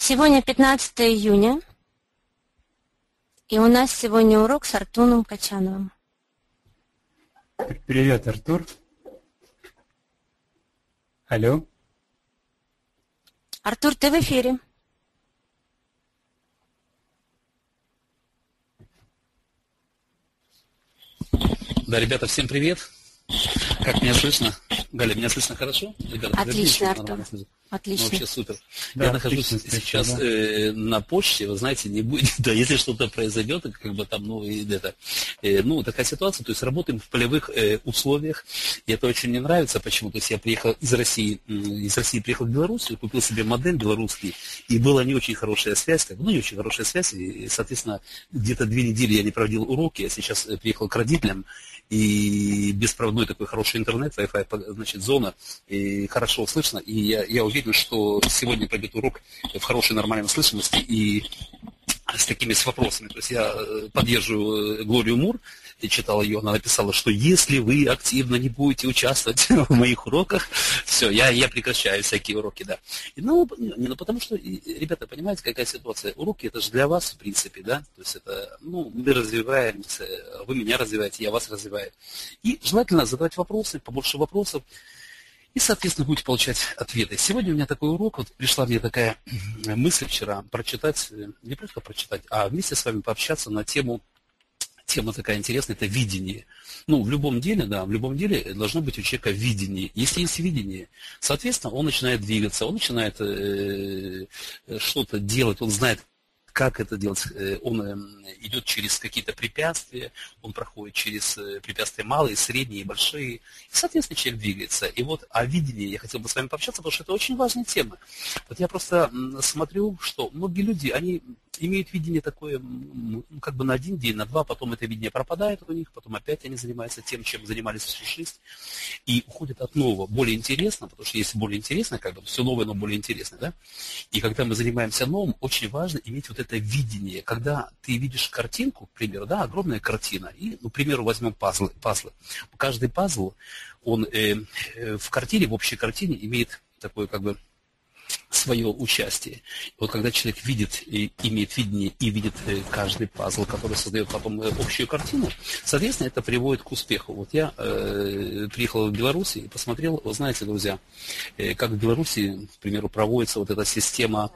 Сегодня 15 июня, и у нас сегодня урок с Артуном Качановым. Привет, Артур. Алло. Артур, ты в эфире. Да, ребята, всем привет. Как меня слышно? Галя, меня слышно хорошо? Ребята, отлично, Артур. Отлично. Ну, вообще супер. Да, я нахожусь сейчас на почте, вы знаете, не будет, да, если что-то произойдет, как бы там, такая ситуация, то есть работаем в полевых условиях, и это очень мне нравится, почему, то есть я приехал из России приехал в Беларусь, купил себе модем белорусский, и была не очень хорошая связь, не очень хорошая связь, и, соответственно, где-то 2 недели я не проводил уроки, я сейчас приехал к родителям, и беспроводной такой хороший интернет, Wi-Fi, значит, зона, и хорошо слышно, и я уверен, что сегодня пройдет урок в хорошей нормальной слышимости и с вопросами. То есть я поддерживаю Глорию Мур, и читал ее, она написала, что если вы активно не будете участвовать в моих уроках, все, я прекращаю всякие уроки, да. Потому что, ребята, понимаете, какая ситуация? Уроки это же для вас, в принципе, да, то есть это, мы развиваемся, вы меня развиваете, я вас развиваю. И желательно задавать вопросы, побольше вопросов, и, соответственно, будете получать ответы. Сегодня у меня такой урок, вот пришла мне такая мысль вчера, прочитать, не просто прочитать, а вместе с вами пообщаться на тема такая интересная, это видение. В любом деле должно быть у человека видение. Если есть видение, соответственно, он начинает двигаться, он начинает что-то делать, он знает, как это делать, он идет через какие-то препятствия, он проходит через препятствия малые, средние, большие, и, соответственно, человек двигается. И вот о видении я хотел бы с вами пообщаться, потому что это очень важная тема. Вот я просто смотрю, что многие люди, они имеют видение такое, как бы на 1 день, на 2, потом это видение пропадает у них, потом опять они занимаются тем, чем занимались всю жизнь, и уходят от нового, более интересно, потому что если более интересно, как бы все новое, но более интересно, да, и когда мы занимаемся новым, очень важно иметь вот это видение, когда ты видишь картинку, к примеру, да, огромная картина, и, к примеру, возьмем пазлы. Каждый пазл, он в картине, в общей картине имеет такое, как бы, свое участие. И вот когда человек видит, имеет видение и видит каждый пазл, который создает потом общую картину, соответственно, это приводит к успеху. Вот я приехал в Беларусь и посмотрел, вы знаете, друзья, как в Беларуси, к примеру, проводится вот эта система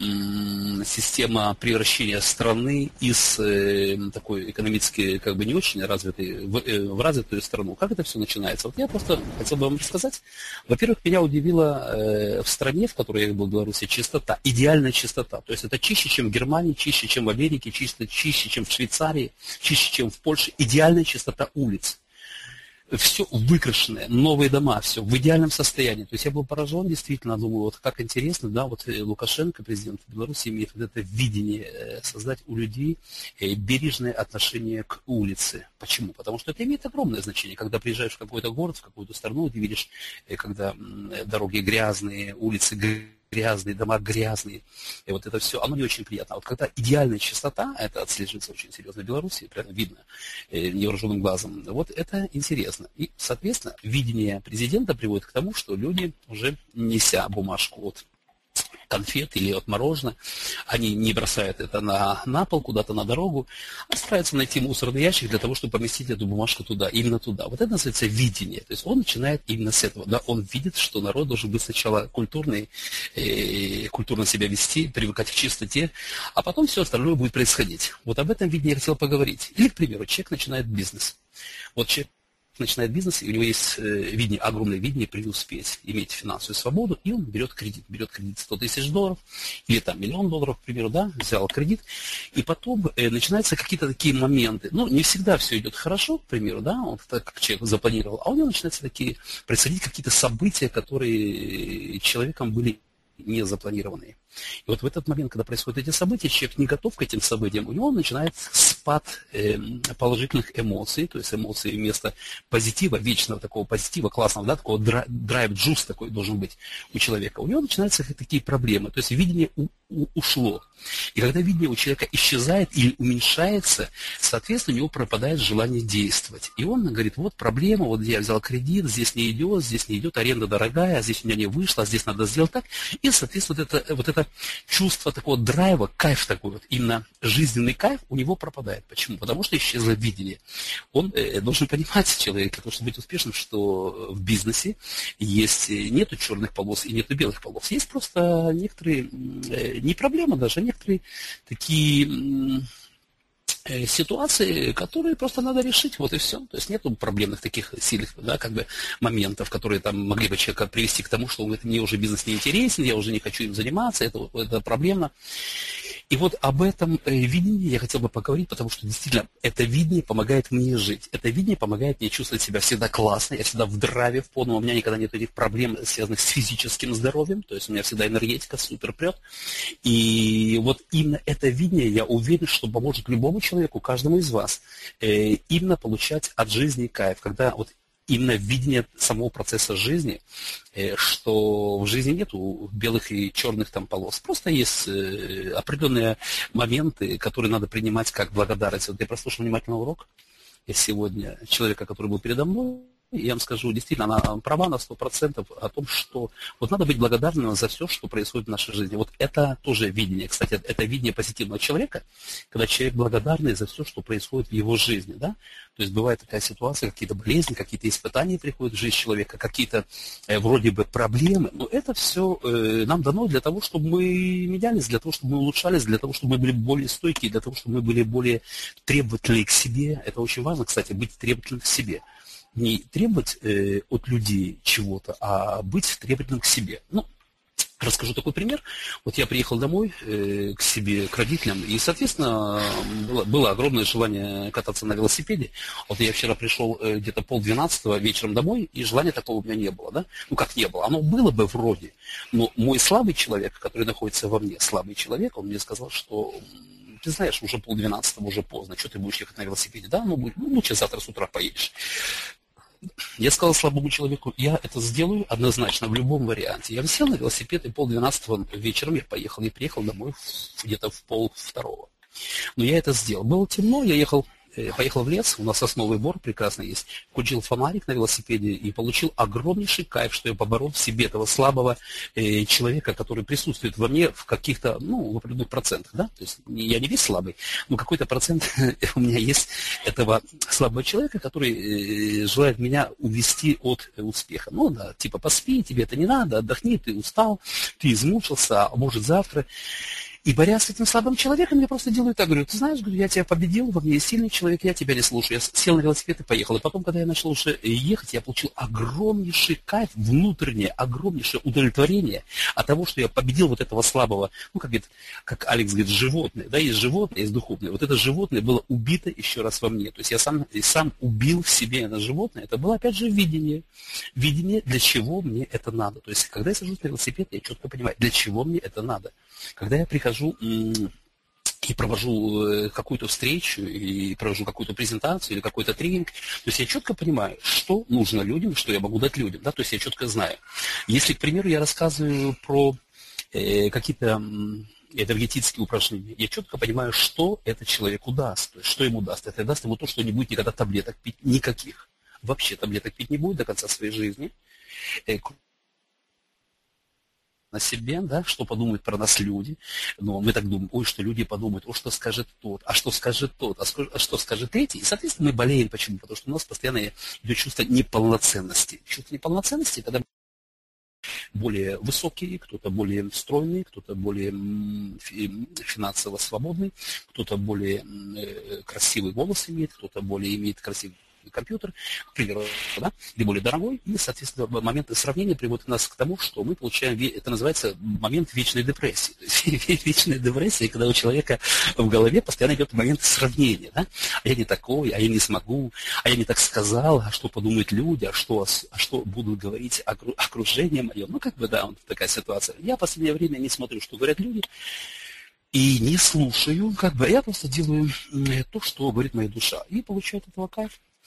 превращения страны из такой экономически как бы не очень развитой в развитую страну. Как это все начинается? Вот я просто хотел бы вам рассказать. Во-первых, меня удивило в стране, в которой я был в Беларуси, чистота, идеальная чистота. То есть это чище, чем в Германии, чище, чем в Америке, чище, чем в Швейцарии, чище, чем в Польше. Идеальная чистота улиц. Все выкрашенное, новые дома, все в идеальном состоянии. То есть я был поражен, действительно, думаю, вот как интересно, да, вот Лукашенко, президент Беларуси, имеет вот это видение создать у людей бережное отношение к улице. Почему? Потому что это имеет огромное значение. Когда приезжаешь в какой-то город, в какую-то страну, ты видишь, когда дороги грязные, улицы грязные, дома грязные, и вот это все, оно не очень приятно. А вот когда идеальная чистота, это отслеживается очень серьезно в Беларуси, прямо видно невооруженным глазом, вот это интересно. И, соответственно, видение президента приводит к тому, что люди, уже неся бумажку от конфет или от мороженого, они не бросают это на пол, куда-то на дорогу, а стараются найти мусорный ящик для того, чтобы поместить эту бумажку туда, именно туда. Вот это называется видение. То есть он начинает именно с этого. Да? Он видит, что народ должен быть сначала культурно себя вести, привыкать к чистоте, а потом все остальное будет происходить. Вот об этом видении я хотел поговорить. Или, к примеру, человек начинает бизнес. Вот человек начинает бизнес, и у него есть видение, огромное видение преуспеть, иметь финансовую свободу, и он берет кредит $100 тысяч, или там $1 миллион, к примеру, да, взял кредит, и потом начинаются какие-то такие моменты. Не всегда все идет хорошо, к примеру, да, он так как человек запланировал, а у него начинаются происходить какие-то события, которые человеком были не запланированные. И вот в этот момент, когда происходят эти события, человек не готов к этим событиям, у него начинает спад положительных эмоций, то есть эмоции вместо позитива, вечного такого позитива, классного, да, такого драйв-джуз такой должен быть у человека. У него начинаются такие проблемы, то есть видение ушло. И когда видение у человека исчезает или уменьшается, соответственно, у него пропадает желание действовать. И он говорит, вот проблема, вот я взял кредит, здесь не идет, аренда дорогая, а здесь у меня не вышло, а здесь надо сделать так. И, соответственно, вот это чувство такого драйва, кайф такой вот, именно жизненный кайф у него пропадает. Почему? Потому что исчезло видение. Он должен понимать, человек, для того, чтобы быть успешным, что в бизнесе нету черных полос и нету белых полос. Есть просто некоторые, не проблема даже, а некоторые такие ситуации, которые просто надо решить, вот и все. То есть нету проблемных таких сильных, да, как бы моментов, которые там могли бы человека привести к тому, что он говорит, мне уже бизнес не интересен, я уже не хочу им заниматься, это проблемно. И вот об этом видении я хотел бы поговорить, потому что действительно это видение помогает мне жить. Это видение помогает мне чувствовать себя всегда классно, я всегда в драйве, в полном, у меня никогда нет этих проблем, связанных с физическим здоровьем, то есть у меня всегда энергетика супер прет. И вот именно это видение, я уверен, что поможет любому человеку, каждому из вас, именно получать от жизни кайф, когда вот именно видение самого процесса жизни, что в жизни нету белых и черных там полос. Просто есть определенные моменты, которые надо принимать как благодарность. Вот я прослушал внимательно урок сегодня человека, который был передо мной, и я вам скажу, действительно, она права на 100% о том, что вот надо быть благодарным за все, что происходит в нашей жизни. Вот это тоже видение, кстати, это видение позитивного человека, когда человек благодарный за все, что происходит в его жизни, да. То есть бывает такая ситуация, какие-то болезни, какие-то испытания приходят в жизнь человека, какие-то вроде бы проблемы, но это все нам дано для того, чтобы мы менялись, для того, чтобы мы улучшались, для того, чтобы мы были более стойкие, для того, чтобы мы были более требовательны к себе. Это очень важно, кстати, быть требовательным к себе. Не требовать от людей чего-то, а быть требовательным к себе. Ну, расскажу такой пример. Вот я приехал домой к себе, к родителям, и, соответственно, было огромное желание кататься на велосипеде. Вот я вчера пришел где-то 11:30 вечером домой, и желания такого у меня не было, да? Ну, как не было? Оно было бы вроде. Но мой слабый человек, который находится во мне, слабый человек, он мне сказал, что... Ты знаешь, уже 11:30, уже поздно, что ты будешь ехать на велосипеде, да? Ну, лучше завтра с утра поедешь. Я сказал слабому человеку, я это сделаю однозначно в любом варианте. Я сел на велосипед, и 11:30 вечером я поехал, и приехал домой где-то в 11:30. Но я это сделал. Было темно, я поехал в лес, у нас сосновый бор прекрасный есть, включил фонарик на велосипеде и получил огромнейший кайф, что я поборол в себе этого слабого человека, который присутствует во мне в каких-то, в определенных процентах, да, то есть я не весь слабый, но какой-то процент у меня есть этого слабого человека, который желает меня увести от успеха. Ну да, типа поспи, тебе это не надо, отдохни, ты устал, ты измучился, а может завтра. И борясь с этим слабым человеком, я просто делаю так, говорю, ты знаешь, я тебя победил, во мне есть сильный человек, я тебя не слушаю. Я сел на велосипед и поехал. И потом, когда я начал уже ехать, я получил огромнейший кайф, внутреннее, огромнейшее удовлетворение от того, что я победил вот этого слабого, как Алекс говорит, животное. Да, есть животное, есть духовное. Вот это животное было убито еще раз во мне. То есть я сам убил в себе это животное. Это было, опять же, видение. Видение, для чего мне это надо. То есть, когда я сажусь на велосипед, я четко понимаю, для чего мне это надо. Когда я прихожу и провожу какую-то встречу, и провожу какую-то презентацию или какой-то тренинг, то есть я четко понимаю, что нужно людям, что я могу дать людям, да, то есть я четко знаю. Если, к примеру, я рассказываю про какие-то энергетические упражнения, я четко понимаю, что это человеку даст, то есть что ему даст. Это даст ему то, что не будет никогда таблеток пить, никаких. Вообще таблеток пить не будет до конца своей жизни. На себе, да, что подумают про нас люди. Но мы так думаем, ой, что люди подумают, что скажет тот, а что скажет тот, а что скажет третий. И, соответственно, мы болеем. Почему? Потому что у нас постоянно идет чувство неполноценности. Чувство неполноценности, когда более высокие, кто-то более стройный, кто-то более финансово свободный, кто-то более красивый голос имеет, кто-то более имеет красивый компьютер, к примеру, да, или более дорогой, и, соответственно, моменты сравнения приводят нас к тому, что мы получаем, это называется момент вечной депрессии. То есть вечная депрессия, когда у человека в голове постоянно идет момент сравнения, да, а я не такой, а я не смогу, а я не так сказал, а что подумают люди, а что будут говорить окружение мое, да, вот такая ситуация. Я в последнее время не смотрю, что говорят люди, и не слушаю, я просто делаю то, что говорит моя душа, и получаю от этого кайф.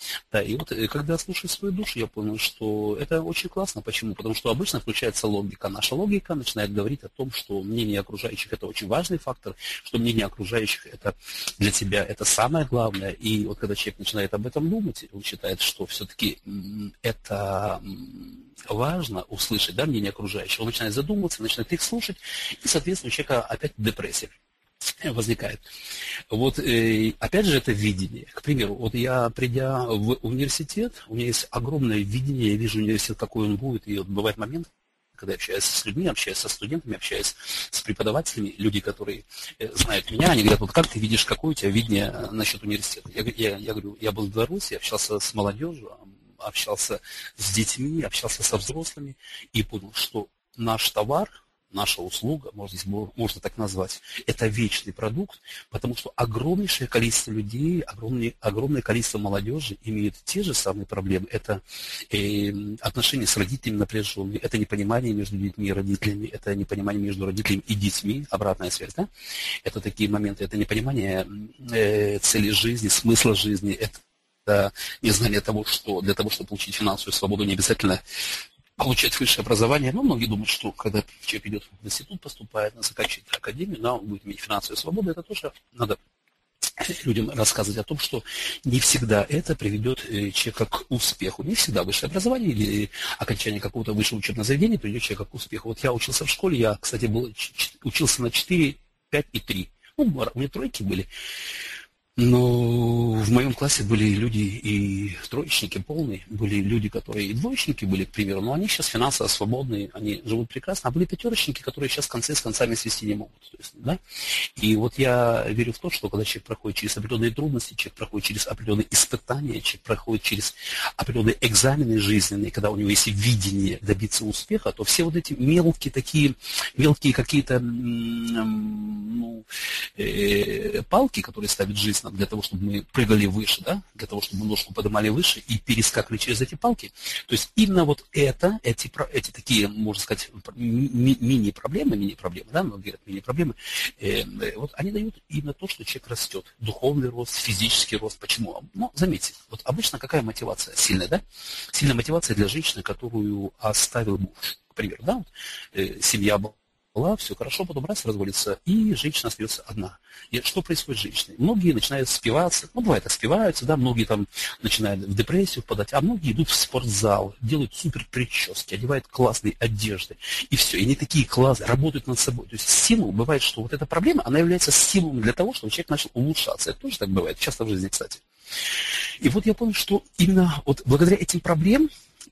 Да, и вот когда слушаю свою душу, я понял, что это очень классно. Почему? Потому что обычно включается логика. Наша логика начинает говорить о том, что мнение окружающих – это очень важный фактор, что мнение окружающих – это для тебя это самое главное. И вот когда человек начинает об этом думать, он считает, что все-таки это важно услышать, да, мнение окружающих, он начинает задумываться, начинает их слушать, и, соответственно, у человека опять депрессия возникает. Вот опять же это видение. К примеру, вот я, придя в университет, у меня есть огромное видение, я вижу университет, какой он будет, и вот бывает момент, когда я общаюсь с людьми, общаюсь со студентами, общаюсь с преподавателями, люди, которые знают меня, они говорят, вот как ты видишь, какое у тебя видение насчет университета? Я говорю, я был в Беларуси, общался с молодежью, общался с детьми, общался со взрослыми и понял, что наш товар, наша услуга, можно так назвать, это вечный продукт, потому что огромнейшее количество людей, огромное количество молодежи имеют те же самые проблемы. Это отношения с родителями напряженные, это непонимание между детьми и родителями, это непонимание между родителями и детьми, обратная связь, да? Это такие моменты, это непонимание цели жизни, смысла жизни, это незнание того, что для того, чтобы получить финансовую свободу, не обязательно получать высшее образование. Но многие думают, что когда человек идет в институт, поступает, заканчивает академию, да, он будет иметь финансовую свободу. Это тоже надо людям рассказывать о том, что не всегда это приведет человека к успеху. Не всегда высшее образование или окончание какого-то высшего учебного заведения приведет человека к успеху. Вот я учился в школе, я, кстати, учился на 4, 5 и 3. Ну, у меня тройки были. Но в моем классе были люди и троечники полные, были люди, которые и двоечники были, к примеру, но они сейчас финансово свободные, они живут прекрасно, а были пятерочники, которые сейчас концы с концами свести не могут. То есть, да? И вот я верю в то, что когда человек проходит через определенные трудности, человек проходит через определенные испытания, человек проходит через определенные экзамены жизненные, когда у него есть видение добиться успеха, то все вот эти мелкие какие-то палки, которые ставит жизнь для того, чтобы мы прыгали выше, да, для того, чтобы мы ножку поднимали выше и перескакивали через эти палки. То есть именно вот эти такие, можно сказать, мини-проблемы, да, многие говорят мини-проблемы, вот они дают именно то, что человек растет. Духовный рост, физический рост. Почему? Ну, заметьте, вот обычно какая мотивация сильная, да? Сильная мотивация для женщины, которую оставил муж, к примеру, да, вот, семья была, все хорошо, потом раз разводится, и женщина остается одна. И что происходит с женщиной? Многие начинают спиваться, ну, бывает, спиваются, да, многие там начинают в депрессию впадать, а многие идут в спортзал, делают супер прически, одевают классные одежды, и все, и они такие классные, работают над собой. То есть стимул, бывает, что вот эта проблема, она является стимулом для того, чтобы человек начал улучшаться. Это тоже так бывает, часто в жизни, кстати. И вот я понял, что именно вот благодаря этим проблемам,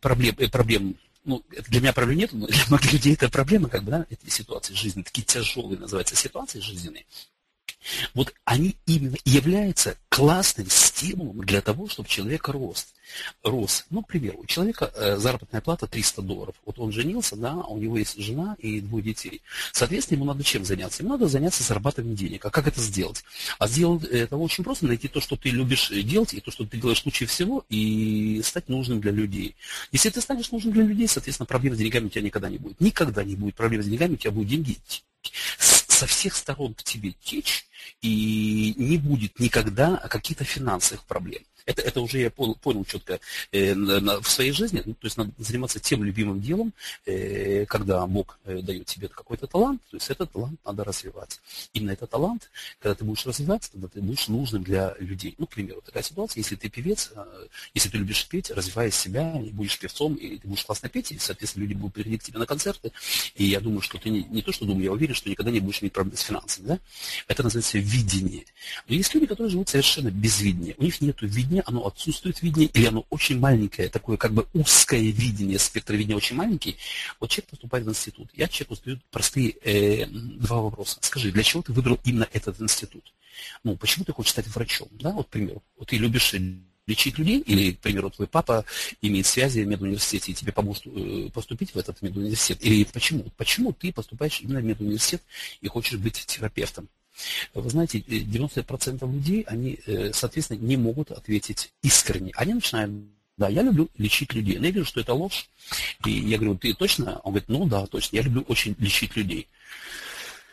ну, это для меня проблем нет, но для многих людей это проблема, как бы, да, эти ситуации жизненные, такие тяжелые называются ситуации жизненные. Вот они именно являются классным стимулом для того, чтобы человек рос. Ну, к примеру, у человека заработная плата $300. Вот он женился, да, у него есть жена и 2 детей. Соответственно, ему надо чем заняться? Ему надо заняться зарабатыванием денег. А как это сделать? А сделать это очень просто, найти то, что ты любишь делать, и то, что ты делаешь лучше всего, и стать нужным для людей. Если ты станешь нужным для людей, соответственно, проблем с деньгами у тебя никогда не будет. Никогда не будет проблем с деньгами, у тебя будут деньги со всех сторон к тебе течь, и не будет никогда каких-то финансовых проблем. Это уже я понял четко в своей жизни. Ну, то есть надо заниматься тем любимым делом, когда Бог дает тебе какой-то талант, то есть этот талант надо развивать. Именно этот талант, когда ты будешь развиваться, тогда ты будешь нужным для людей. Ну, к примеру, такая ситуация, если ты певец, если ты любишь петь, развивая себя, и будешь певцом, и ты будешь классно петь, и, соответственно, люди будут приходить к тебе на концерты, и я думаю, что ты не то, что думаю, я уверен, что никогда не будешь иметь проблем с финансами, да? Это называется видение. Но есть люди, которые живут совершенно без видения. У них нет видения, оно отсутствует видение, или оно очень маленькое, такое как бы узкое видение, спектр видения очень маленький. Вот человек поступает в институт. Я человеку задаю простые 2 вопроса. Скажи, для чего ты выбрал именно этот институт? Ну, почему ты хочешь стать врачом? Да, вот, к примеру, вот ты любишь лечить людей, или, к примеру, твой папа имеет связи в медуниверситете, и тебе поможет поступить в этот медуниверситет. Или почему ты поступаешь именно в медуниверситет и хочешь быть терапевтом? Вы знаете, 90% людей, они, соответственно, не могут ответить искренне. Они начинают: да, я люблю лечить людей. Но я вижу, что это ложь. И я говорю: ты точно? Он говорит: ну да, точно. Я люблю очень лечить людей.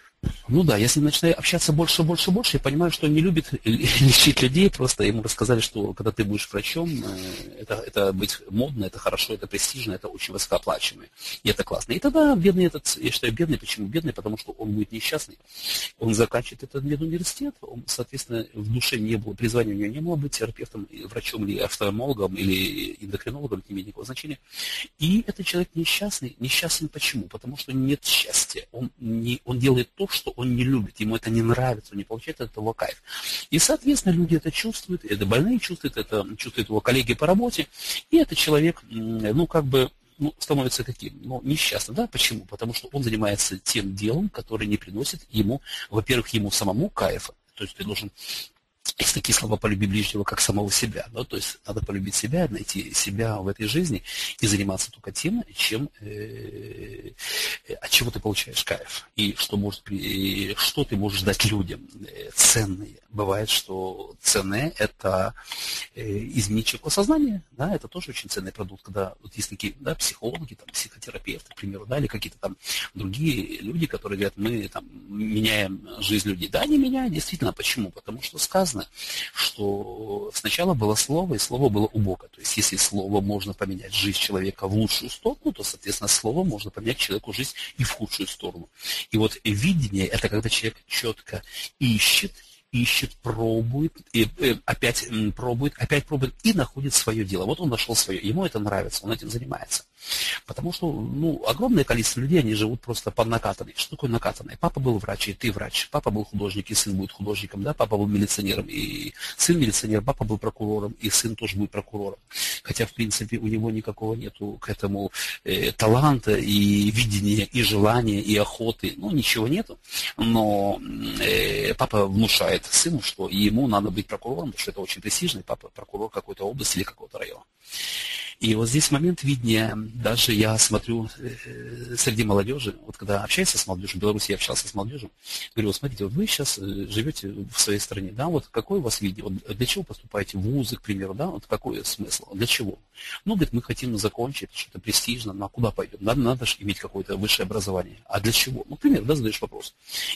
Ну да, если начинаю общаться больше, я понимаю, что он не любит лечить людей, просто ему рассказали, что когда ты будешь врачом, это быть модно, это хорошо, это престижно, это очень высокооплачиваемо, и это классно. И тогда бедный я считаю, бедный, почему бедный? Потому что он будет несчастный, он заканчивает этот медуниверситет, он, соответственно, в душе не было, призвания у него не было быть терапевтом, врачом или офтальмологом, или эндокринологом, не имеет никакого значения. И этот человек несчастный. Несчастный почему? Потому что нет счастья, он делает то, что он не любит, ему это не нравится, он не получает от этого кайф. И, соответственно, люди это чувствуют, это больные чувствуют, это чувствуют его коллеги по работе, и этот человек, становится каким? Несчастным. Да? Почему? Потому что он занимается тем делом, которое не приносит ему, во-первых, ему самому кайфа, то есть ты должен... Есть такие слова «полюби ближнего, как самого себя». Да? То есть надо полюбить себя, найти себя в этой жизни и заниматься только тем, от чего ты получаешь кайф. И что ты можешь дать людям ценные. Бывает, что ценное – это изменить человеку сознание. Да? Это тоже очень ценный продукт, когда вот есть такие психологи, психотерапевты, к примеру, или какие-то там другие люди, которые говорят, мы меняем жизнь людей. Да, они меняют, действительно. Почему? Потому что сказано, что сначала было слово, и слово было у Бога. То есть, если слово можно поменять жизнь человека в лучшую сторону, то, соответственно, слово можно поменять человеку жизнь и в худшую сторону. И вот видение – это когда человек четко ищет, пробует, и опять пробует, и находит свое дело. Вот он нашел свое, ему это нравится, он этим занимается. Потому что, огромное количество людей, они живут просто по накатанной. Что такое накатанное? Папа был врач, и ты врач. Папа был художник, и сын будет художником. Да? Папа был милиционером, и сын милиционер. Папа был прокурором, и сын тоже будет прокурором. Хотя, в принципе, у него никакого нету к этому таланта, и видения, и желания, и охоты. Ничего нету. Но папа внушает сыну, что ему надо быть прокурором, потому что это очень престижный папа, прокурор какой-то области или какого-то района. И вот здесь момент видения, даже я смотрю среди молодежи, вот когда общаюсь с молодежью, в Беларуси я общался с молодежью, говорю, смотрите, вот вы сейчас живете в своей стране, да, вот какое у вас видение, вот для чего поступаете в вузы, к примеру, да, вот какой смысл, для чего? Говорит, мы хотим закончить, что-то престижно, а куда пойдем? Надо же иметь какое-то высшее образование. А для чего? К примеру, задаешь вопрос.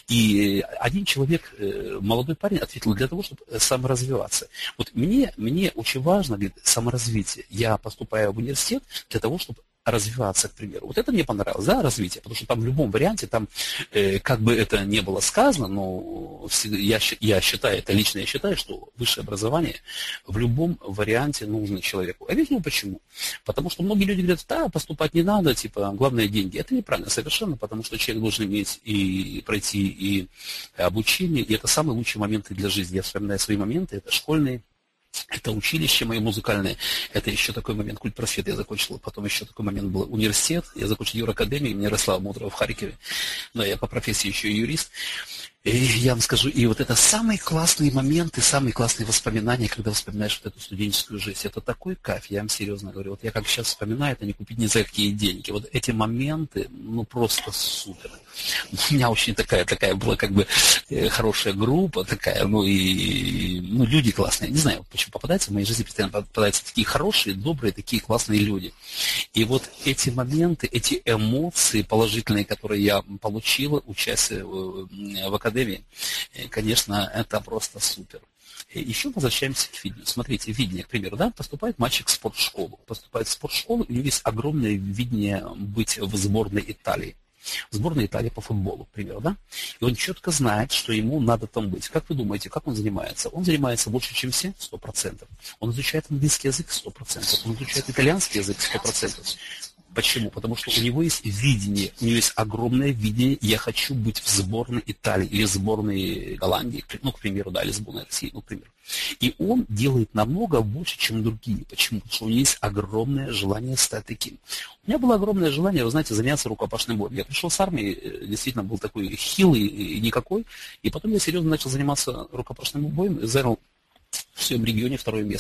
И один человек, молодой парень, ответил, для того, чтобы саморазвиваться. Вот мне очень важно, говорит, саморазвитие. Я поступаю в университет для того, чтобы развиваться, к примеру. Вот это мне понравилось, да, развитие, потому что там в любом варианте, как бы это ни было сказано, но я считаю, это лично я считаю, что высшее образование в любом варианте нужно человеку. Объясню почему. Потому что многие люди говорят, да, поступать не надо, главное деньги. Это неправильно совершенно, потому что человек должен иметь и пройти и обучение, и это самые лучшие моменты для жизни. Я вспоминаю свои моменты, это школьные, это училище мое музыкальное, это еще такой момент культпросвет я закончил, потом еще такой момент был университет, я закончил юракадемию имени Ярослава Мудрого в Харькове, но я по профессии еще и юрист. И я вам скажу, и вот это самые классные моменты, самые классные воспоминания, когда вспоминаешь вот эту студенческую жизнь. Это такой кайф, я вам серьезно говорю. Вот я как сейчас вспоминаю, это не купить ни за какие деньги. Вот эти моменты, просто супер. У меня очень такая была хорошая группа, и люди классные. Не знаю, почему попадаются в моей жизни, постоянно попадаются такие хорошие, добрые, такие классные люди. И вот эти моменты, эти эмоции положительные, которые я получила, участие в академии, конечно, это просто супер. Еще возвращаемся к видению. Смотрите, видение, к примеру, да, поступает мальчик в спортшколу. Поступает в спортшколу, и у него есть огромное видение быть в сборной Италии. В сборной Италии по футболу, к примеру, да? И он четко знает, что ему надо там быть. Как вы думаете, как он занимается? Он занимается больше, чем все? 100%. Он изучает английский язык 100%. Он изучает итальянский язык 100%. Почему? Потому что у него есть видение, у него есть огромное видение, я хочу быть в сборной Италии или в сборной Голландии, к примеру, да, или сборной России, к примеру. И он делает намного больше, чем другие. Почему? Потому что у него есть огромное желание стать таким. У меня было огромное желание, вы знаете, заняться рукопашным боем. Я пришел с армии, действительно был такой хилый и никакой, и потом я серьезно начал заниматься рукопашным боем и занял в своем регионе 2-е место.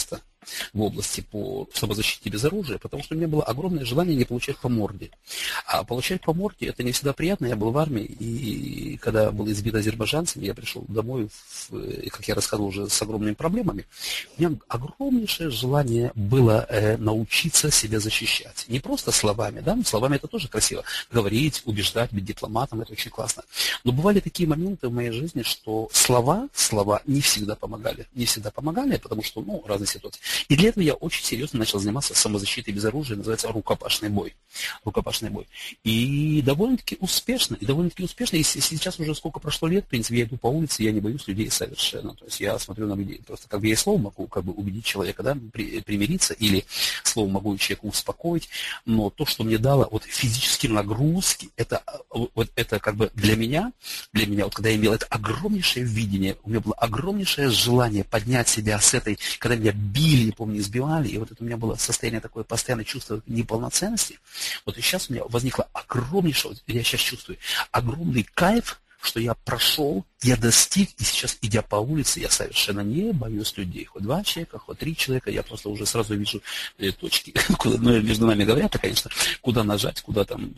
в области по самозащите без оружия, потому что у меня было огромное желание не получать по морде. А получать по морде это не всегда приятно. Я был в армии, и когда был избит азербайджанцами, я пришел домой, как я рассказывал, уже с огромными проблемами. У меня огромнейшее желание было научиться себя защищать. Не просто словами, да, словами это тоже красиво. Говорить, убеждать, быть дипломатом, это очень классно. Но бывали такие моменты в моей жизни, что слова не всегда помогали. Не всегда помогали, потому что, разные ситуации. И для этого я очень серьезно начал заниматься самозащитой без оружия, называется рукопашный бой. Рукопашный бой. И довольно-таки успешно. И сейчас уже сколько прошло лет, в принципе, я иду по улице, я не боюсь людей совершенно. То есть я смотрю на людей, просто как бы я словом могу убедить человека, да, примириться, или словом могу человека успокоить, но то, что мне дало физические нагрузки, это как бы для меня, вот когда я имел это огромнейшее видение, у меня было огромнейшее желание поднять себя с этой, когда меня били, я помню, избивали, и вот это у меня было состояние такое постоянное чувство неполноценности. Вот и сейчас у меня возникло огромнейшее, я сейчас чувствую, огромный кайф, что я прошел, я достиг, и сейчас, идя по улице, я совершенно не боюсь людей. Хоть 2 человека, хоть 3 человека, я просто уже сразу вижу точки, между нами говорят, конечно, куда нажать, куда там,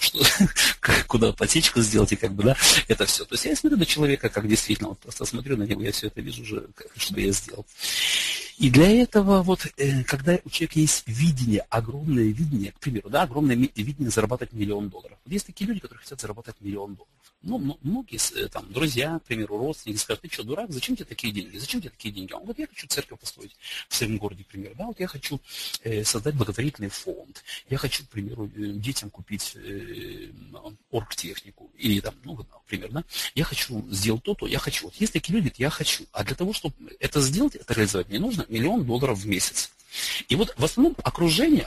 куда подсечку сделать, и как бы, да, это все. То есть я смотрю на человека, как действительно, вот просто смотрю на него, я все это вижу уже, что я сделал. И для этого, когда у человека есть видение, огромное видение, к примеру, да, огромное видение зарабатывать $1 миллион. Вот есть такие люди, которые хотят зарабатывать $1 миллион. Многие там друзья, к примеру, родственники скажут: ты что, дурак, зачем тебе такие деньги? Зачем тебе такие деньги? Он говорит: я хочу церковь построить в своем городе, к примеру, да, я хочу создать благотворительный фонд, я хочу, к примеру, детям купить оргтехнику, или там, например, да, я хочу сделать то-то, я хочу. Вот есть такие люди, я хочу. А для того, чтобы это сделать, это реализовать, мне нужно $1 миллион в месяц. И вот в основном окружение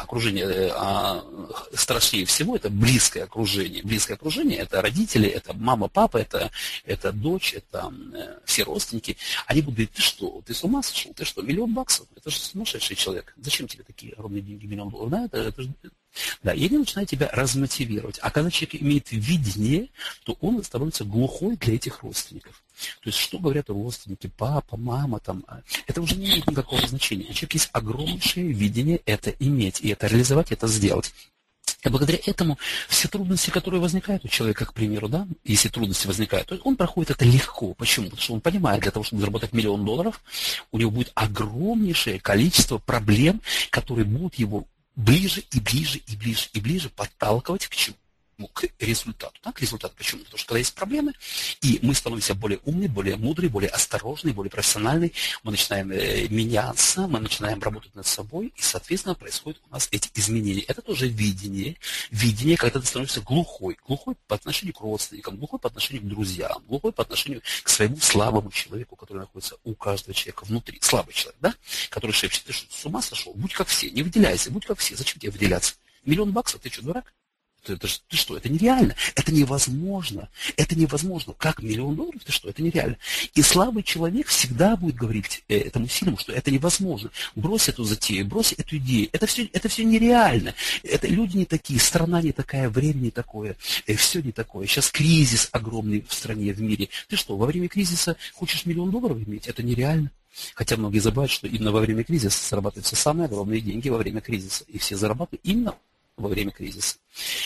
страшнее всего, это близкое окружение. Близкое окружение — это родители, это мама, папа, это дочь, это все родственники. Они будут говорить: ты что, ты с ума сошел? Ты что, $1 миллион? Это же сумасшедший человек. Зачем тебе такие огромные деньги, $1 миллион? Да, это же... Да, и они начинают тебя размотивировать. А когда человек имеет видение, то он становится глухой для этих родственников. То есть, что говорят родственники, папа, мама, это уже не имеет никакого значения. У человека есть огромнейшее видение это иметь, и это реализовать, это сделать. И благодаря этому все трудности, которые возникают у человека, к примеру, да, если трудности возникают, то он проходит это легко. Почему? Потому что он понимает, для того, чтобы заработать $1 миллион, у него будет огромнейшее количество проблем, которые будут его ближе и ближе и ближе и ближе подталкивать к чему? К результату. Да? К результату. Почему? Потому что когда есть проблемы, и мы становимся более умные, более мудрые, более осторожные, более профессиональные, мы начинаем меняться, мы начинаем работать над собой, и, соответственно, происходят у нас эти изменения. Это тоже видение. Видение, когда ты становишься глухой. Глухой по отношению к родственникам, глухой по отношению к друзьям, глухой по отношению к своему слабому человеку, который находится у каждого человека внутри. Слабый человек, да? Который шепчет: ты что, с ума сошел? Будь как все, не выделяйся, будь как все. Зачем тебе выделяться? $1 миллион? Ты что, дурак? Ты что, это нереально, это невозможно, как $1 миллион, ты что, это нереально. И слабый человек всегда будет говорить этому сильному, что это невозможно, брось эту затею, брось эту идею, это все нереально, это люди не такие, страна не такая, время не такое, все не такое, сейчас кризис огромный в стране, в мире, ты что, во время кризиса хочешь $1 миллион иметь, это нереально. Хотя многие забывают, что именно во время кризиса зарабатываются самые огромные деньги во время кризиса, и все зарабатывают именно во время кризиса.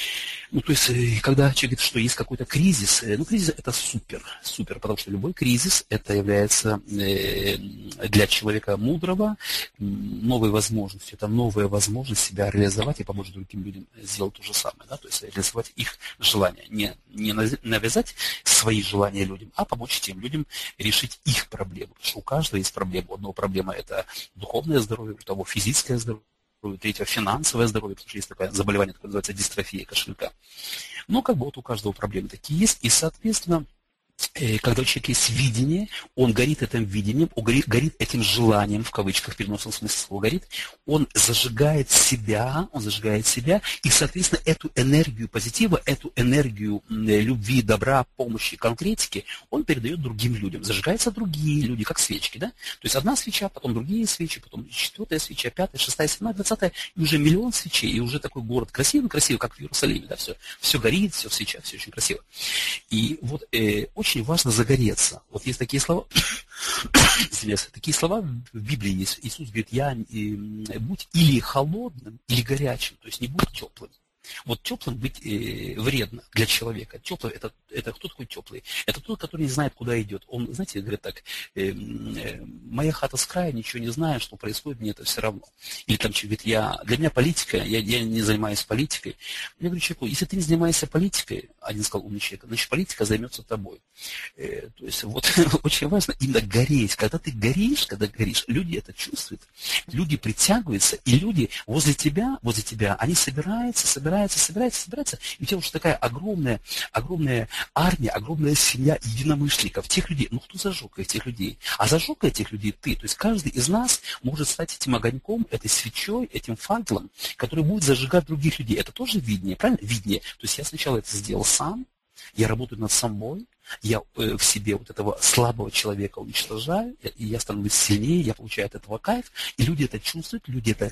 То есть, когда человек говорит, что есть какой-то кризис, кризис это супер, потому что любой кризис это является для человека мудрого новой возможностью, это новая возможность себя реализовать и помочь другим людям сделать то же самое, да, то есть реализовать их желания, не навязать свои желания людям, а помочь тем людям решить их проблемы, потому что у каждого есть проблема. У одного проблема это духовное здоровье, у того физическое здоровье, третье — финансовое здоровье, потому что есть такое заболевание, которое называется дистрофия кошелька. У каждого проблемы такие есть, и, соответственно, когда у человека есть видение, он горит этим видением, он горит этим желанием, в кавычках, в переносном смысле слова горит, он зажигает себя, и, соответственно, эту энергию позитива, эту энергию любви, добра, помощи, конкретики, он передает другим людям. Зажигаются другие люди, как свечки, да? То есть одна свеча, потом другие свечи, потом 4-я свеча, 5-я, 6-я, 7-я, 20-я, и уже $1 миллион свечей, и уже такой город красивый, как в Иерусалиме, да, все горит, все в свечах, все очень красиво. И вот очень очень важно загореться. Вот есть такие слова, такие слова в Библии есть. Иисус говорит, будь или холодным, или горячим, то есть не будь теплым. Вот теплым быть вредно для человека. Теплый это кто такой теплый? Это тот, который не знает, куда идет. Он, знаете, говорит так, моя хата с края, ничего не знаю, что происходит, мне это все равно. Или там говорит, для меня политика, я не занимаюсь политикой. Я говорю человеку, если ты не занимаешься политикой, один сказал умный человек, значит политика займется тобой. То есть вот очень важно именно гореть. Когда горишь, люди это чувствуют, люди притягиваются, и люди возле тебя, они собираются, и у тебя уже такая огромная армия, огромная семья единомышленников, тех людей. Ну, кто зажег этих людей? А зажег этих людей ты. То есть каждый из нас может стать этим огоньком, этой свечой, этим факелом, который будет зажигать других людей. Это тоже видение, правильно? Видение. То есть я сначала это сделал сам, я работаю над собой, я в себе вот этого слабого человека уничтожаю, и я становлюсь сильнее, я получаю от этого кайф, и люди это чувствуют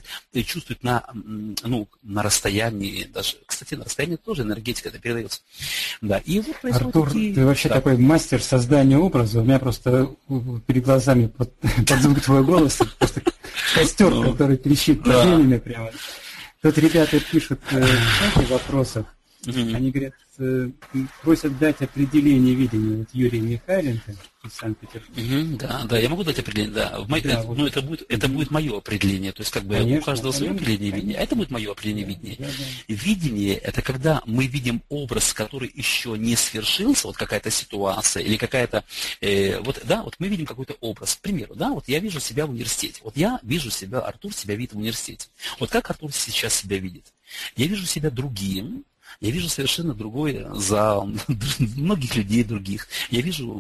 на расстоянии, даже, кстати, на расстоянии тоже энергетика это передается. Да, и вот происходит Артур, ты вообще такой мастер создания образа, у меня просто перед глазами под звук твоего голоса просто костер, который трещит под ними прямо. Тут ребята пишут в вопросах, они говорят, просят дать определение видения. Вот Юрий Михайленко из Санкт-Петербурга. Да, я могу дать определение, да. Это будет мое определение. То есть конечно, у каждого свое определение видения. А это будет мое определение видения. Да. Видение это когда мы видим образ, который еще не свершился, вот какая-то ситуация или какая-то. Вот мы видим какой-то образ. К примеру, вот я вижу себя в университете. Вот я вижу себя, Артур себя видит в университете. Вот как Артур сейчас себя видит? Я вижу себя другим. Я вижу совершенно другой зал, многих людей других. Я вижу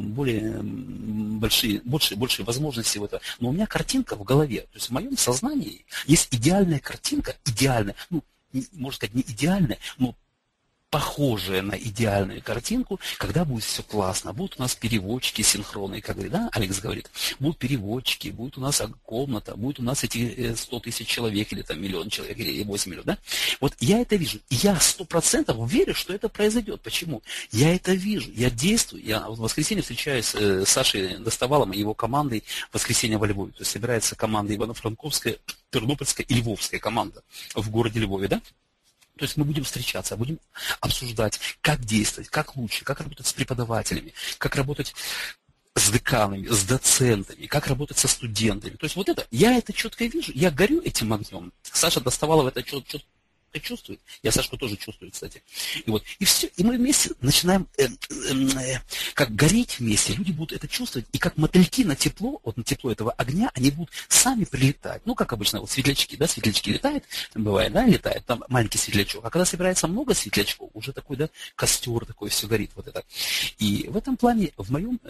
большие возможности в этом. Но у меня картинка в голове. То есть в моем сознании есть идеальная картинка, можно сказать, не идеальная, но похожая на идеальную картинку, когда будет все классно. Будут у нас переводчики синхронные, как говорит, Алекс говорит. Будут переводчики, будет у нас комната, будет у нас эти 100 тысяч человек, или там миллион человек, или 8 миллионов, да? Вот я это вижу. И я 100% верю, что это произойдет. Почему? Я это вижу, я действую. Я в воскресенье встречаюсь с Сашей Достовалом и его командой в воскресенье во Львове. То есть собирается команда Ивано-Франковская, Тернопольская и Львовская команда в городе Львове, да? То есть мы будем встречаться, будем обсуждать, как действовать, как лучше, как работать с преподавателями, как работать с деканами, с доцентами, как работать со студентами. То есть вот это, я это четко вижу, я горю этим огнем. Саша Достовалова это четко чувствует. Я Сашку тоже чувствую, кстати. И все, и мы вместе начинаем как гореть вместе. Люди будут это чувствовать, и как мотыльки на тепло этого огня, они будут сами прилетать. Ну, как обычно, вот светлячки летают, там бывает, летает, там маленький светлячок. А когда собирается много светлячков, уже такой, костер такой, все горит, вот это. И в этом плане, в моем,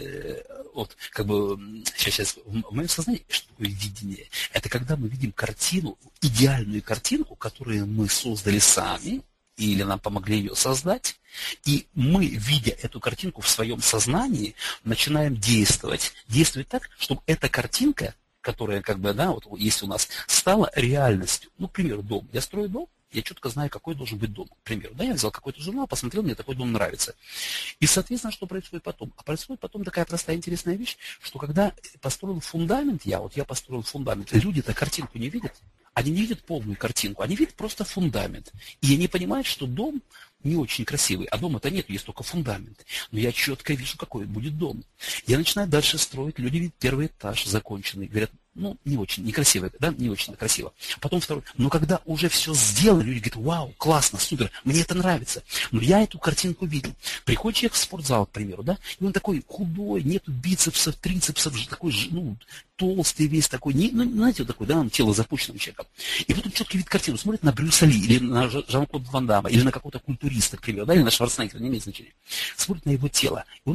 в моем сознании, что такое видение? Это когда мы видим картину, идеальную картинку, которую мы создали сами, или нам помогли ее создать, и мы, видя эту картинку в своем сознании, начинаем действовать. Действовать так, чтобы эта картинка, которая есть у нас, стала реальностью. Ну, к примеру, дом. Я строю дом, я четко знаю, какой должен быть дом. К примеру, я взял какой-то журнал, посмотрел, мне такой дом нравится. И, соответственно, что происходит потом? А происходит потом такая простая интересная вещь, что когда построил фундамент, я построил фундамент, люди-то картинку не видят. Они не видят полную картинку, они видят просто фундамент. И они понимают, что дом не очень красивый, а дома-то нет, есть только фундамент. Но я четко вижу, какой будет дом. Я начинаю дальше строить, люди видят первый этаж законченный, говорят, не очень, некрасиво, не очень красиво. Потом второй. Но когда уже все сделано, люди говорят, вау, классно, супер, мне это нравится. Но я эту картинку видел. Приходит человек в спортзал, к примеру, и он такой худой, нету бицепсов, трицепсов, такой, толстый весь такой, знаете, вот такой, тело запущенного человека. И вот он четко видит картину, смотрит на Брюса Ли, или на Жан-Клода Ван Дамма, или на какого-то культуриста, к примеру, или на Шварценеггера, не имеет значения. Смотрит на его тело, и он видит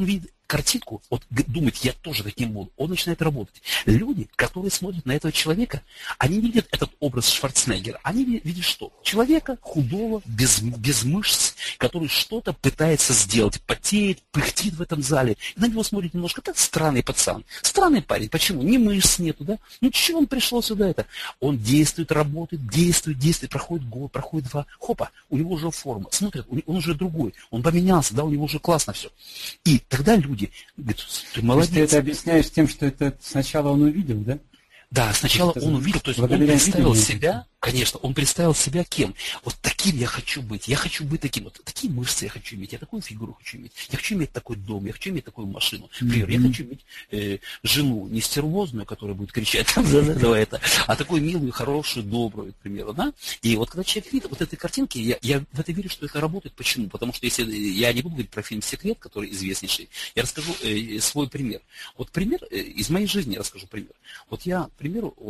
картинку, вот думает, я тоже таким буду, он начинает работать. Люди, которые смотрят на этого человека, они не видят этот образ Шварценеггера, они видят что? Человека худого, без мышц, который что-то пытается сделать, потеет, пыхтит в этом зале. И на него смотрит немножко, так странный пацан, странный парень, почему? Ни мышц нету, да? Ну чего он пришел сюда это? Он действует, работает, действует, проходит год, проходит два, хопа, у него уже форма, смотрят, он уже другой, он поменялся, да, у него уже классно все. И тогда люди говорят, ты молодец. То есть ты это объясняешь тем, что это сначала он увидел, да? Да, сначала он увидел, то есть он представил себя, конечно, он представил себя кем? Вот таким я хочу быть таким, вот такие мышцы я хочу иметь, я такую фигуру хочу иметь, я хочу иметь такой дом, я хочу иметь такую машину. Например, я хочу иметь жену не стервозную, которая будет кричать, а такую милую, хорошую, добрую, к примеру, да? И вот когда человек видит вот этой картинки, я в это верю, что это работает. Почему? Потому что если я не буду говорить про фильм «Секрет», который известнейший, я расскажу свой пример. Вот пример из моей жизни, я расскажу пример. Вот я, к примеру, вот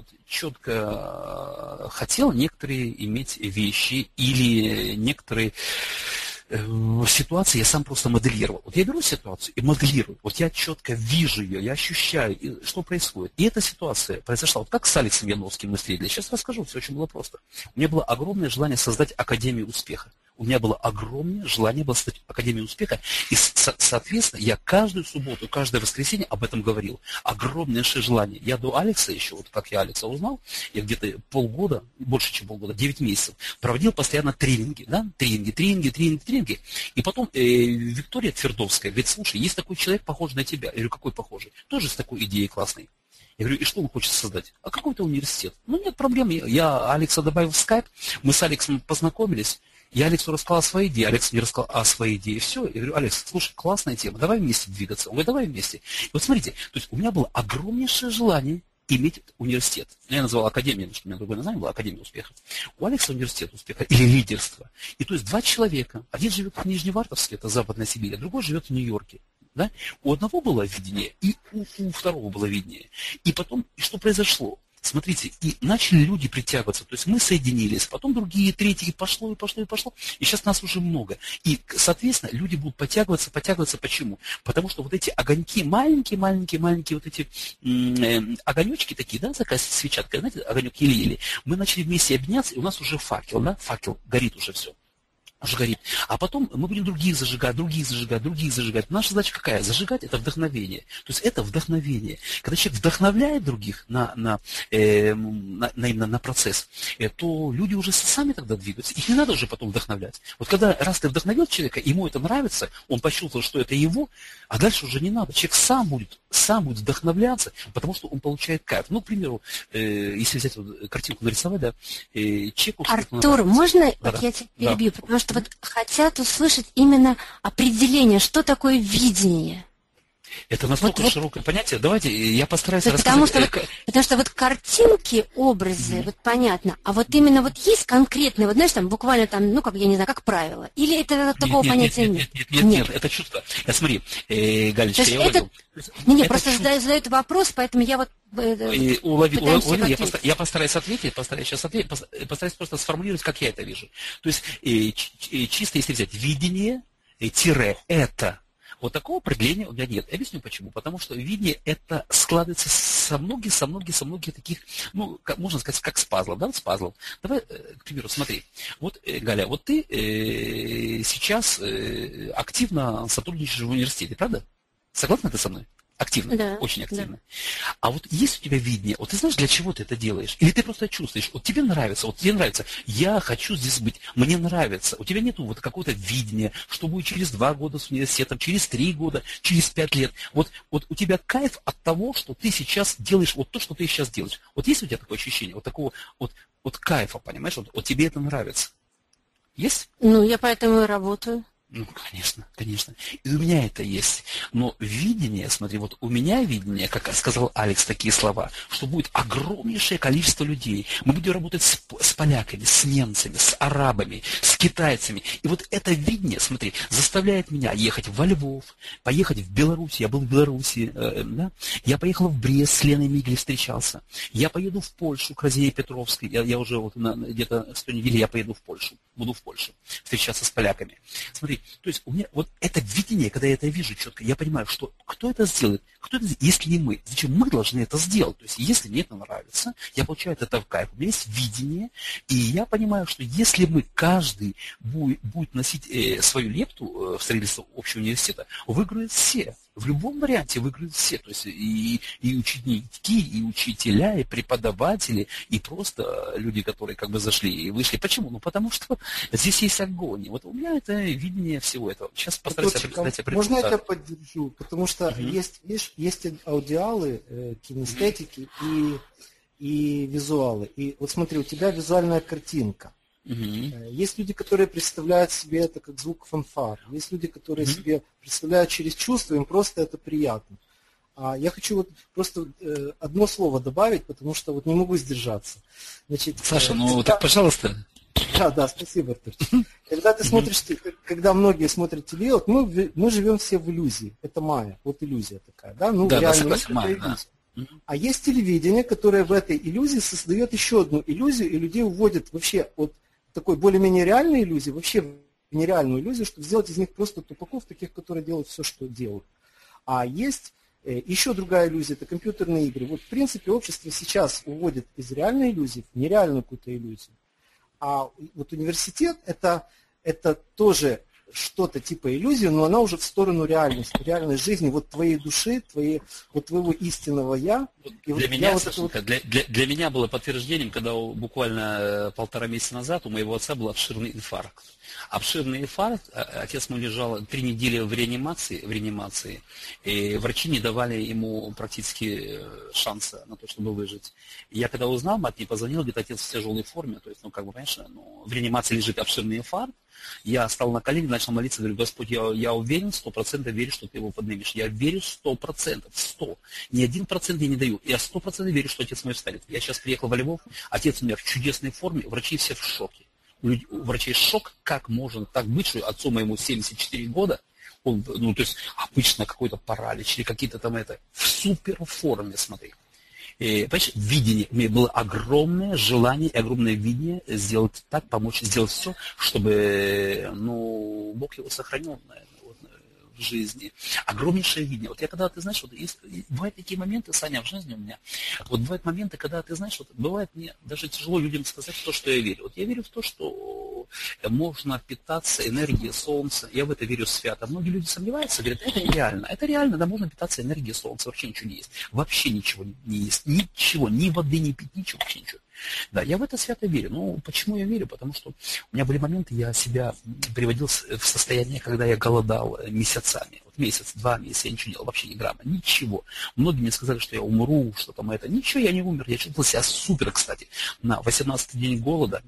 четко хотел некоторые иметь вещи или некоторые ситуации я сам просто моделировал. Вот я беру ситуацию и моделирую. Вот я четко вижу ее, я ощущаю, что происходит. И эта ситуация произошла. Вот как с Алексом Яновским мы встретились. Сейчас расскажу, все очень было просто. У меня было огромное желание создать Академию успеха. У меня было огромное желание создать Академию успеха. И, соответственно, я каждую субботу, каждое воскресенье об этом говорил. Огромнейшее желание. Я до Алекса еще, вот как я Алекса узнал, я где-то полгода, больше чем полгода, 9 месяцев, проводил постоянно тренинги, да, тренинги. И потом Виктория Твердовская говорит, слушай, есть такой человек, похожий на тебя. Я говорю, какой похожий? Тоже с такой идеей классной. Я говорю, и что он хочет создать? А какой-то университет. Ну, нет проблем. Я Алекса добавил в скайп, мы с Алексом познакомились. Я Алексу рассказал о своей идее, Алекс мне рассказал о своей идее. Все, я говорю, Алекс, слушай, классная тема, давай вместе двигаться. Он говорит, давай вместе. И вот смотрите, то есть у меня было огромнейшее желание иметь университет. Я назвал Академию, потому что у меня другое название было Академия успеха. У Алекса университет успеха или лидерство. И то есть два человека, один живет в Нижневартовске, это Западная Сибирь, а другой живет в Нью-Йорке. Да? У одного было видение, и у второго было видение. И потом, что произошло? Смотрите, и начали люди притягиваться, то есть мы соединились, потом другие, третьи, и пошло. И сейчас нас уже много. И, соответственно, люди будут подтягиваться. Почему? Потому что вот эти огоньки, маленькие вот эти огонечки такие, да, такая свечатка, знаете, огонек еле-еле, мы начали вместе объединяться, и у нас уже факел, да, факел, горит уже все. Уже горит. А потом мы будем других зажигать. Наша задача какая? Зажигать — это вдохновение. То есть это вдохновение. Когда человек вдохновляет других на процесс, то люди уже сами тогда двигаются. Их не надо уже потом вдохновлять. Вот когда раз ты вдохновил человека, ему это нравится, он почувствовал, что это его, а дальше уже не надо. Человек сам будет вдохновляться, потому что он получает кайф. Ну, к примеру, если взять вот картинку нарисовать, да, Чайковский. Артур, можно вот я тебя перебью, потому что вот хотят услышать именно определение, что такое видение. Это настолько широкое понятие. Давайте я постараюсь рассказать. Потому что вот картинки, образы, вот понятно, а вот именно вот есть конкретные, вот знаешь, там буквально там, ну, как я не знаю, как правило. Или это такого понятия нет? Нет, это чувство. Смотри, Галечка, я увидел. Нет, просто задают вопрос, поэтому я вот уловил, я постараюсь ответить, постараюсь просто сформулировать, как я это вижу. То есть, чисто если взять видение, это. Вот такого определения у меня нет. Объясню почему. Потому что видение это складывается со многих таких, ну, можно сказать, как с пазлом, да, с пазлом. Давай, к примеру, смотри. Вот, Галя, вот ты сейчас активно сотрудничаешь в университете, правда? Согласна ты со мной? Активно, да, очень активно. Да. А вот есть у тебя видение, вот ты знаешь, для чего ты это делаешь? Или ты просто чувствуешь, вот тебе нравится, я хочу здесь быть, мне нравится. У тебя нету вот какого-то видения, что будет через 2 года с университетом, через 3 года, через 5 лет. Вот у тебя кайф от того, что ты сейчас делаешь вот то, что ты сейчас делаешь. Вот есть у тебя такое ощущение, вот такого вот кайфа, понимаешь? Вот тебе это нравится. Есть? Ну, я поэтому и работаю. Ну, конечно. И у меня это есть. Но видение, смотри, вот у меня видение, как сказал Алекс такие слова, что будет огромнейшее количество людей. Мы будем работать с поляками, с немцами, с арабами, с китайцами. И вот это видение, смотри, заставляет меня ехать во Львов, поехать в Беларусь. Я был в Беларуси, да? Я поехал в Брест, с Леной Мигель встречался. Я поеду в Польшу, к Розее Петровской. Я уже вот где-то с той недели я поеду в Польшу. Буду в Польше встречаться с поляками. Смотри, Или, то есть у меня вот это видение, когда я это вижу четко, я понимаю, что кто это сделает, если не мы, зачем мы должны это сделать? То есть если мне это нравится, я получаю от этого кайф, у меня есть видение, и я понимаю, что если мы каждый будет носить свою лепту в строительство общего университета, выиграют все. В любом варианте выиграют все. То есть и ученики, и учителя, и преподаватели, и просто люди, которые как бы зашли и вышли. Почему? Ну, потому что здесь есть огонь. Вот у меня это видение всего этого. Сейчас постараюсь определить. Можно я тебя поддержу? Потому что есть аудиалы, кинестетики и визуалы. И вот смотри, у тебя визуальная картинка. Есть люди, которые представляют себе это как звук фанфар. Есть люди, которые себе представляют через чувства, им просто это приятно. А я хочу вот просто одно слово добавить, потому что вот не могу сдержаться. Значит, Саша, так пожалуйста. Да, спасибо, Артур. Когда ты смотришь, когда многие смотрят телевизор, мы живем все в иллюзии. Это майя, вот иллюзия такая, да? Ну, да, реально, это иллюзия. А есть телевидение, которое в этой иллюзии создает еще одну иллюзию, и людей уводит вообще от такой более-менее реальной иллюзии, вообще в нереальную иллюзию, чтобы сделать из них просто тупаков, таких, которые делают все, что делают. А есть еще другая иллюзия, это компьютерные игры. Вот в принципе общество сейчас уводит из реальной иллюзии в нереальную какую-то иллюзию. А вот университет это тоже что-то типа иллюзии, но она уже в сторону реальности, реальной жизни, вот твоей души, твоего истинного «я». И для меня было подтверждением, когда буквально 1,5 месяца назад у моего отца был обширный инфаркт. Обширный инфаркт, отец мой лежал 3 недели в реанимации, и врачи не давали ему практически шанса на то, чтобы выжить. И я когда узнал, мать мне позвонила, говорит, отец в тяжелой форме, то есть, понимаешь, в реанимации лежит обширный инфаркт. Я стал на колени, начал молиться, говорю, Господь, я уверен, 100% верю, что ты его поднимешь. Я верю 100%, 100. Ни 1% я не даю. Я 100% верю, что отец мой встанет. Я сейчас приехал во Львов, отец у меня в чудесной форме, врачи все в шоке. У врачей шок, как можно так быть, что отцу моему 74 года, он, то есть обычно какой-то паралич или какие-то там в супер форме, смотри. И, понимаешь, видение, у меня было огромное желание и огромное видение сделать так, помочь, сделать все, чтобы, Бог его сохранил, наверное, в жизни. Огромнейшее видение. Вот я когда, ты знаешь, бывают такие моменты, Саня, в жизни у меня, вот бывают моменты, когда, ты знаешь, бывает мне даже тяжело людям сказать то, что я верю. Вот я верю в то, что можно питаться энергией солнца. Я в это верю свято. Многие люди сомневаются, говорят, это нереально. Это реально, да, можно питаться энергией солнца. Вообще ничего не есть. Вообще ничего не есть. Ничего, ни воды, ни пить, ничего, вообще ничего. Да, я в это свято верю. Почему я верю? Потому что у меня были моменты, я себя приводил в состояние, когда я голодал месяцами. Вот месяц, 2 месяца, я ничего не делал, вообще ни грамма, ничего. Многие мне сказали, что я умру, что там это. Ничего, я не умер, я чувствовал себя супер, кстати. На 18-й день голода,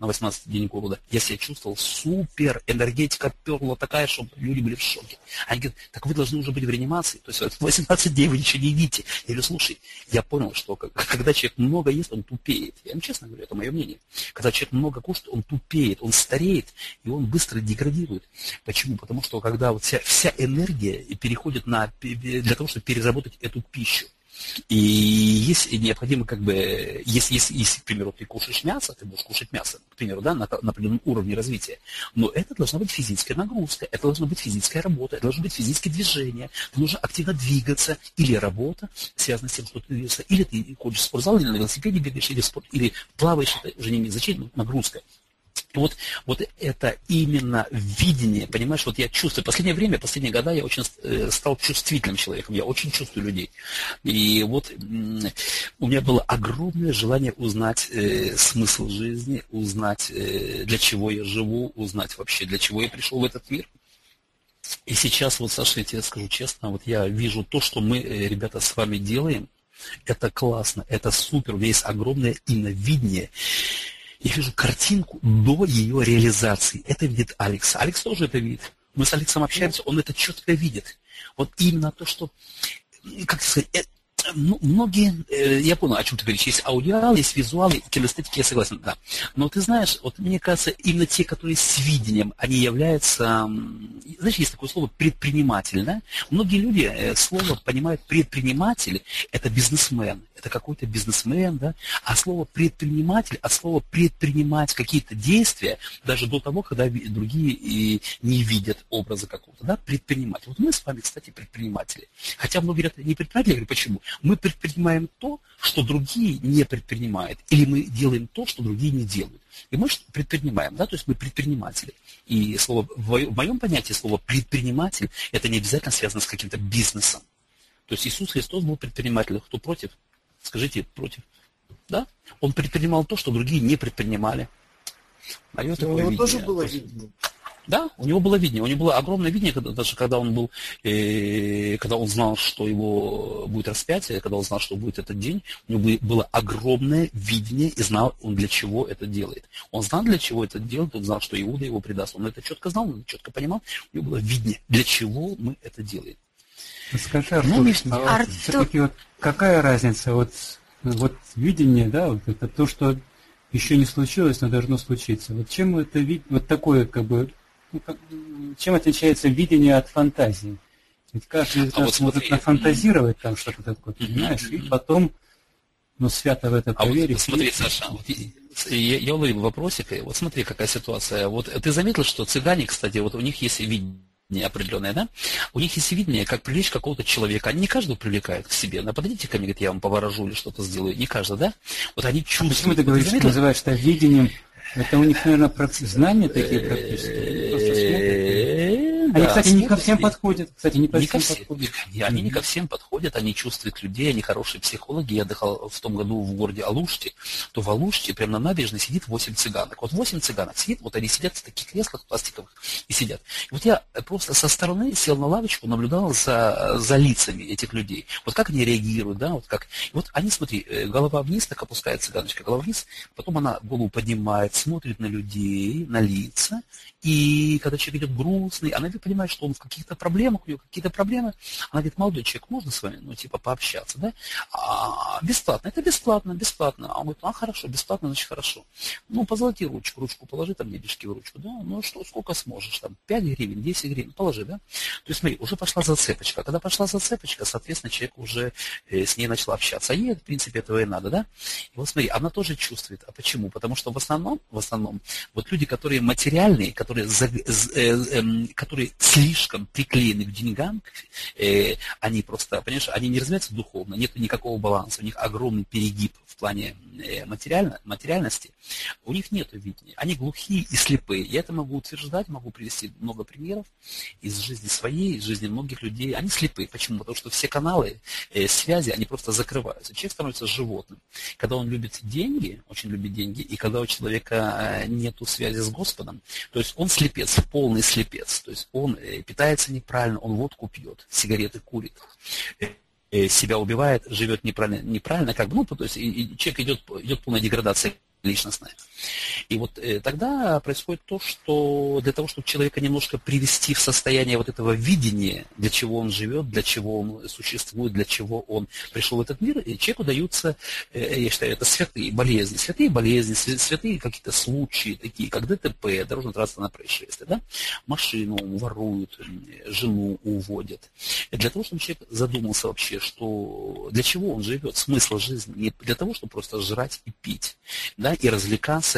я себя чувствовал супер, энергетика перла такая, что люди были в шоке. Они говорят, так вы должны уже быть в реанимации, то есть 18 дней вы ничего не едите. Я говорю, слушай, я понял, что когда человек много ест, он тупеет. Я вам честно говорю, это мое мнение. Когда человек много кушает, он тупеет, он стареет, и он быстро деградирует. Почему? Потому что когда вся энергия переходит для того, чтобы переработать эту пищу. И есть необходимо, если, к примеру, ты кушаешь мясо, ты будешь кушать мясо, к примеру, да, на определенном уровне развития, но это должна быть физическая нагрузка, это должна быть физическая работа, это должно быть физическое движение, ты нужно активно двигаться, или работа, связанная с тем, что ты двигаешься, или ты ходишь в спортзал, или на велосипеде бегаешь, или плаваешь, это уже не имеет значения, нагрузка. Вот это именно видение, понимаешь, вот я чувствую, последние года я очень стал чувствительным человеком, я очень чувствую людей. И вот у меня было огромное желание узнать смысл жизни, узнать, для чего я живу, узнать вообще, для чего я пришел в этот мир. И сейчас, вот, Саша, я тебе скажу честно, вот я вижу то, что мы, ребята, с вами делаем, это классно, это супер, у меня есть огромное иновидение. Я вижу картинку до ее реализации. Это видит Алекс. Алекс тоже это видит. Мы с Алексом общаемся, он это четко видит. Вот именно то, что, как сказать, многие, я понял, о чем ты говоришь, есть аудиалы, есть визуалы, кинестетики, я согласен, да. Но ты знаешь, вот мне кажется, именно те, которые с видением, они являются, знаешь, есть такое слово предприниматель, да? Многие люди слово понимают предприниматель, это бизнесмен, это какой-то бизнесмен, да? А слово предприниматель, от слова предпринимать какие-то действия, даже до того, когда другие и не видят образа какого-то, да, предприниматель. Вот мы с вами, кстати, предприниматели. Хотя многие говорят, не предприниматели, я говорю, почему? Мы предпринимаем то, что другие не предпринимают, или мы делаем то, что другие не делают. И мы предпринимаем, да, то есть мы предприниматели. И слово, в моем понятии слово предприниматель, это не обязательно связано с каким-то бизнесом. То есть Иисус Христос был предпринимателем. Кто против? Скажите, против. Да? Он предпринимал то, что другие не предпринимали. У него тоже было видение. Да, у него было видение. У него было огромное видение, даже когда он был, когда он знал, что его будет распятие, когда он знал, что будет этот день, у него было огромное видение, и знал он, для чего это делает. Он знал, для чего это делает, он знал, что Иуда его предаст. Он это четко знал, он это четко понимал. У него было видение, для чего мы это делаем. Скажи, Артур, все-таки вот какая разница, вот видение, да, вот это то, что еще не случилось, но должно случиться. Вот чем это вот такое, как бы, чем отличается видение от фантазии? Ведь каждый из нас может нафантазировать там что-то такое, понимаешь, и потом, свято в это поверить. Вот, смотри, Саша, я уловил вопросик, и вот смотри, какая ситуация. Вот ты заметил, что цыгане, кстати, вот у них есть видение определенное, да? У них есть видение, как привлечь какого-то человека. Они не каждого привлекают к себе. Подойдите ко мне, говорит, я вам поворожу или что-то сделаю. Не каждый, да? Вот они чувствуют. Почему ты говоришь, что называешь это видением? Это у них, наверное, знания такие практически. Просто смотрят. Они, кстати, не ко всем подходят. Они не ко всем подходят, они чувствуют людей, они хорошие психологи. Я отдыхал в том году в городе Алуште, то в Алуште прямо на набережной сидит 8 цыганок. Вот 8 цыганок сидит, вот они сидят в таких креслах пластиковых и сидят. И вот я просто со стороны сел на лавочку, наблюдал за лицами этих людей. Вот как они реагируют, да, вот как. И вот они, смотри, голова вниз, так опускает цыганочка, голова вниз, потом она голову поднимает, смотрит на людей, на лица, и когда человек идет грустный, она понимает, что он в каких-то проблемах, у нее какие-то проблемы, она говорит, молодой человек, можно с вами, пообщаться, да? Бесплатно, это бесплатно. А он говорит, хорошо, бесплатно, значит, хорошо. Позолоти ручку положи, там денежки в ручку, да? Сколько сможешь, там, 5 гривен, 10 гривен, положи, да? То есть, смотри, уже пошла зацепочка. Когда пошла зацепочка, соответственно, человек уже с ней начал общаться. А ей, в принципе, этого и надо, да? И вот смотри, она тоже чувствует. А почему? Потому что в основном, вот люди, которые материальные, которые слишком приклеены к деньгам, они просто, понимаешь, они не развиваются духовно, нет никакого баланса, у них огромный перегиб в плане материальности, у них нет видения, они глухие и слепые. Я это могу утверждать, могу привести много примеров из жизни своей, из жизни многих людей. Они слепые. Почему? Потому что все каналы связи, они просто закрываются. Человек становится животным. Когда он любит деньги, очень любит деньги, и когда у человека нету связи с Господом, то есть он слепец, полный слепец, то есть он питается неправильно, он водку пьет, сигареты курит, себя убивает, живет неправильно, как бы, то есть и человек идет полная деградация личностная. И вот тогда происходит то, что для того, чтобы человека немножко привести в состояние вот этого видения, для чего он живет, для чего он существует, для чего он пришел в этот мир, и человеку даются, я считаю, это святые болезни, святые какие-то случаи, такие как ДТП, дорожно-транспортное происшествие, да? Машину воруют, жену уводят. И для того, чтобы человек задумался вообще, что для чего он живет, смысл жизни, не для того, чтобы просто жрать и пить, да, и развлекаться,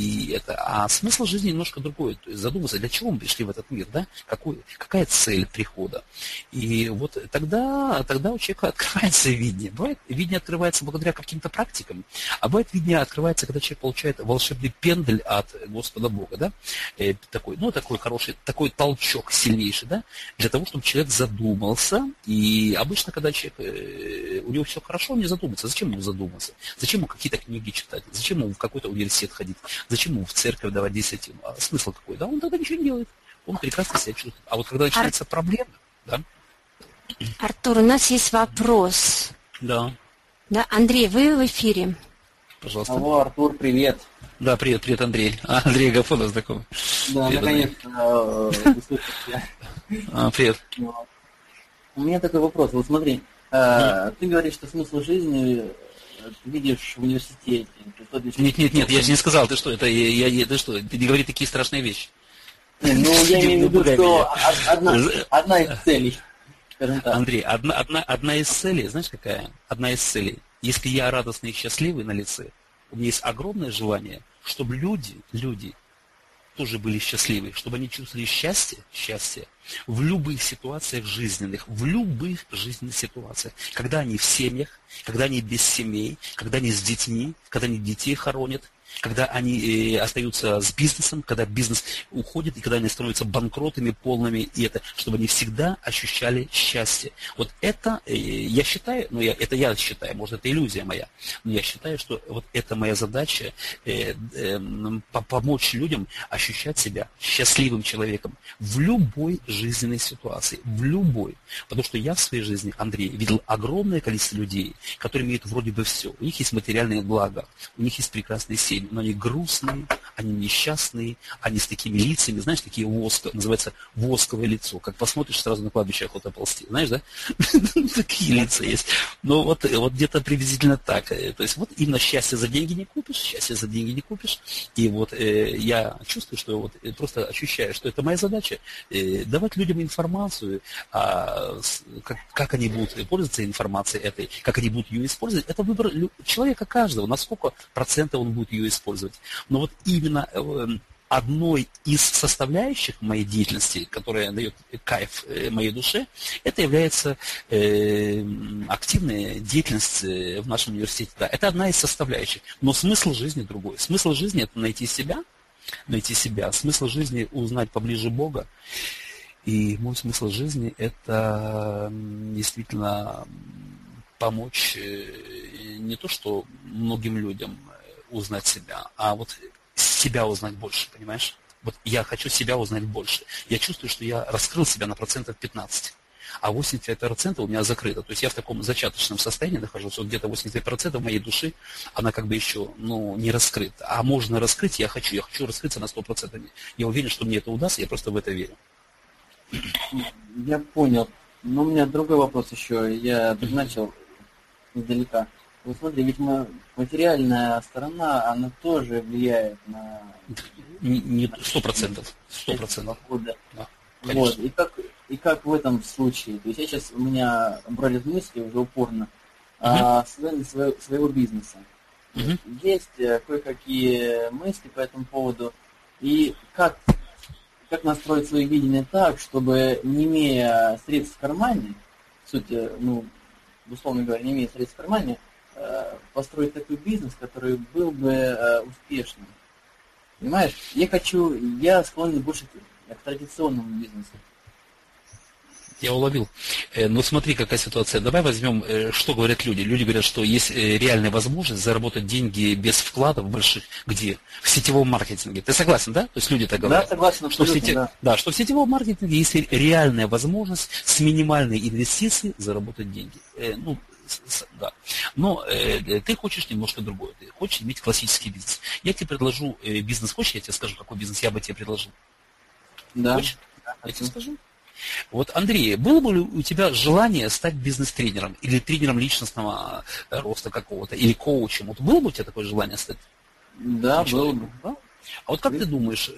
а смысл жизни немножко другой. То есть задуматься, для чего мы пришли в этот мир, да? Какая цель прихода. И вот тогда у человека открывается видение. Бывает, видение открывается благодаря каким-то практикам, а бывает, видение открывается, когда человек получает волшебный пендель от Господа Бога, да? Такой хороший, такой толчок сильнейший, да? Для того, чтобы человек задумался. И обычно, когда человек, у него все хорошо, он не задумается. Зачем ему задуматься? Зачем ему какие-то книги читать? Зачем ему в какой-то университет ходить? Зачем ему в церковь давать десятину? А смысл какой? Да, он тогда ничего не делает. Он прекрасно себя чувствует. А вот когда начинается проблема, да? Артур, у нас есть вопрос. Да. Да, Андрей, вы в эфире. Пожалуйста. Алло, Артур, привет. Да, привет, Андрей. Андрей Агафонов знакомый. Да, наконец-то услышал тебя. Привет. У меня такой вопрос. Вот смотри, Ты говоришь, что смысл жизни ты видишь в университете. Нет, я же не сказал, ты что, ты что, ты не говори такие страшные вещи. Ну, я имею в виду, что одна из целей, скажем так. Андрей, одна из целей, знаешь какая? Одна из целей. Если я радостный и счастливый на лице, у меня есть огромное желание, чтобы люди тоже были счастливы, чтобы они чувствовали счастье в любых ситуациях жизненных, когда они в семьях, когда они без семей, когда они с детьми, когда они детей хоронят, когда они остаются с бизнесом, когда бизнес уходит, и когда они становятся банкротами полными, и это, чтобы они всегда ощущали счастье. Вот это, я считаю, я считаю, может, это иллюзия моя, но я считаю, что вот это моя задача, помочь людям ощущать себя счастливым человеком в любой жизненной ситуации, в любой. Потому что я в своей жизни, Андрей, видел огромное количество людей, которые имеют вроде бы все. У них есть материальные блага, у них есть прекрасные семьи, но они грустные, они несчастные, они с такими лицами, знаешь, такие называется восковое лицо. Как посмотришь, сразу на кладбище охота ползти. Знаешь, да? Такие лица есть. Но вот где-то приблизительно так. То есть вот именно счастье за деньги не купишь. И вот я чувствую, что вот просто ощущаю, что это моя задача, давать людям информацию, как они будут пользоваться информацией этой, как они будут ее использовать. Это выбор человека каждого, на сколько процентов он будет ее использовать. Но вот именно одной из составляющих моей деятельности, которая дает кайф моей душе, это является активная деятельность в нашем университете. Да, это одна из составляющих. Но смысл жизни другой. Смысл жизни – это найти себя. Смысл жизни – узнать поближе Бога. И мой смысл жизни – это действительно помочь не то, что многим людям узнать себя, а вот себя узнать больше, понимаешь? Вот я хочу себя узнать больше. Я чувствую, что я раскрыл себя на 15%, а 85% у меня закрыто. То есть я в таком зачаточном состоянии нахожусь, вот где-то 85% моей души, она как бы еще не раскрыта. А можно раскрыть, я хочу раскрыться на 100%. Я уверен, что мне это удастся, я просто в это верю. Я понял. Но у меня другой вопрос еще. Я начал издалека. Вот смотри, ведь материальная сторона, она тоже влияет на... Не 100%. 100%. Да, вот. И как в этом случае? То есть у меня бродят мысли уже упорно своего бизнеса. Есть кое-какие мысли по этому поводу. И как настроить свое видение так, чтобы, не имея средств в кармане, в сути, условно говоря, не имея средств в кармане, построить такой бизнес, который был бы успешным. Понимаешь? Я склонен больше к традиционному бизнесу. Я уловил. Ну смотри, какая ситуация. Давай возьмем, что говорят люди. Люди говорят, что есть реальная возможность заработать деньги без вкладов больших. Где? В сетевом маркетинге. Ты согласен, да? То есть люди так говорят. Да, согласен, что что в сетевом маркетинге есть реальная возможность с минимальной инвестицией заработать деньги. Да. Но ты хочешь немножко другое. Ты хочешь иметь классический бизнес. Я тебе предложу бизнес. Хочешь, я тебе скажу, какой бизнес я бы тебе предложил? Да. Хочешь? Я тебе скажу. Вот, Андрей, было бы ли у тебя желание стать бизнес-тренером или тренером личностного роста какого-то, или коучем? Вот было бы у тебя такое желание стать? Да, было бы. Да? А вот как ты думаешь,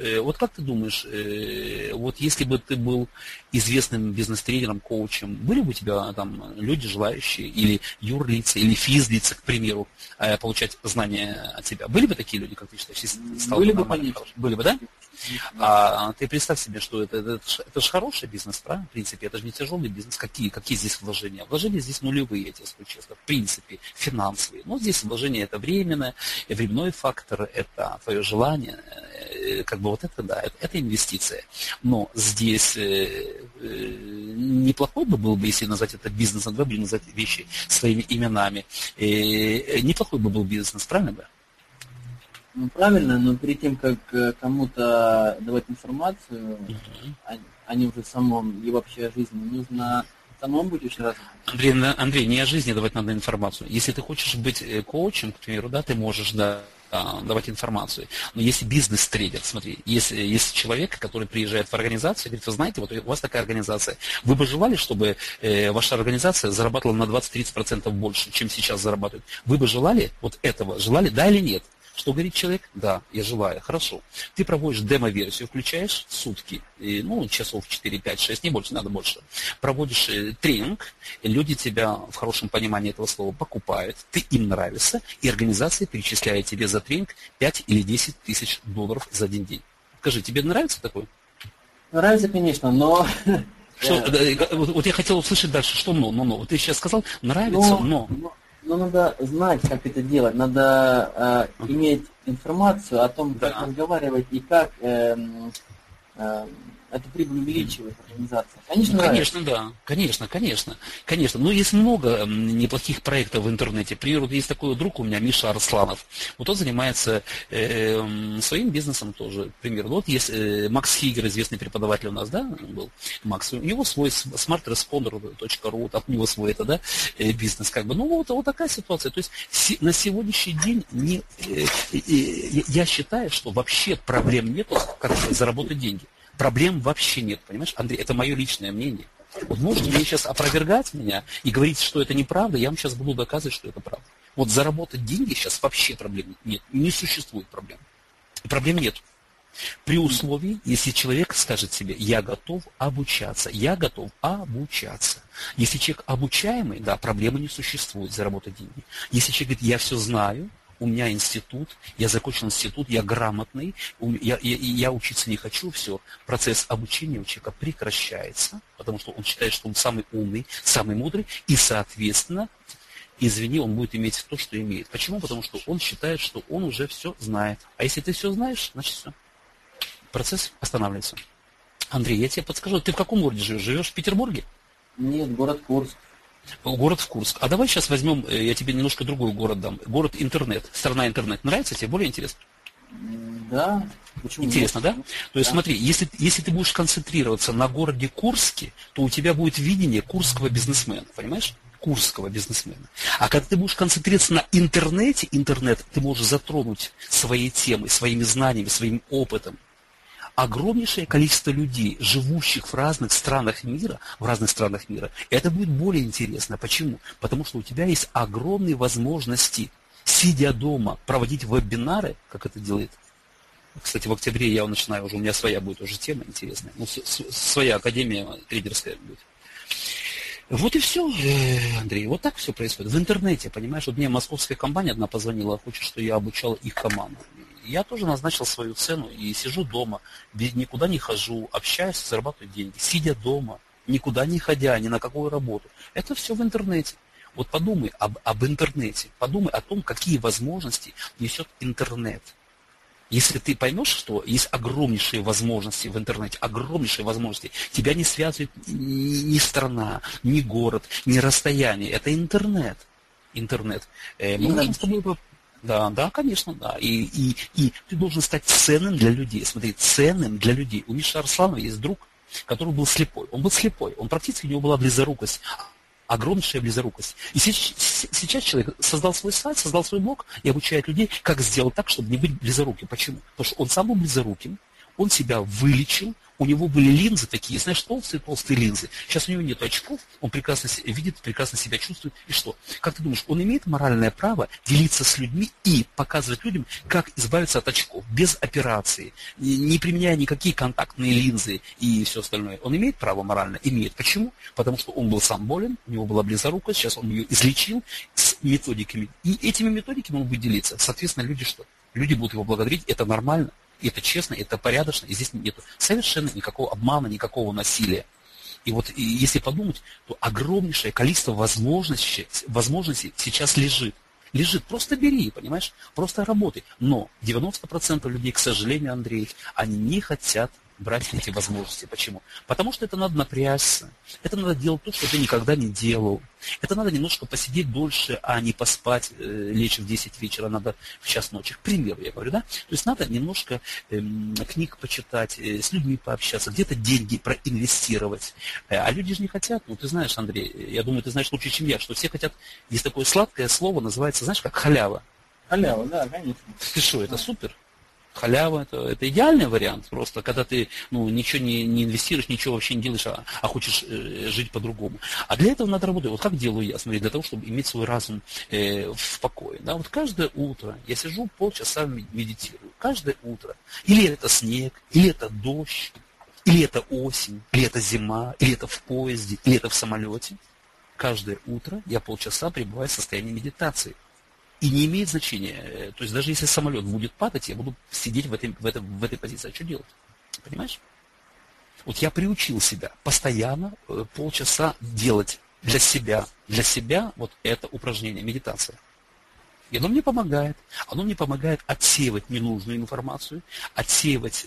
вот если бы ты был известным бизнес-тренером, коучем, были бы у тебя там люди, желающие, или юрлица, или физлица, к примеру, получать знания от тебя? Были бы такие люди, как ты считаешь? Были бы, конечно. Были бы, да? А ты представь себе, что это же хороший бизнес, правильно? В принципе, это же не тяжелый бизнес. Какие здесь вложения? Вложения здесь нулевые, я тебе скажу честно, в принципе, финансовые. Но здесь вложения это временное, временной фактор, это твое желание, как бы вот это, да, это инвестиция. Но здесь неплохой бы был бы, если назвать это бизнесом, да, будем назвать вещи своими именами, неплохой бы был бизнес, правильно бы? Ну, правильно, но перед тем, как кому-то давать информацию, а не уже самом и вообще о жизни, нужно самому быть очень развитым. Андрей, не о жизни давать надо информацию. Если ты хочешь быть коучем, к примеру, да, ты можешь, да, давать информацию. Но если бизнес-трейдер, смотри, есть человек, который приезжает в организацию и говорит, вы знаете, вот у вас такая организация, вы бы желали, чтобы ваша организация зарабатывала на 20-30% больше, чем сейчас зарабатывает? Вы бы желали вот этого? Желали, да или нет? Что говорит человек? Да, я желаю. Хорошо. Ты проводишь демо-версию, включаешь сутки, часов 4, 5, 6, не больше, надо больше. Проводишь тренинг, люди тебя, в хорошем понимании этого слова, покупают, ты им нравишься, и организация перечисляет тебе за тренинг 5 или 10 тысяч долларов за один день. Скажи, тебе нравится такое? Нравится, конечно, но... Вот я хотел услышать дальше, что но. Вот ты сейчас сказал, нравится, но. Но надо знать, как это делать, надо иметь информацию о том, как разговаривать и как эту прибыль увеличивает организация. Конечно, да. Конечно. Но есть много неплохих проектов в интернете. К примеру, есть такой друг у меня, Миша Арсланов. Вот он занимается своим бизнесом тоже. К примеру, вот есть Макс Хигер, известный преподаватель у нас, да, был Макс. У него свой smartresponder.ru, там у него свой бизнес, как бы. Вот такая ситуация. То есть на сегодняшний день я считаю, что вообще проблем нету, как заработать деньги. Проблем вообще нет, понимаешь, Андрей, это мое личное мнение. Вот можете мне сейчас опровергать меня и говорить, что это неправда, я вам сейчас буду доказывать, что это правда. Вот заработать деньги сейчас вообще проблем нет, не существует проблем. Проблем нет. При условии, если человек скажет себе, я готов обучаться. Если человек обучаемый, да, проблемы не существует заработать деньги. Если человек говорит, я все знаю, у меня институт, я закончил институт, я грамотный, я учиться не хочу, все, процесс обучения у человека прекращается, потому что он считает, что он самый умный, самый мудрый, и, соответственно, он будет иметь то, что имеет. Почему? Потому что он считает, что он уже все знает. А если ты все знаешь, значит все. Процесс останавливается. Андрей, я тебе подскажу, ты в каком городе живешь? Живешь в Петербурге? Нет, город Курск. Город в Курск. А давай сейчас возьмем, я тебе немножко другой город дам. Город интернет, страна интернет. Нравится тебе? Более интересно? Да. Почему Интересно, нет? Да? То есть смотри, если ты будешь концентрироваться на городе Курске, то у тебя будет видение курского бизнесмена, понимаешь? Курского бизнесмена. А когда ты будешь концентрироваться на интернете, ты можешь затронуть своей темой, своими знаниями, своим опытом. Огромнейшее количество людей, живущих в разных странах мира, это будет более интересно. Почему? Потому что у тебя есть огромные возможности, сидя дома, проводить вебинары, как это делает. Кстати, в октябре я начинаю уже, у меня своя будет уже тема интересная. Своя академия трейдерская будет. Вот и все, Андрей, вот так все происходит. В интернете, понимаешь, вот мне московская компания одна позвонила, хочет, что я обучал их команду. Я тоже назначил свою цену и сижу дома, никуда не хожу, общаюсь, зарабатываю деньги, сидя дома, никуда не ходя, ни на какую работу. Это все в интернете. Вот подумай об интернете, подумай о том, какие возможности несет интернет. Если ты поймешь, что есть огромнейшие возможности в интернете, огромнейшие возможности, тебя не связывает ни страна, ни город, ни расстояние. Это интернет. Мы можем с тобой... Да, конечно, да. И ты должен стать ценным для людей. Смотри, ценным для людей. У Миши Арсланова есть друг, который был слепой. Он был слепой. Он практически, у него была близорукость. Огромнейшая близорукость. И сейчас человек создал свой сайт, создал свой блог и обучает людей, как сделать так, чтобы не быть близоруким. Почему? Потому что он сам был близоруким, он себя вылечил, у него были линзы такие, знаешь, толстые линзы. Сейчас у него нет очков, он прекрасно видит, прекрасно себя чувствует. И что? Как ты думаешь, он имеет моральное право делиться с людьми и показывать людям, как избавиться от очков, без операции, не применяя никакие контактные линзы и все остальное? Он имеет право морально? Имеет. Почему? Потому что он был сам болен, у него была близорукость, сейчас он ее излечил с методиками. И этими методиками он будет делиться. Соответственно, люди что? Люди будут его благодарить, это нормально. Это честно, это порядочно, и здесь нет совершенно никакого обмана, никакого насилия. И вот если подумать, то огромнейшее количество возможностей сейчас лежит. Просто бери, понимаешь? Просто работай. Но 90% людей, к сожалению, Андрей, они не хотят брать эти возможности. Почему? Потому что это надо напрячься. Это надо делать то, что ты никогда не делал. Это надо немножко посидеть дольше, а не поспать, лечь в 10 вечера, надо в час ночи. К примеру, я говорю, да? То есть надо немножко книг почитать, с людьми пообщаться, где-то деньги проинвестировать. А люди же не хотят. Ну, ты знаешь, Андрей, я думаю, ты знаешь лучше, чем я, что все хотят. Есть такое сладкое слово, называется, знаешь, как халява. Халява, да, конечно. Ты что, это супер. Халява это идеальный вариант, просто когда ты ничего не инвестируешь, ничего вообще не делаешь, а хочешь жить по-другому. А для этого надо работать. Вот как делаю я, смотри, для того, чтобы иметь свой разум в покое. Да? Вот каждое утро я сижу полчаса медитирую. Каждое утро. Или это снег, или это дождь, или это осень, или это зима, или это в поезде, или это в самолете. Каждое утро я полчаса пребываю в состоянии медитации. И не имеет значения, то есть даже если самолет будет падать, я буду сидеть в этой позиции. А что делать? Понимаешь? Вот я приучил себя постоянно полчаса делать для себя вот это упражнение, медитация. И оно мне помогает. Оно мне помогает отсеивать ненужную информацию, отсеивать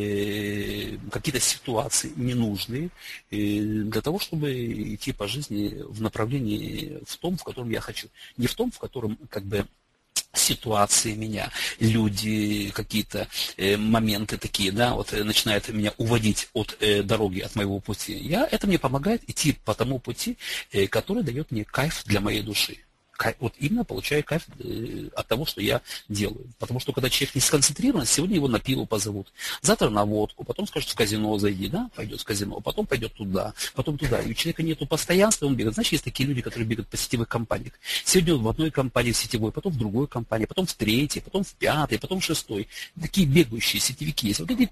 какие-то ситуации ненужные, для того, чтобы идти по жизни в направлении в том, в котором я хочу. Не в том, в котором как бы ситуации меня, люди, какие-то моменты такие, да, вот начинают меня уводить от дороги, от моего пути. Это мне помогает идти по тому пути, который дает мне кайф для моей души. Вот именно получаю кайф от того, что я делаю. Потому что когда человек не сконцентрирован, сегодня его на пиво позовут, завтра на водку, потом скажут, в казино зайди, да, пойдет в казино, потом пойдет туда, потом туда. И у человека нету постоянства, он бегает. Знаешь, есть такие люди, которые бегают по сетевых компаниях. Сегодня он в одной компании в сетевой, потом в другой компании, потом в третьей, потом в пятой, потом в шестой. Такие бегающие сетевики есть. Вот эти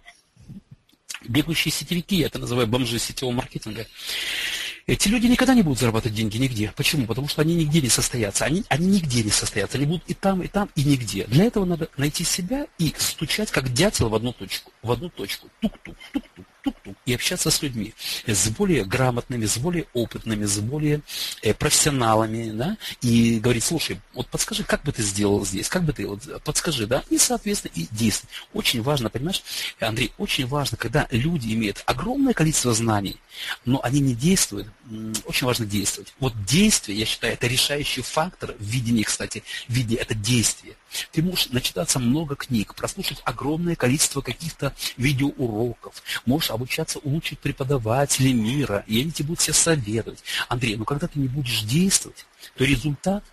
бегающие сетевики, я это называю бомжи сетевого маркетинга. Эти люди никогда не будут зарабатывать деньги нигде. Почему? Потому что они нигде не состоятся. Они нигде не состоятся. Они будут и там, и нигде. Для этого надо найти себя и стучать, как дятел, в одну точку. Тук-тук, тук-тук, тук-тук. И общаться с людьми. С более грамотными, с более опытными, с более профессионалами. Да? И говорить, слушай, вот подскажи, как бы ты сделал здесь? Как бы ты, подскажи, да? И, соответственно, и действуй. Очень важно, понимаешь, Андрей, очень важно, когда люди имеют огромное количество знаний, но они не действуют. Очень важно действовать. Вот действие, я считаю, это решающий фактор в видении, кстати, видение это действие. Ты можешь начитаться много книг, прослушать огромное количество каких-то видеоуроков, можешь обучаться у лучших преподавателей мира, и они тебе будут все советовать. Андрей, но когда ты не будешь действовать, то результат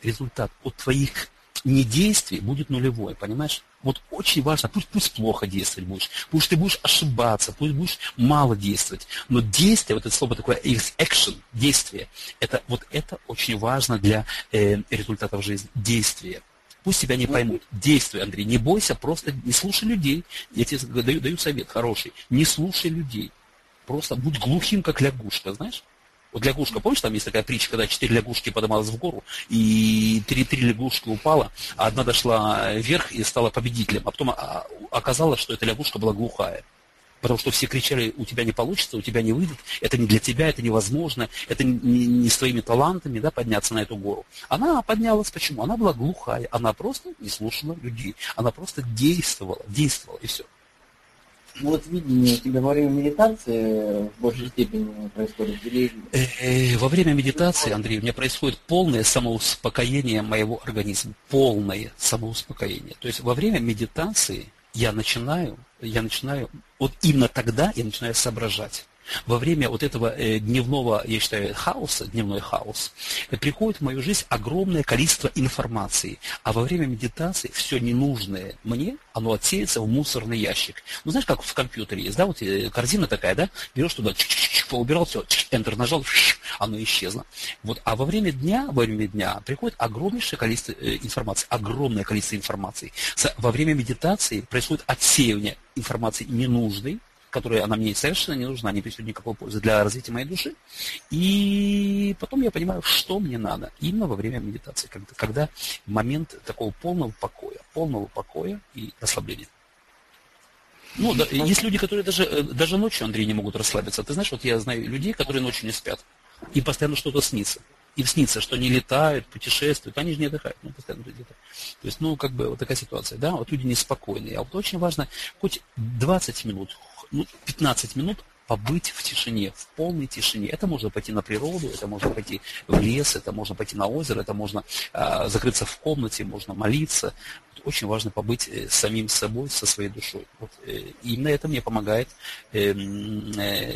от твоих недействий будет нулевой, понимаешь? Вот очень важно, пусть плохо действовать будешь, пусть ты будешь ошибаться, пусть будешь мало действовать, но действие, вот это слово такое action, действие, это очень важно для результатов жизни, действие. Пусть тебя не поймут. Действуй, Андрей, не бойся, просто не слушай людей. Я тебе даю совет хороший. Не слушай людей. Просто будь глухим, как лягушка, знаешь? Вот лягушка, помнишь, там есть такая притча, когда 4 лягушки поднималась в гору, и 3 лягушки упала, а одна дошла вверх и стала победителем, а потом оказалось, что эта лягушка была глухая. Потому что все кричали, у тебя не получится, у тебя не выйдет, это не для тебя, это невозможно, это не с твоими талантами, да, подняться на эту гору. Она поднялась, почему? Она была глухая, она просто не слушала людей, она просто действовала, и все. Вот видение у тебя во время медитации в большей степени происходит? Или... Во время медитации, Андрей, у меня происходит полное самоуспокоение моего организма. Полное самоуспокоение. То есть во время медитации я начинаю, вот именно тогда я начинаю соображать. Во время вот этого дневного, я считаю, дневной хаос, приходит в мою жизнь огромное количество информации. А во время медитации все ненужное мне, оно отсеется в мусорный ящик. Ну, знаешь, как в компьютере есть, да, вот корзина такая, да, берешь туда, поубирал, все, Enter нажал, оно исчезло. Вот, а во время дня приходит огромнейшее количество информации, огромное количество информации. Во время медитации происходит отсеивание информации ненужной, которая она мне совершенно не нужна, не принесет никакой пользы для развития моей души. И потом я понимаю, что мне надо именно во время медитации, когда момент такого полного покоя и расслабления. Ну, да, есть люди, которые даже ночью, Андрей, не могут расслабиться. Ты знаешь, вот я знаю людей, которые ночью не спят, и постоянно что-то снится. Им снится, что они летают, путешествуют, они же не отдыхают, постоянно где-то. То есть, как бы вот такая ситуация, да, вот люди неспокойные. А вот очень важно хоть 20 минут, 15 минут побыть в тишине, в полной тишине. Это можно пойти на природу, это можно пойти в лес, это можно пойти на озеро, это можно закрыться в комнате, можно молиться. Вот очень важно побыть самим собой, со своей душой. Вот, именно это мне помогает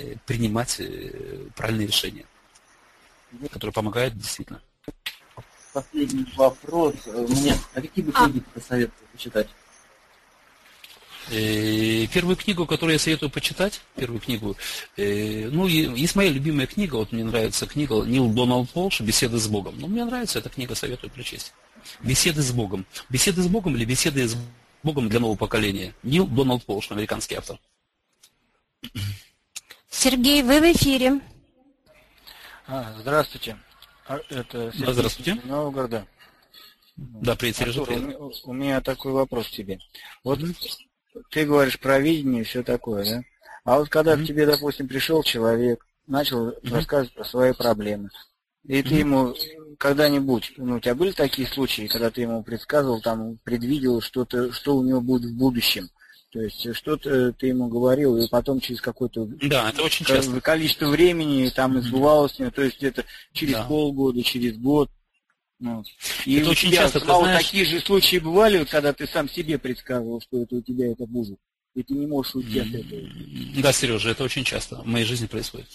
принимать правильные решения, которые помогают действительно. последний вопрос. Какие бы книги ты посоветовал почитать? Первую книгу, которую я советую почитать, есть моя любимая книга, вот мне нравится книга Нил Дональд Волш «Беседы с Богом». Мне нравится эта книга, советую прочесть. «Беседы с Богом». «Беседы с Богом» или «Беседы с Богом для нового поколения». Нил Дональд Волш, американский автор. Сергей, вы в эфире. Здравствуйте. Это Сергей, здравствуйте. из Новгорода. Да, привет, Сережа. У меня такой вопрос к тебе. Вот ты говоришь про видение и все такое, да? А вот когда к тебе, допустим, пришел человек, начал рассказывать про свои проблемы, и ты ему когда-нибудь, у тебя были такие случаи, когда ты ему предсказывал, там, предвидел что-то, что у него будет в будущем? То есть что-то ты ему говорил, и потом через какое-то это очень часто. Количество времени там избывалось, то есть где-то через полгода, через год. И это у очень тебя часто, знаешь... такие же случаи бывали, когда ты сам себе предсказывал, что это у тебя это будет, и ты не можешь уйти от этого. Да, Сережа, это очень часто в моей жизни происходит.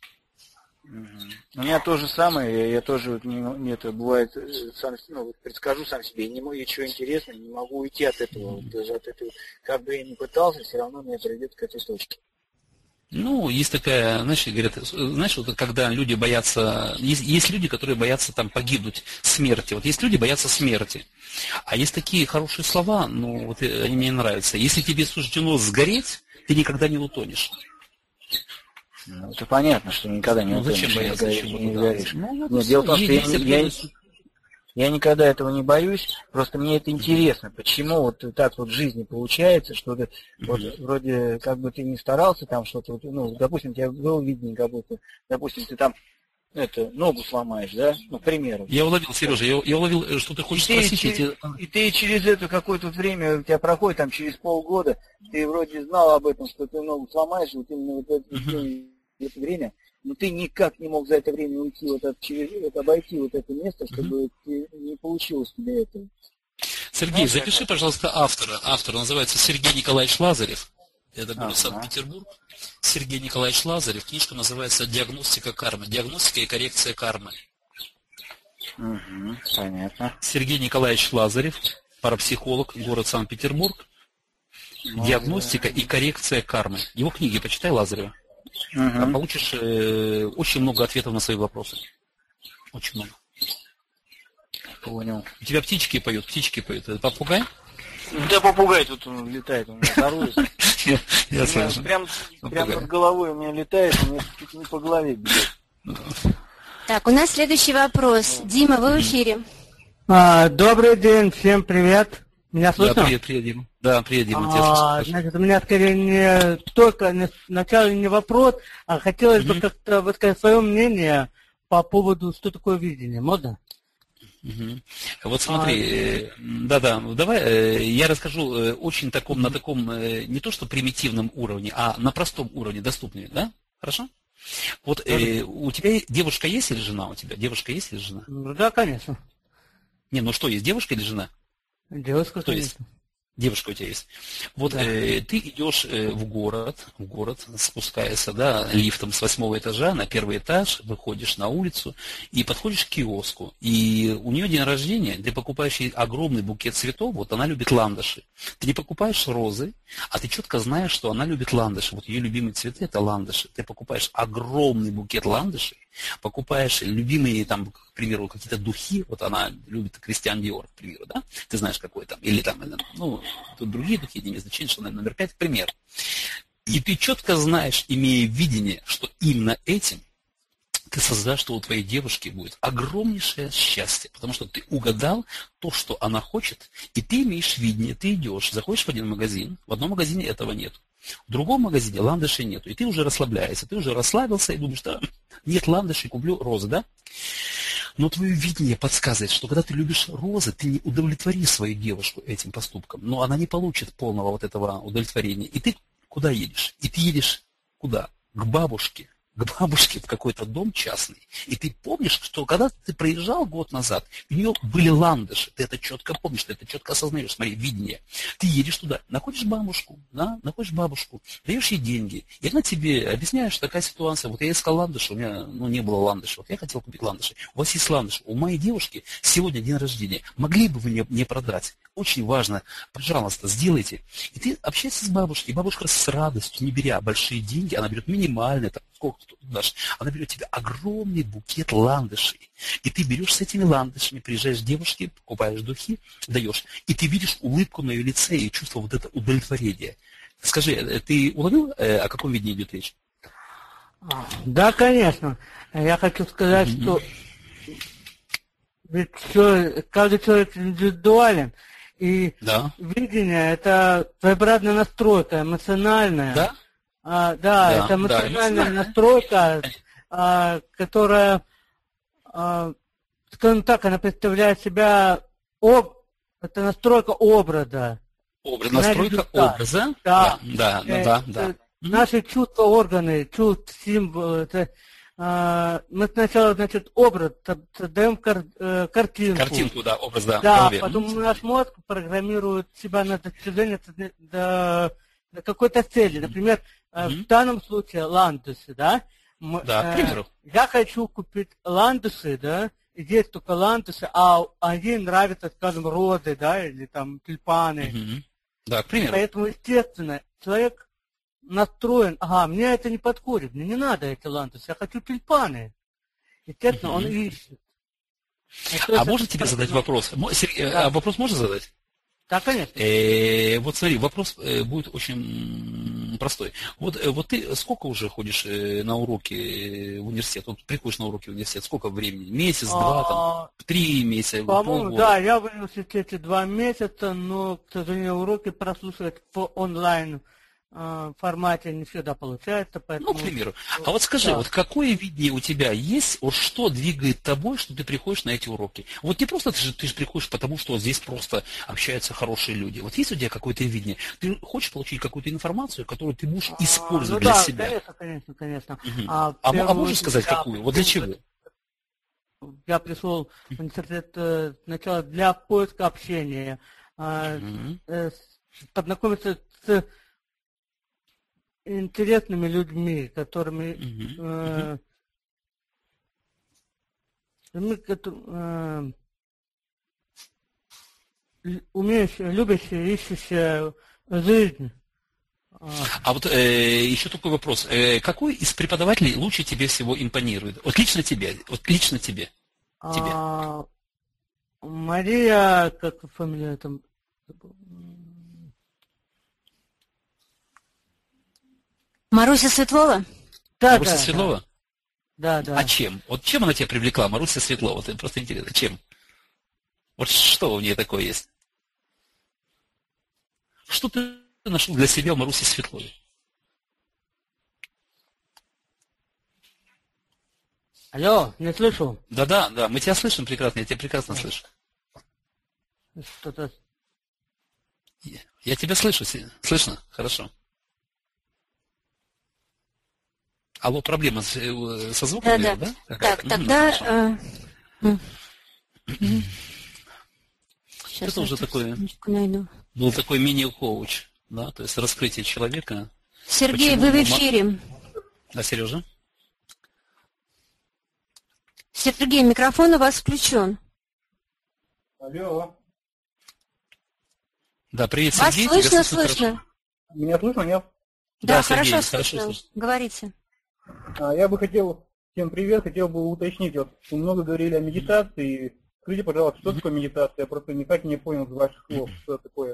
У меня то же самое, я тоже это бывает, предскажу сам себе, и чего интересного, не могу уйти от этого, даже от этого, как бы я ни пытался, все равно меня приведет к этой точке. Есть такая, вот когда люди боятся, есть люди, которые боятся там погибнуть, смерти. Вот есть люди, боятся смерти. А есть такие хорошие слова, они мне нравятся. Если тебе суждено сгореть, ты никогда не утонешь. Это понятно, что никогда не утонешь. Зачем бояться не горишь. Дело в том, что я никогда этого не боюсь, просто мне это интересно, почему вот так вот в жизни получается, что ты вот вроде как бы ты не старался там что-то, допустим, у тебя было видение как будто, допустим, ты там ногу сломаешь, да, к примеру. Я уловил, Сережа, я уловил, что ты хочешь спросить. И ты через это какое-то время, у тебя проходит там через полгода, ты вроде знал об этом, что ты ногу сломаешь, вот именно вот это время, но ты никак не мог за это время уйти, обойти вот это место, чтобы не получилось тебе это. Сергей, запиши, пожалуйста, автора. Автор называется Сергей Николаевич Лазарев. Это город Санкт-Петербург. Сергей Николаевич Лазарев. Книжка называется «Диагностика кармы». Диагностика и коррекция кармы. Понятно. Сергей Николаевич Лазарев, парапсихолог, город Санкт-Петербург. Диагностика и коррекция кармы. Его книги почитай, Лазарева. Получишь очень много ответов на свои вопросы. Очень много. Понял. У тебя птички поют. Это попугай? Да, попугай тут он летает, у меня здоровье. Я слышу. Прям над головой у меня летает, у меня чуть не по голове бьет. Так, у нас следующий вопрос. Дима, вы в эфире. Добрый день, всем привет. Меня слышно? Да, привет, Дима. Да, привет, Дима. Значит, у меня скорее не только сначала не вопрос, а хотелось бы как-то высказать свое мнение по поводу, что такое видение. Можно? Вот смотри, давай я расскажу очень на таком, не то что примитивном уровне, а на простом уровне, доступнее, да? Хорошо? Вот у тебя девушка есть или жена у тебя? Девушка есть или жена? Да, конечно. Не, что есть, девушка или жена? Девушка, кто есть? Девушка у тебя есть. Вот ты идешь в город, спускаешься, лифтом с 8 этажа на 1 этаж, выходишь на улицу и подходишь к киоску. И у нее день рождения, ты покупаешь ей огромный букет цветов, вот она любит ландыши. Ты не покупаешь розы, а ты четко знаешь, что она любит ландыши. Вот ее любимые цветы это ландыши. Ты покупаешь огромный букет ландышей, покупаешь любимые, там, к примеру, какие-то духи, вот она любит Кристиан Диор, к примеру, да? Ты знаешь, какой там, или там, тут другие духи, не имеет значения, что номер 5, к примеру. И ты четко знаешь, имея видение, что именно этим ты создашь, что у твоей девушки будет огромнейшее счастье, потому что ты угадал то, что она хочет, и ты имеешь видение, ты идешь, заходишь в один магазин, в одном магазине этого нет. В другом магазине ландышей нету, и ты уже расслабляешься, ты уже расслабился и думаешь, что нет ландышей, куплю розы, да? Но твое видение подсказывает, что когда ты любишь розы, ты не удовлетворишь свою девушку этим поступком, но она не получит полного вот этого удовлетворения. И ты куда едешь? И ты едешь куда? К бабушке к бабушке в какой-то дом частный, и ты помнишь, что когда ты проезжал год назад, у нее были ландыши, ты это четко помнишь, ты это четко осознаешь, смотри, видение. Ты едешь туда, находишь бабушку, даешь ей деньги, и она тебе объясняет, что такая ситуация, вот я искал ландыши, у меня не было ландышей, вот я хотел купить ландыши, у вас есть ландыши, у моей девушки сегодня день рождения, могли бы вы мне продать? Очень важно, пожалуйста, сделайте. И ты общаешься с бабушкой, и бабушка с радостью, не беря большие деньги, она берет минимальные, там, сколько ты дашь, она берет тебе огромный букет ландышей. И ты берешь с этими ландышами, приезжаешь к девушке, покупаешь духи, даешь, и ты видишь улыбку на ее лице и чувство вот это удовлетворения. Скажи, ты уловил, о каком видении идет речь? Да, конечно. Я хочу сказать, что ведь каждый человек индивидуален. И видение – это своеобразная настройка, эмоциональная. Да? Да, это эмоциональная настройка, которая, скажем так, она представляет себя, это настройка образа. Настройка образа? Да. Наши чувства, органы, символы, мы сначала, образ, создаем картинку. Картинку, да, образ, да. Да, потом наш мозг программирует себя на достижение до какой-то цели. Например, в данном случае ландыши, да? Да, к примеру. Я хочу купить ландыши, да? И здесь только ландыши, а ей нравятся, скажем, розы, да, или там тюльпаны. Да, к примеру. Поэтому, естественно, человек настроен, мне это не подходит, мне не надо эти ландыши, я хочу тюльпаны. Естественно, он ищет. Можно тебе задать вопрос? Вопрос можно задать? Да, конечно. Вот смотри, вопрос будет очень простой. Вот ты сколько уже ходишь на уроки в университет? Вот приходишь на уроки в университет, сколько времени? Месяц, 2, 3 месяца? По-моему, да, я в университете 2 месяца, но, к сожалению, уроки прослушивать по онлайн формате не всегда получается, поэтому... к примеру. А вот скажи, вот какое видение у тебя есть, вот что двигает тобой, что ты приходишь на эти уроки? Вот не просто ты же приходишь, потому что здесь просто общаются хорошие люди. Вот есть у тебя какое-то видение? Ты хочешь получить какую-то информацию, которую ты будешь использовать для себя? Конечно. А можешь сказать, какую? Вот для чего? Я пришел в университет сначала для поиска общения, познакомиться с интересными людьми, которыми умеющие, любящие, ищущие жизнь. А вот еще такой вопрос. Какой из преподавателей лучше тебе всего импонирует? Вот лично тебе. Мария, как фамилия там? Маруся Светлова? Маруся Светлова? Да. А чем? Вот чем она тебя привлекла, Маруся Светлова? Это просто интересно. Чем? Вот что у нее такое есть? Что ты нашел для себя в Марусе Светловой? Алло, не слышу. Да, мы тебя слышим прекрасно, я тебя прекрасно слышу. Что-то... Я тебя слышу, слышно? Хорошо. Алло, проблема со звуком? Да. Так, тогда... Это уже такой... Был такой мини-коуч, да, то есть раскрытие человека. Сергей, вы в эфире. Да, Сережа? Сергей, микрофон у вас включен. Алло. Да, привет, вас Сергей. Вас слышно? Меня слышно, нет? Да, Сергей, хорошо слышно. Говорите. Я бы хотел, всем привет, хотел бы уточнить, вот много говорили о медитации. Скажите, пожалуйста, что такое медитация? Я просто никак не понял из ваших слов, что это такое.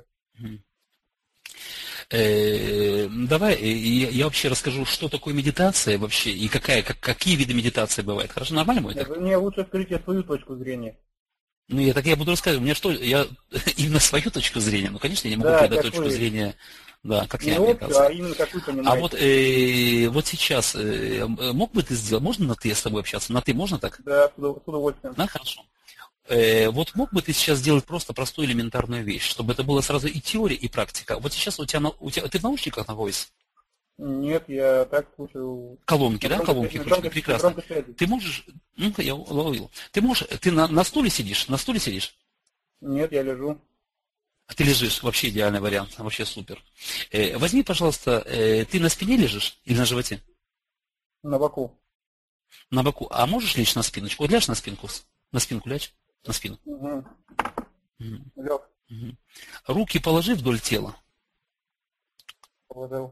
Давай я вообще расскажу, что такое медитация вообще и какие виды медитации бывают. Хорошо, нормально будет? Вы мне лучше скажите свою точку зрения. Я буду рассказывать. У меня что, я именно свою точку зрения, конечно, я не могу передать точку зрения, да, как я медитация. А именно как вы понимаете. Вот сейчас, мог бы ты сделать, можно на ты с тобой общаться? На ты можно так? Да, с удовольствием. Да, хорошо. Вот мог бы ты сейчас сделать просто простую элементарную вещь, чтобы это было сразу и теория, и практика. Вот сейчас у тебя ты в наушниках находишься? Нет, я так слушаю. Колонки, да? Колонки крутишь. Прекрасно. Ты можешь... Ну-ка, я уловил. Ты можешь... Ты на стуле сидишь? На стуле сидишь? Нет, я лежу. А ты лежишь. Вообще идеальный вариант. Вообще супер. Возьми, пожалуйста, ты на спине лежишь или на животе? На боку. На боку. А можешь лечь на спиночку? Вот ляжь на спинку. На спинку ляжь. На спину. Угу. Лег. Угу. Руки положи вдоль тела. Положил.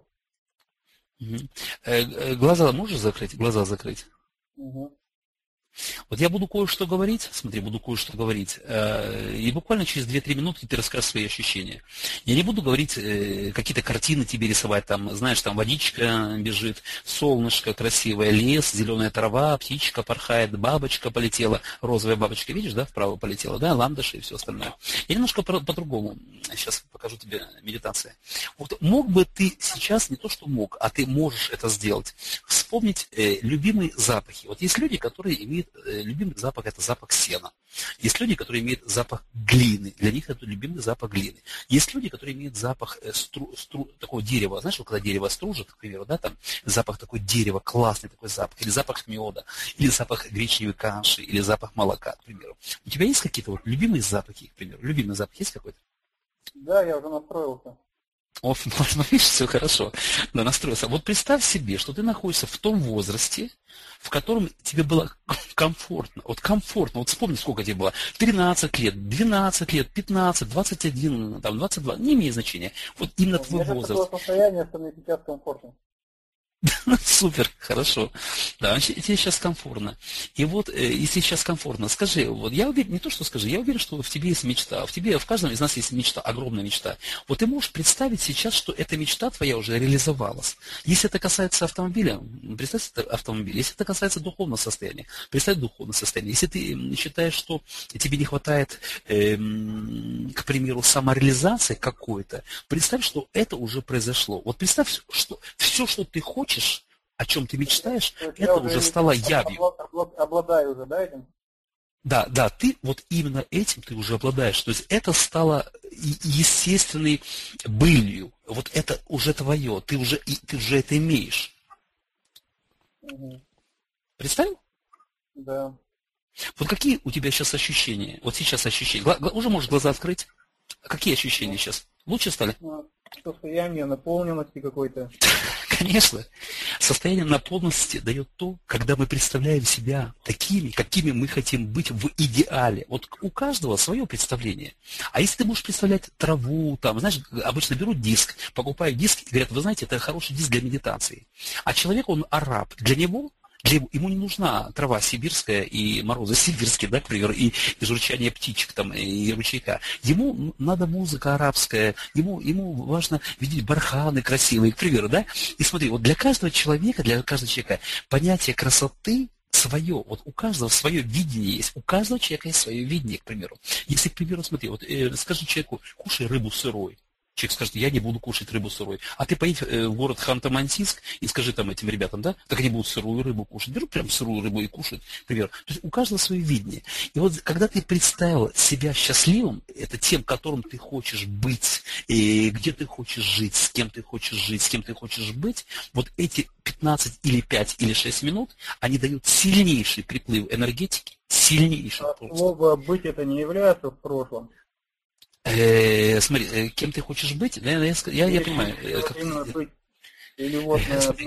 Угу. Глаза можешь закрыть? Глаза закрыть. Угу. Вот я буду кое-что говорить, смотри, и буквально через 2-3 минутки ты расскажешь свои ощущения. Я не буду говорить, какие-то картины тебе рисовать, там, знаешь, там водичка бежит, солнышко красивое, лес, зеленая трава, птичка порхает, бабочка полетела, розовая бабочка, видишь, да, вправо полетела, да, ландыши и все остальное. Я немножко по-другому, сейчас покажу тебе медитацию. Вот мог бы ты сейчас, не то что мог, а ты можешь это сделать, вспомнить любимые запахи. Вот есть люди, которые имеют любимый запах – это запах сена. Есть люди, которые имеют запах глины. Для них это любимый запах глины. Есть люди, которые имеют запах такого дерева. Знаешь, вот когда дерево стружит, к примеру, да, там запах такой дерева, классный такой запах. Или запах меда, или запах гречневой каши, или запах молока, к примеру. У тебя есть какие-то вот любимые запахи, к примеру? Любимый запах есть какой-то? Да, я уже настроился. О, ну, видишь, все хорошо. Да, настроился. Вот представь себе, что ты находишься в том возрасте, в котором тебе было комфортно. Вот комфортно. Вот вспомни, сколько тебе было. 13 лет, 12 лет, 15, 21, там, 22. Не имеет значения. Вот именно твой возраст. Такое состояние, что мне сейчас комфортно. Супер, хорошо. Да, тебе сейчас комфортно. И вот, если сейчас комфортно, скажи, вот я уверен, не то, что скажи, я уверен, что в тебе есть мечта. В каждом из нас есть мечта, огромная мечта. Вот ты можешь представить сейчас, что эта мечта твоя уже реализовалась. Если это касается автомобиля, представь это автомобиль. Если это касается духовного состояния, представь духовное состояние. Если ты считаешь, что тебе не хватает, к примеру, самореализации какой-то, представь, что это уже произошло. Вот представь, что все, что ты хочешь, о чем ты мечтаешь, это уже стало явью. Обладаю уже, да, этим? Да, ты вот именно этим ты уже обладаешь. То есть это стало естественной былью. Вот это уже твое, ты уже это имеешь. Угу. Представил? Да. Вот какие у тебя сейчас ощущения? Вот сейчас ощущения. Уже можешь глаза открыть. Какие ощущения сейчас? Лучше стали? Состояние наполненности какой-то. Конечно. Состояние наполненности дает то, когда мы представляем себя такими, какими мы хотим быть в идеале. Вот у каждого свое представление. А если ты будешь представлять траву, там, знаешь, обычно берут диск, покупают диск и говорят, вы знаете, это хороший диск для медитации. А человек, он араб. Ему не нужна трава сибирская и морозы сибирские, да, к примеру, и журчание птичек там, и ручейка. Ему надо музыка арабская, ему важно видеть барханы красивые, к примеру, да. И смотри, вот для каждого человека понятие красоты свое, вот у каждого свое видение есть, у каждого человека есть свое видение, к примеру. Если, к примеру, смотри, вот скажи человеку, кушай рыбу сырой. Человек скажет, я не буду кушать рыбу сырой. А ты поедь в город Ханты-Мансийск и скажи там этим ребятам, да, так они будут сырую рыбу кушать. Берут прям сырую рыбу и кушают, например. То есть у каждого свое видение. И вот когда ты представил себя счастливым, это тем, которым ты хочешь быть, и где ты хочешь жить, с кем ты хочешь быть, вот эти 15 или 5 или 6 минут, они дают сильнейший приплыв энергетики, сильнейший. Слово «быть» это не является в прошлом. Смотри, кем ты хочешь быть? Я понимаю. Быть. Или вот,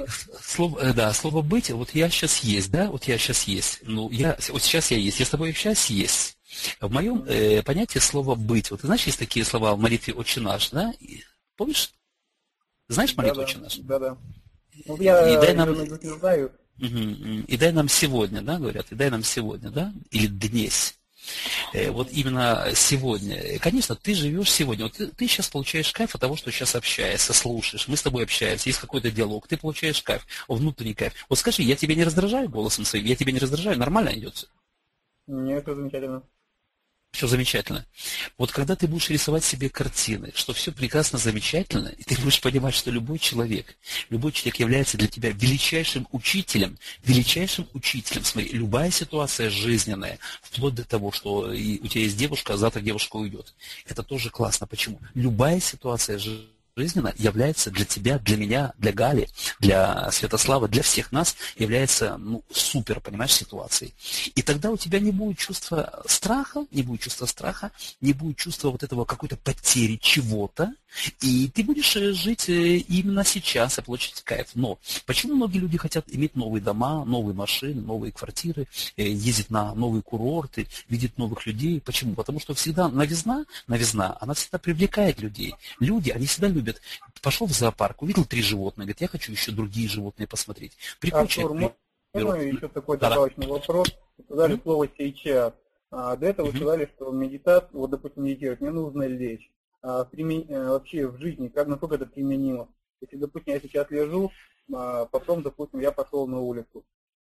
слово быть, вот я сейчас есть, да, вот я сейчас есть. Вот сейчас я есть, я с тобой общаюсь, есть. В моем понятии слова быть, вот ты знаешь, есть такие слова в молитве «Отче наш», да? Помнишь? Знаешь молитву «Отче наш»? Да. Ну, я не знаю. И дай нам сегодня, да, говорят, и дай нам сегодня, да, или днесь. Вот именно сегодня. Конечно, ты живешь сегодня. Вот ты сейчас получаешь кайф от того, что сейчас общаешься, слушаешь. Мы с тобой общаемся, есть какой-то диалог. Ты получаешь кайф, внутренний кайф. Вот скажи, я тебя не раздражаю голосом своим? Я тебя не раздражаю? Нормально идет все? Нет, это замечательно. Все замечательно. Вот когда ты будешь рисовать себе картины, что все прекрасно, замечательно, и ты будешь понимать, что любой человек является для тебя величайшим учителем. Смотри, любая ситуация жизненная, вплоть до того, что у тебя есть девушка, а завтра девушка уйдет. Это тоже классно. Почему? Любая ситуация жизненно является для тебя, для меня, для Гали, для Святослава, для всех нас является супер, понимаешь, ситуацией. И тогда у тебя не будет чувства страха, не будет чувства вот этого какой-то потери чего-то, и ты будешь жить именно сейчас и получить кайф. Но почему многие люди хотят иметь новые дома, новые машины, новые квартиры, ездить на новые курорты, видеть новых людей? Почему? Потому что всегда новизна, она всегда привлекает людей. Люди, они всегда любят. Пошел в зоопарк, увидел 3 животных, говорит, я хочу еще другие животные посмотреть. Артур, можно еще такой добавочный вопрос? Вы сказали слово «сейчас». До этого вы сказали, что медитация, вот, допустим, медитировать не нужно лечь. Вообще в жизни, насколько это применимо? Если, допустим, я сейчас лежу, потом, допустим, я пошел на улицу.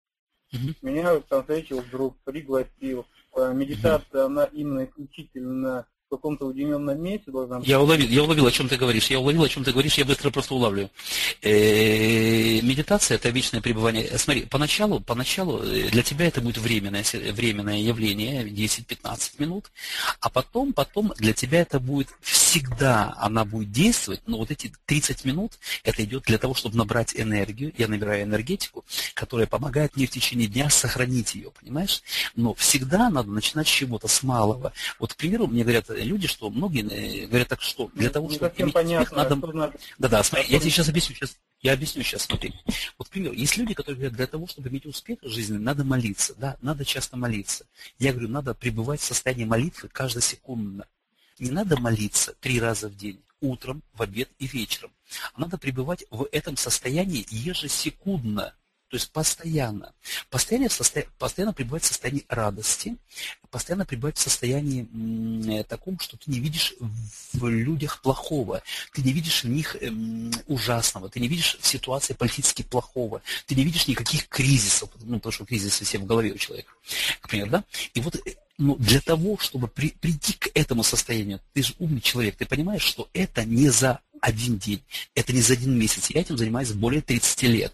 Меня там встретил вдруг, пригласил. Медитация, она именно исключительно в каком-то уединенном месте должна быть. Я уловил, о чем ты говоришь. Я быстро просто улавливаю. Медитация – это вечное пребывание. Смотри, поначалу для тебя это будет временное явление, 10-15 минут, а потом для тебя это будет всегда, она будет действовать, но вот эти 30 минут, это идет для того, чтобы набрать энергию. Я набираю энергетику, которая помогает мне в течение дня сохранить ее, понимаешь? Но всегда надо начинать с чего-то, с малого. Вот, к примеру, мне говорят люди, что многие говорят так, что для того, чтобы иметь успех, надо... Да, смотри, я тебе сейчас объясню. Смотри. Вот, к примеру, есть люди, которые говорят, для того, чтобы иметь успех в жизни, надо молиться, да, надо часто молиться. Я говорю, надо пребывать в состоянии молитвы каждосекундно. Не надо молиться 3 раза в день, утром, в обед и вечером. А надо пребывать в этом состоянии ежесекундно. То есть постоянно пребывать в состоянии радости, постоянно пребывать в состоянии таком, что ты не видишь в людях плохого, ты не видишь в них ужасного, ты не видишь в ситуации политически плохого, ты не видишь никаких кризисов, потому что кризисы все в голове у человека, к примеру, да? И вот для того, чтобы прийти к этому состоянию, ты же умный человек, ты понимаешь, что это не за 1 день, это не за 1 месяц. Я этим занимаюсь более 30 лет.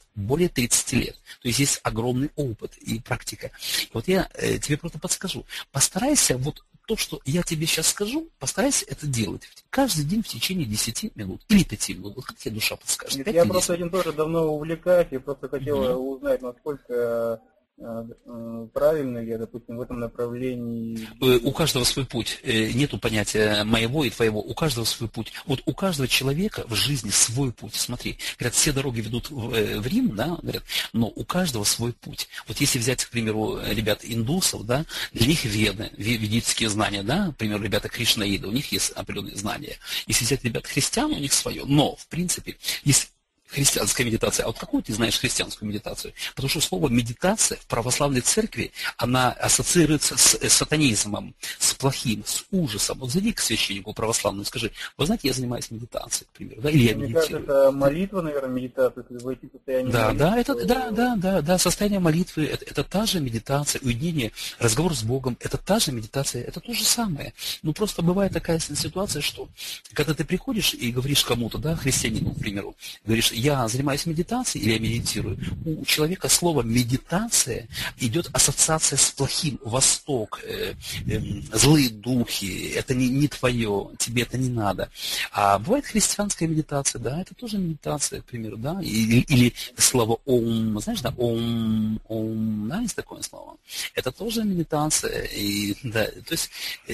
То есть есть огромный опыт и практика. И вот я тебе просто подскажу. Постарайся вот то, что я тебе сейчас скажу, постарайся это делать каждый день в течение 10 минут или 5 минут. Вот как тебе душа подскажет? Я просто этим тоже давно увлекаюсь, я просто хотел узнать, насколько правильно я, допустим, в этом направлении... У каждого свой путь. Нету понятия моего и твоего. У каждого свой путь. Вот у каждого человека в жизни свой путь. Смотри, говорят, все дороги ведут в Рим, да, говорят, но у каждого свой путь. Вот если взять, к примеру, ребят индусов, да, для них веды, ведические знания, да, к примеру, ребята кришнаиды, у них есть определенные знания. Если взять ребят христиан, у них свое. Но, в принципе, если христианская медитация. А вот какую ты знаешь христианскую медитацию? Потому что слово медитация в православной церкви, она ассоциируется с сатанизмом, с плохим, с ужасом. Вот зайди к священнику православному, скажи, вы знаете, я занимаюсь медитацией, к примеру, да, или я медитирую. Мне кажется, это молитва, наверное, медитация, если войти в состояние молитвы. Да, состояние молитвы, это та же медитация, уединение, разговор с Богом, это та же медитация, это то же самое. Ну, просто бывает такая ситуация, что когда ты приходишь и говоришь кому-то, да, христианину, к примеру, говоришь, я занимаюсь медитацией или я медитирую, у человека слово медитация идет ассоциация с плохим, восток, злые духи, это не твое, тебе это не надо. А бывает христианская медитация, да, это тоже медитация, к примеру, да, или слово ом, знаешь, да, ом, да, есть такое слово. Это тоже медитация, и, да, то есть,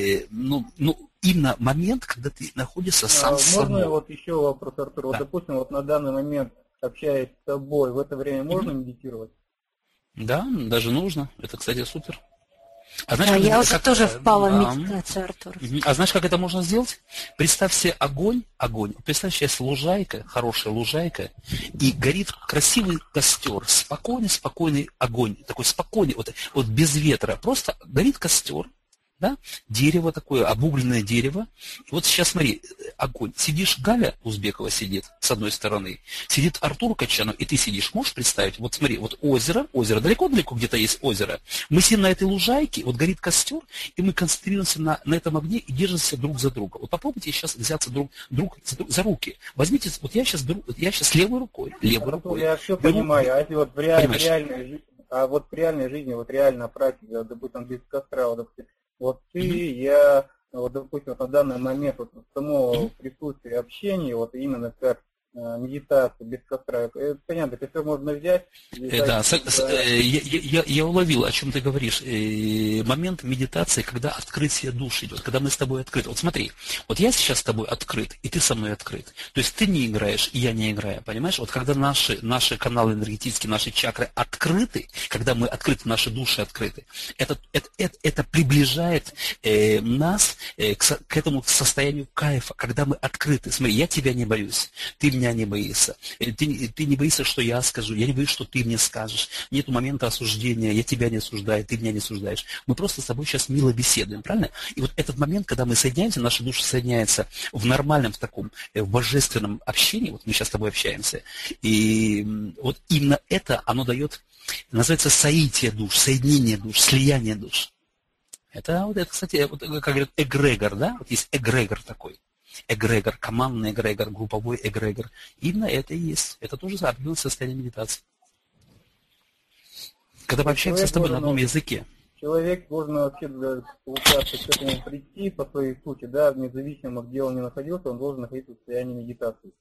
именно момент, когда ты находишься сам с собой. Можно вот еще вопрос, Артур? Да. Вот, допустим, вот на данный момент, общаясь с собой, в это время можно медитировать? Да, даже нужно. Это, кстати, супер. А знаешь, я уже тоже впала в медитацию, Артур. А знаешь, как это можно сделать? Представь себе огонь. Представь себе лужайка, хорошая лужайка, и горит красивый костер, спокойный огонь, такой спокойный, вот без ветра. Просто горит костер. Да? Дерево такое, обугленное дерево. И вот сейчас смотри, огонь. Сидишь, Галя Узбекова сидит с одной стороны, сидит Артур Качанов, и ты сидишь. Можешь представить? Вот смотри, вот озеро, далеко-далеко где-то есть озеро. Мы сидим на этой лужайке, вот горит костер, и мы концентрируемся на этом огне и держимся друг за друга. Вот попробуйте сейчас взяться друг за руки. Возьмите, вот я сейчас левой рукой. Я все понимаю, а если вот в реальной жизни, вот реально практика, допустим, без костра, вот допустим, вот ты, я, вот, допустим, на данный момент вот, самого присутствия общения, вот именно как медитация без костра, это понятно, это все можно взять. Да, я уловил, о чем ты говоришь. Момент медитации, когда открытие души идет, когда мы с тобой открыты. Вот смотри, вот я сейчас с тобой открыт, и ты со мной открыт. То есть ты не играешь, и я не играю, понимаешь? Вот когда наши каналы энергетические, наши чакры открыты, когда мы открыты, наши души открыты, это приближает нас к этому состоянию кайфа, когда мы открыты. Смотри, я тебя не боюсь, ты меня не боишься. Ты не боишься, что я скажу, я не боюсь, что ты мне скажешь. Нету момента осуждения, я тебя не осуждаю, ты меня не осуждаешь. Мы просто с тобой сейчас мило беседуем, правильно? И вот этот момент, когда мы соединяемся, наши души соединяются в нормальном, в таком, в божественном общении, вот мы сейчас с тобой общаемся, и вот именно это, оно дает, называется соитие душ, соединение душ, слияние душ. Это, кстати, вот, как говорят, эгрегор, да? Вот есть эгрегор такой. Эгрегор, командный эгрегор, групповой эгрегор. Именно это и есть. Это тоже определенное состояние медитации. Когда мы общаемся с тобой на одном языке. Человек должен вообще, получается, к этому прийти по своей сути, да, независимо, где он ни находился, он должен находиться в состоянии медитации.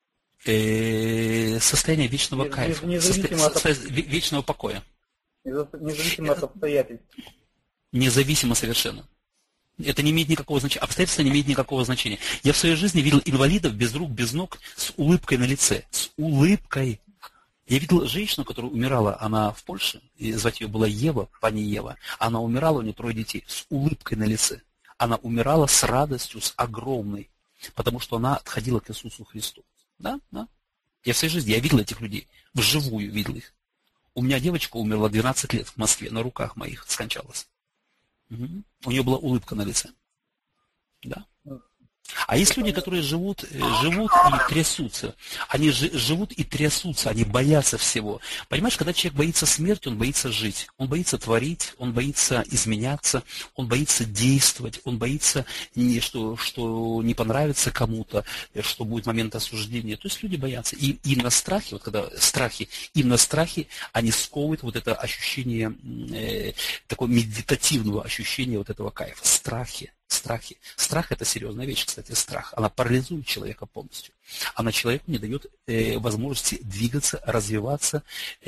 Состояние вечного кайфа, вечного покоя. Независимо от обстоятельств. Независимо совершенно. Это не имеет никакого значения. Обстоятельства не имеют никакого значения. Я в своей жизни видел инвалидов без рук, без ног, с улыбкой на лице. С улыбкой. Я видел женщину, которая умирала, она в Польше, и звать ее была Ева, пани Ева. Она умирала, у нее 3 детей, с улыбкой на лице. Она умирала с радостью, с огромной, потому что она отходила к Иисусу Христу. Да, да. Я в своей жизни, я видел этих людей, вживую видел их. У меня девочка умерла 12 лет в Москве, на руках моих скончалась. Угу. У нее была улыбка на лице. Да. А есть люди, которые живут и трясутся. Они живут и трясутся, они боятся всего. Понимаешь, когда человек боится смерти, он боится жить. Он боится творить, он боится изменяться, он боится действовать, он боится, что не понравится кому-то, что будет момент осуждения. То есть люди боятся. И им на страхе, вот когда страхи, им на страхе они сковывают вот это ощущение, такое медитативного ощущения вот этого кайфа. Страхи. Страх – это серьезная вещь, кстати, страх. Она парализует человека полностью. Она человеку не дает возможности двигаться, развиваться.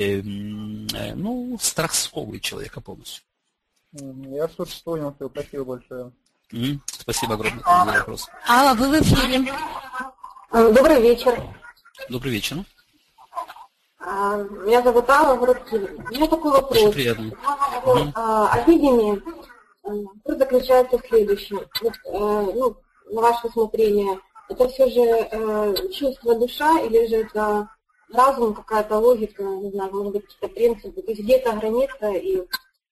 Страх сковывает человека полностью. Я что-то понял, все, спасибо большое. Спасибо огромное за вопрос. Алла, вы в эфире. Добрый вечер. Добрый вечер. Меня зовут Алла, город Киев. У меня такой вопрос. Очень приятно. О видении. Что заключается в следующем. Вот, на ваше усмотрение, это все же чувство, душа, или же это разум, какая-то логика, не знаю, может быть, какие-то принципы, то есть где-то граница и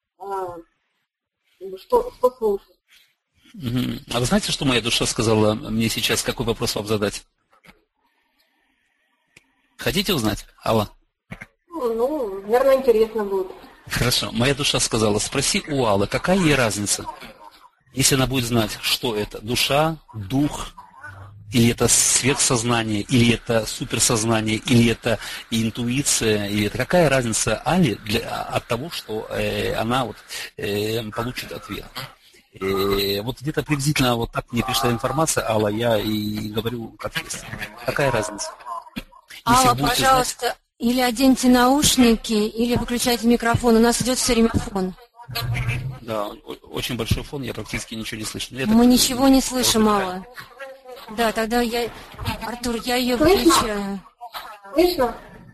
что слушать. А вы знаете, что моя душа сказала мне сейчас, какой вопрос вам задать? Хотите узнать, Алла? Наверное, интересно будет. Хорошо. Моя душа сказала, спроси у Аллы, какая ей разница, если она будет знать, что это душа, дух, или это сверхсознание, или это суперсознание, или это интуиция, или это какая разница Алле от того, что она получит ответ. Вот где-то приблизительно вот так мне пришла информация, Алла, я и говорю как есть. Какая разница? Алла, пожалуйста, или оденьте наушники, или выключайте микрофон. У нас идет все время фон. Да, очень большой фон, я практически ничего не слышу. Мы ничего не слышим, Алла. Да, тогда Артур, я ее выключаю. Слышно?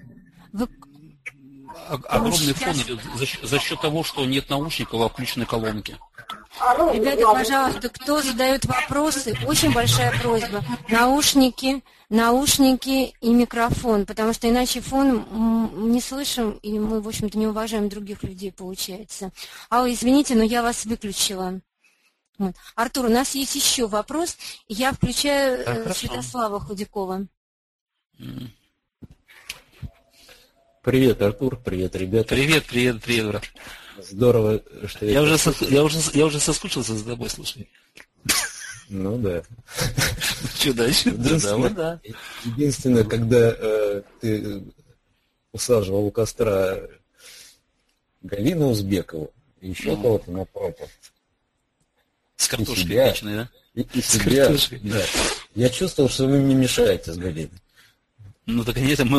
Огромный фон идет за счет того, что нет наушников, а включены колонки. Ребята, пожалуйста, кто задает вопросы, очень большая просьба. Наушники и микрофон, потому что иначе фон не слышим, и мы, в общем-то, не уважаем других людей, получается. Алла, извините, но я вас выключила. Вот. Артур, у нас есть еще вопрос. Я включаю Святослава Худякова. Привет, Артур, привет, ребята. Привет, брат. Здорово, что я уже соскучился за тобой, слушай. Ну да. Что дальше? Да. Единственное, когда ты усаживал у костра Галину Узбекову и еще кого-то на пропа. картошкой себя, вечной, да? И себя, да. Я чувствовал, что вы мне мешаете с Галиной. Ну, так нет, мы...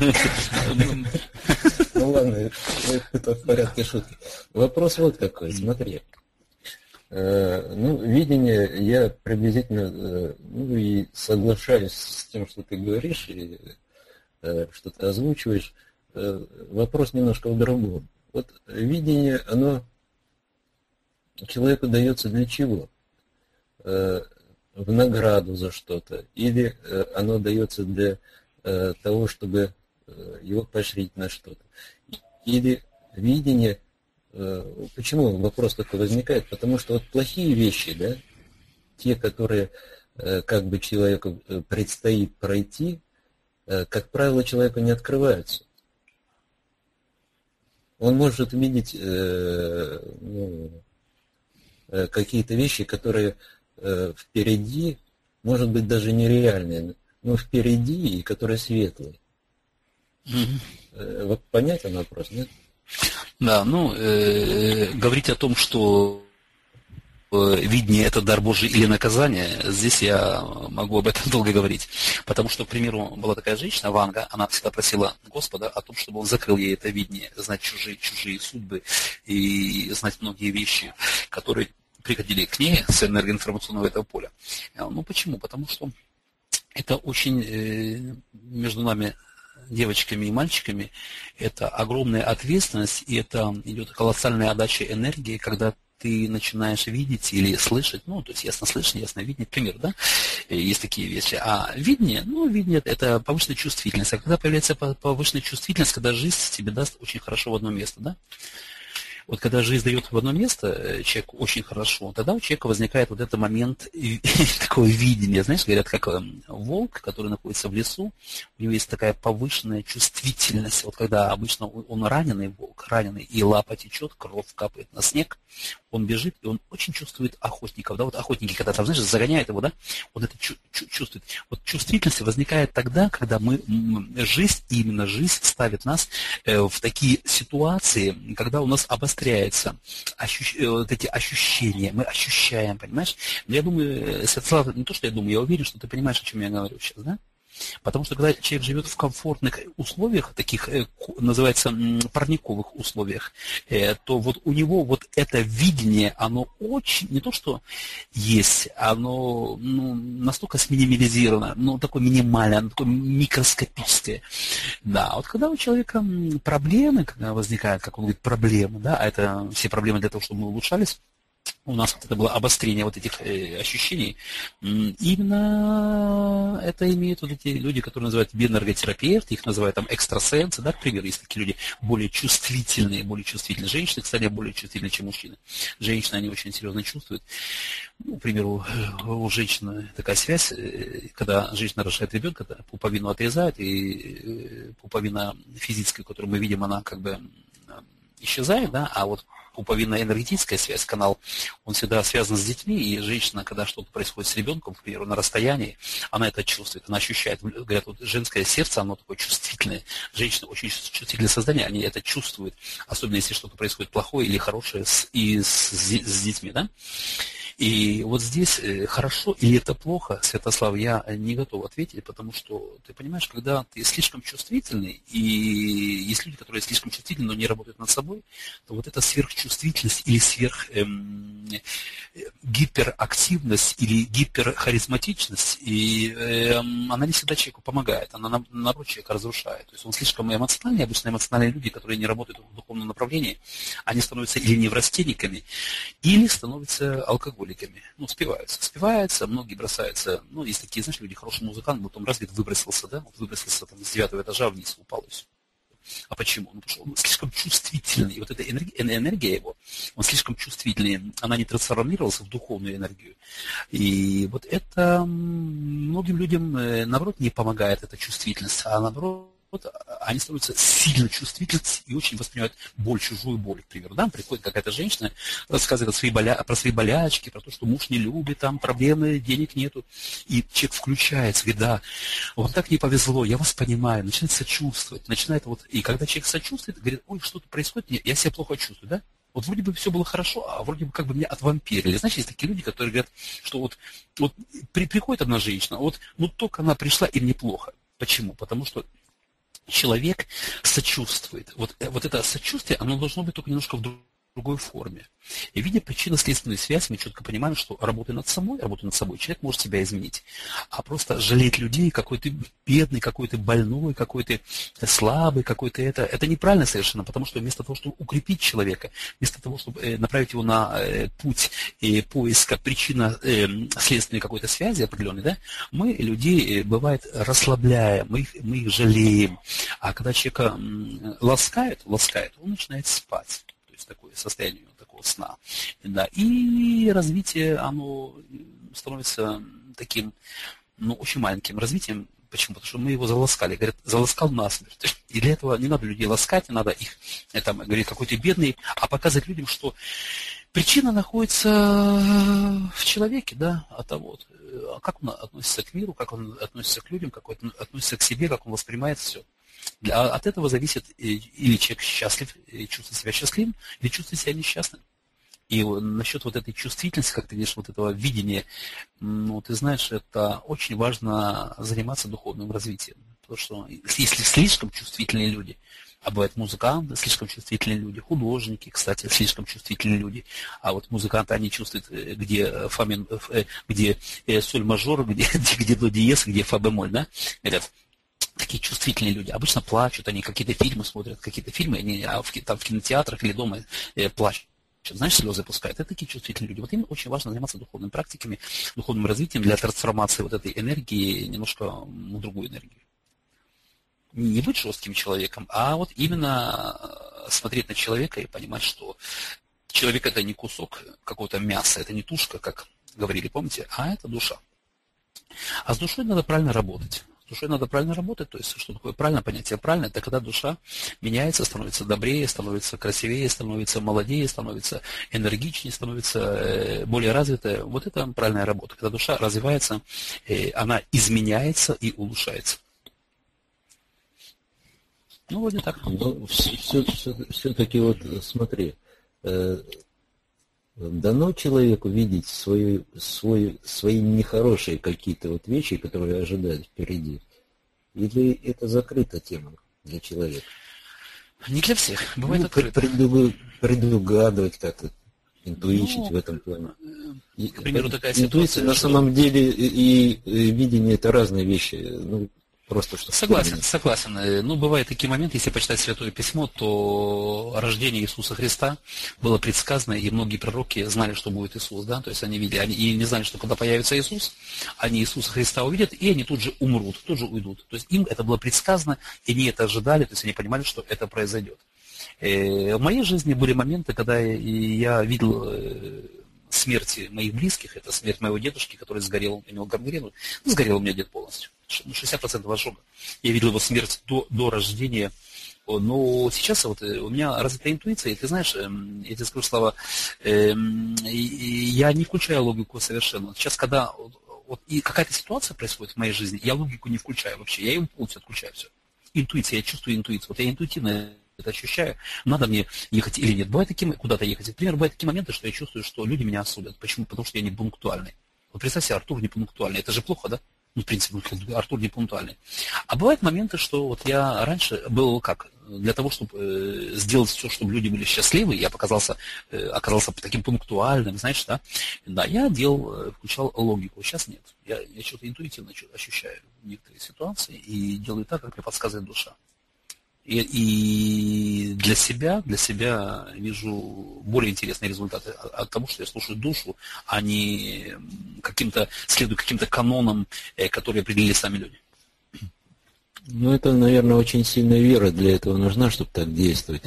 Ну ладно, это в порядке шутки. Вопрос вот какой, смотри. Ну, видение, я приблизительно, ну, и соглашаюсь с тем, что ты говоришь, и что ты озвучиваешь. Вопрос немножко в другом. Вот видение, оно человеку дается для чего? В награду за что-то? Или оно дается для того, чтобы его поощрить на что-то? Или видение... Почему вопрос такой возникает? Потому что вот плохие вещи, да, те, которые как бы человеку предстоит пройти, как правило, человеку не открываются. Он может видеть какие-то вещи, которые впереди, может быть, даже нереальные, но впереди и которые светлые. Вот понятен вопрос, нет? Да, ну, говорить о том, что видение – это дар Божий или наказание, здесь я могу об этом долго говорить. Потому что, к примеру, была такая женщина, Ванга, она всегда просила Господа о том, чтобы он закрыл ей это видение, знать чужие судьбы и знать многие вещи, которые приходили к ней с энергоинформационного этого поля. Ну, почему? Потому что это очень между нами, девочками и мальчиками, это огромная ответственность, и это идет колоссальная отдача энергии, когда ты начинаешь видеть или слышать, ну, то есть ясно-слышание, ясно-видение, пример, да, есть такие вещи. А видение, ну, видение – это повышенная чувствительность. А когда появляется повышенная чувствительность, когда жизнь тебе даст очень хорошо в одно место, да, вот когда жизнь дает в одно место человеку очень хорошо, тогда у человека возникает вот этот момент такого видения. Знаешь, говорят, как волк, который находится в лесу, у него есть такая повышенная чувствительность. Вот когда обычно он раненый волк, раненый, и лапа течет, кровь капает на снег, он бежит, и он очень чувствует охотников. Да? Вот охотники, когда там, знаешь, загоняют его, да, он это чувствует. Вот чувствительность возникает тогда, когда жизнь, именно жизнь ставит нас в такие ситуации, когда у нас обостряется вот эти ощущения, мы ощущаем, понимаешь? Но я думаю, Святослав, не то, что я думаю, я уверен, что ты понимаешь, о чем я говорю сейчас, да? Потому что когда человек живет в комфортных условиях, таких, называется, парниковых условиях, то вот у него вот это видение, оно очень, не то что есть, оно настолько сминимализировано, такое минимальное, оно такое микроскопическое. Да, вот когда у человека проблемы, когда возникают, как он говорит, проблемы, да, а это все проблемы для того, чтобы мы улучшались, у нас вот это было обострение вот этих ощущений. Именно это имеют вот эти люди, которые называют биоэнерготерапевты, их называют там экстрасенсы, да, к примеру, есть такие люди более чувствительные. Женщины, кстати, более чувствительные, чем мужчины. Женщины, они очень серьезно чувствуют. Ну, к примеру, у женщины такая связь, когда женщина рожает ребенка, пуповину отрезают, и пуповина физическая, которую мы видим, она как бы исчезает, да, а вот пуповинная энергетическая связь, канал, он всегда связан с детьми, и женщина, когда что-то происходит с ребенком, к примеру, на расстоянии, она это чувствует, она ощущает. Говорят, вот женское сердце, оно такое чувствительное. Женщины очень чувствительное создание, они это чувствуют, особенно если что-то происходит плохое или хорошее с детьми, да. И вот здесь хорошо или это плохо, Святослав, я не готов ответить, потому что, ты понимаешь, когда ты слишком чувствительный, и есть люди, которые слишком чувствительны, но не работают над собой, то вот эта сверхчувствительность или гиперактивность или гиперхаризматичность, и она не всегда человеку помогает, она наоборот человека разрушает. То есть он слишком эмоциональный, обычно эмоциональные люди, которые не работают в духовном направлении, они становятся или неврастенниками, или становятся алкоголиками. Спиваются, многие бросаются, есть такие, знаешь, люди, хороший музыкант, потом развит, выбросился, да, выбросился там с 9-го этажа вниз, упал и все. А почему? Потому что он слишком чувствительный, и вот эта энергия его, он слишком чувствительный, она не трансформировалась в духовную энергию. И вот это многим людям, наоборот, не помогает эта чувствительность, а наоборот, они становятся сильно чувствительны и очень воспринимают боль, чужую боль, к примеру. Да? Приходит какая-то женщина, рассказывает про свои болячки, про то, что муж не любит, там проблемы, денег нету. И человек включается, говорит, да, вам так не повезло, я вас понимаю, начинает сочувствовать, и когда человек сочувствует, говорит, ой, что-то происходит, я себя плохо чувствую, да? Вот вроде бы все было хорошо, а вроде бы как бы меня отвампирили. Знаешь, есть такие люди, которые говорят, что вот приходит одна женщина, вот только она пришла, им неплохо. Почему? Потому что человек сочувствует. Вот это сочувствие, оно должно быть только немножко в другой форме. И видя причинно-следственную связь, мы четко понимаем, что работая над собой, человек может себя изменить. А просто жалеть людей, какой ты бедный, какой ты больной, какой ты слабый, какой ты это неправильно совершенно, потому что вместо того, чтобы укрепить человека, вместо того, чтобы направить его на путь поиска причинно-следственной какой-то связи определенной, да, мы людей, бывает, расслабляем, мы их жалеем. А когда человека ласкают, он начинает спать. Такое состояние такого сна. Да. И развитие, оно становится таким, очень маленьким развитием. Почему? Потому что мы его заласкали. Говорят, заласкал насмерть. И для этого не надо людей ласкать, не надо их, говорит, какой ты бедный, а показывать людям, что причина находится в человеке, да, как он относится к миру, как он относится к людям, как он относится к себе, как он воспринимает все. От этого зависит, или человек счастлив, чувствует себя счастливым, или чувствует себя несчастным. И насчет вот этой чувствительности, как ты видишь, вот этого видения, ты знаешь, это очень важно заниматься духовным развитием. Потому что если слишком чувствительные люди, а бывают музыканты, слишком чувствительные люди, художники, кстати, слишком чувствительные люди, а вот музыканты, они чувствуют, где соль мажор, где до диез, где фа бемоль, да, говорят. Такие чувствительные люди. Обычно плачут, они какие-то фильмы смотрят, они в кинотеатрах или дома плачут. Знаешь, слезы пускают. Это такие чувствительные люди. Вот им очень важно заниматься духовными практиками, духовным развитием для трансформации вот этой энергии немножко в другую энергию. Не быть жестким человеком, а вот именно смотреть на человека и понимать, что человек это не кусок какого-то мяса, это не тушка, как говорили, помните, а это душа. А с душой надо правильно работать. С душой надо правильно работать, то есть что такое правильное понятие? Правильно, это когда душа меняется, становится добрее, становится красивее, становится молодее, становится энергичнее, становится более развитая. Вот это правильная работа. Когда душа развивается, она изменяется и улучшается. Вроде так. Но все-таки вот смотри, дано человеку видеть свои нехорошие какие-то вот вещи, которые ожидают впереди? Или это закрыта тема для человека? Не для всех. Бывает открыто. Предугадывать как-то, интуичить в этом плане. К примеру, такая интуиция ситуация. На самом деле и видение это разные вещи. Просто что. Согласен. Бывают такие моменты, если почитать Святое Письмо, то рождение Иисуса Христа было предсказано, и многие пророки знали, что будет Иисус, да, то есть они видели, и не знали, что когда появится Иисус, они Иисуса Христа увидят, и они тут же умрут, тут же уйдут. То есть им это было предсказано, и они это ожидали, то есть они понимали, что это произойдет. В моей жизни были моменты, когда я видел смерти моих близких, это смерть моего дедушки, который сгорел, имел гангрену, сгорел у меня дед полностью, 60% ожога. Я видел его смерть до рождения, но сейчас вот у меня развита интуиция, и ты знаешь, я тебе скажу, Слава, я не включаю логику совершенно. Сейчас, когда и какая-то ситуация происходит в моей жизни, я логику не включаю вообще, я ее полностью отключаю все. Интуиция, я чувствую интуицию, вот я интуитивно это ощущаю, надо мне ехать или нет. Бывает куда-то ехать. Например, бывают такие моменты, что я чувствую, что люди меня осудят. Почему? Потому что я не пунктуальный. Вот представь себе, Артур не пунктуальный. Это же плохо, да? В принципе, Артур не пунктуальный. А бывают моменты, что вот я раньше был как? Для того, чтобы сделать все, чтобы люди были счастливы, я оказался таким пунктуальным, знаешь, да? Да, я включал логику. Сейчас нет. Я что-то интуитивно ощущаю некоторые ситуации и делаю так, как мне подсказывает душа. И для себя вижу более интересные результаты от того, что я слушаю душу, а не следую каким-то канонам, которые определили сами люди. Это, наверное, очень сильная вера для этого нужна, чтобы так действовать.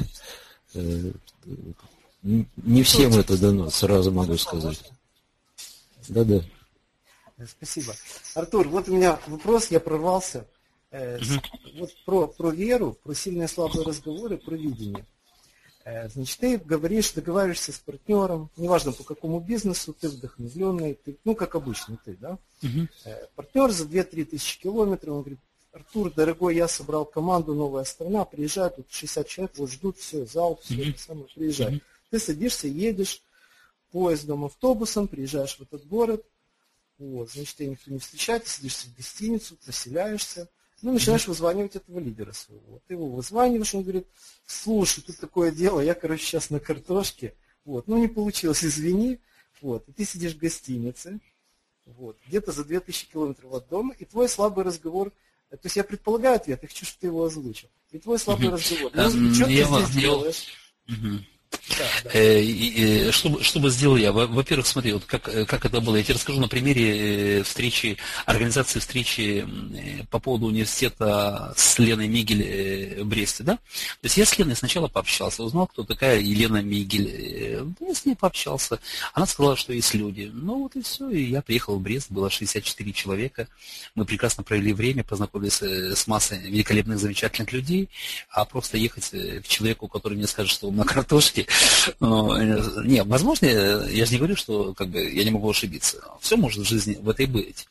Не всем это дано, сразу могу сказать. Да. Спасибо. Артур, вот у меня вопрос, я прорвался. Вот про веру, про сильные слабые разговоры, про видение. Значит, ты договариваешься с партнером, неважно по какому бизнесу, ты вдохновленный, как обычно ты, да? Партнер за 2-3 тысячи километров, он говорит: Артур, дорогой, я собрал команду «Новая страна», приезжай, тут 60 человек, вот ждут, все, зал, все это самое, приезжай. Ты садишься, едешь поездом, автобусом, приезжаешь в этот город, вот, значит, тебя никто не встречает, ты садишься в гостиницу, заселяешься, ну, начинаешь вызванивать этого лидера своего. Ты его вызваниваешь, он говорит, слушай, тут такое дело, я, короче, сейчас на картошке, вот, ну, не получилось, извини, вот, и ты сидишь в гостинице, вот, где-то за 2000 километров от дома, и твой слабый разговор, то есть я предполагаю ответ, я хочу, чтобы ты его озвучил, и твой слабый разговор, ну, что ты здесь делаешь? Что бы сделал я? Во-первых, смотри, вот как это было. Я тебе расскажу на примере организации встречи по поводу университета с Леной Мигель в Бресте. Да? То есть я с Леной сначала пообщался, узнал, кто такая Елена Мигель. Я с ней пообщался. Она сказала, что есть люди. Ну вот и все. И я приехал в Брест, было 64 человека. Мы прекрасно провели время, познакомились с массой великолепных, замечательных людей. А просто ехать к человеку, который мне скажет, что он на картошке, не, возможно, я же не говорю, что как бы я не могу ошибиться. Все может в жизни в этой быть.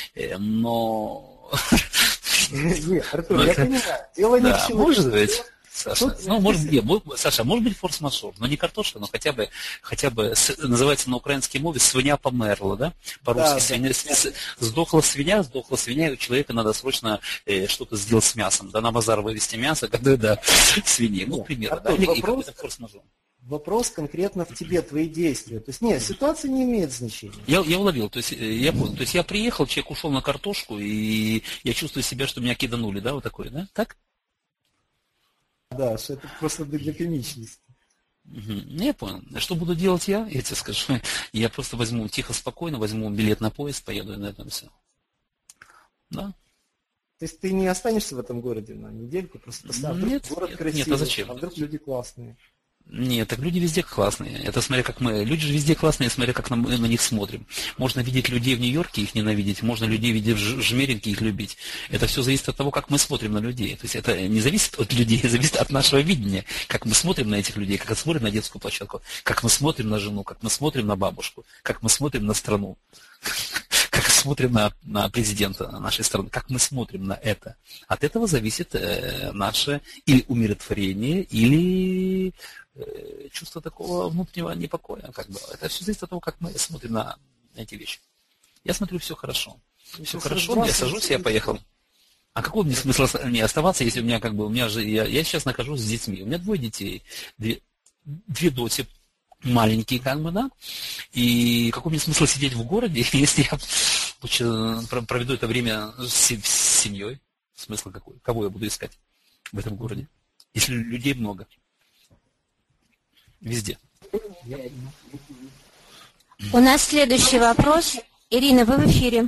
Но... Нет, Артур, я понимаю. Дело не в человеке. Может быть. Саша, Саша, может быть форс-мажор, но не картошка, но хотя бы называется на украинской мове свинья померла, да? По-русски сдохла свинья, и у человека надо срочно что-то сделать с мясом, да, на базар вывести мясо, когда свиньи, ну, к примеру, да, или какой-то форс-мажор. Вопрос конкретно в тебе, твои действия. То есть, нет, ситуация не имеет значения. Я уловил, то есть я понял. То есть я приехал, человек ушел на картошку, и я чувствую себя, что меня киданули, да, вот такое, да? Так? Да, что это просто для комичности. Я понял. Что буду делать я тебе скажу. Я просто возьму тихо, спокойно, возьму билет на поезд, поеду и на этом все. Да. То есть ты не останешься в этом городе на недельку, просто нет, город красивый, нет, а зачем? А вдруг люди классные. Нет, так люди везде классные. Это смотря как мы. Люди же везде классные, смотря как мы на них смотрим. Можно видеть людей в Нью-Йорке, их ненавидеть, можно людей видеть в Жмеринке, их любить. Это все зависит от того, как мы смотрим на людей. То есть это не зависит от людей, зависит от нашего видения. Как мы смотрим на этих людей, как мы смотрим на детскую площадку, как мы смотрим на жену, как мы смотрим на бабушку, как мы смотрим на страну, как смотрим на президента нашей страны, как мы смотрим на это. От этого зависит наше или умиротворение, или чувство такого внутреннего непокоя. Как бы. Это все зависит от того, как мы смотрим на эти вещи. Я смотрю, все хорошо. Все хорошо, я сажусь, я поехал. А какой мне смысл мне оставаться, если у меня я сейчас нахожусь с детьми. У меня 2 детей, 2 доти маленькие, как бы, да. И какой мне смысл сидеть в городе, если я лучше проведу это время с семьей? Смысл какой? Кого я буду искать в этом городе? Если людей много. Везде. У нас следующий вопрос. Ирина, вы в эфире.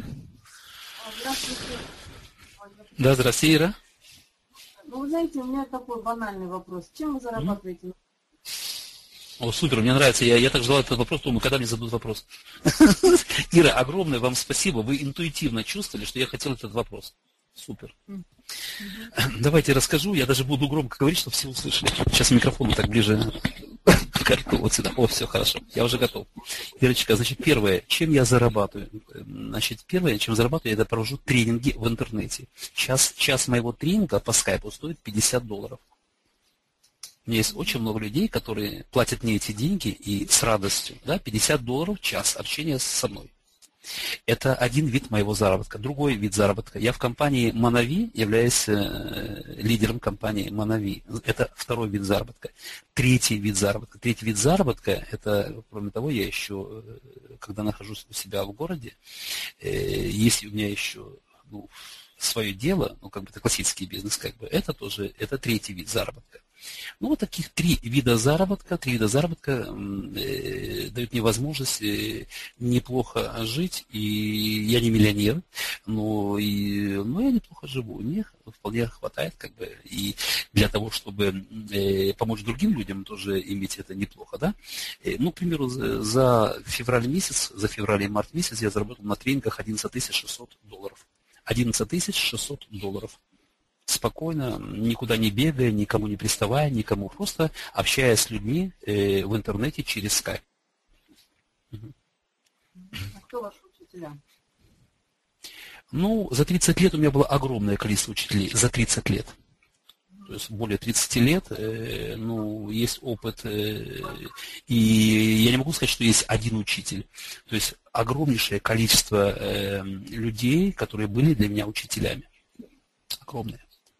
Да, здравствуйте, Ира. Ну, вы знаете, у меня такой банальный вопрос. Чем вы зарабатываете? О, супер, мне нравится. Я так ждал этот вопрос, думаю, когда мне зададут вопрос. Ира, огромное вам спасибо. Вы интуитивно чувствовали, что я хотел этот вопрос. Супер. Давайте расскажу. Я даже буду громко говорить, чтобы все услышали. Сейчас микрофон так ближе к рту. Вот сюда. О, все, хорошо. Я уже готов. Ирочка, значит, первое, чем я зарабатываю? Значит, первое, чем зарабатываю, я провожу тренинги в интернете. Час моего тренинга по скайпу стоит $50. У меня есть очень много людей, которые платят мне эти деньги и с радостью. Да, $50 в час общения со мной. Это один вид моего заработка. Другой вид заработка. Я в компании Manavi являюсь лидером компании Manavi. Это второй вид заработка. Третий вид заработка, это, кроме того, я еще, когда нахожусь у себя в городе, если у меня еще свое дело, как бы это классический бизнес, как бы, это третий вид заработка. Ну, вот таких 3 вида заработка дают мне возможность неплохо жить, и я не миллионер, но я неплохо живу, мне вполне хватает, как бы, и для того, чтобы помочь другим людям, тоже иметь это неплохо, да. Ну, к примеру, за февраль и март месяц я заработал на тренингах $11 600. $11 600. Спокойно, никуда не бегая, никому не приставая, никому, просто общаясь с людьми в интернете через скайп. А кто ваши учителя? Ну, за 30 лет у меня было огромное количество учителей. За 30 лет. То есть более 30 лет, ну, есть опыт, и я не могу сказать, что есть один учитель. То есть огромнейшее количество людей, которые были для меня учителями. Огромное.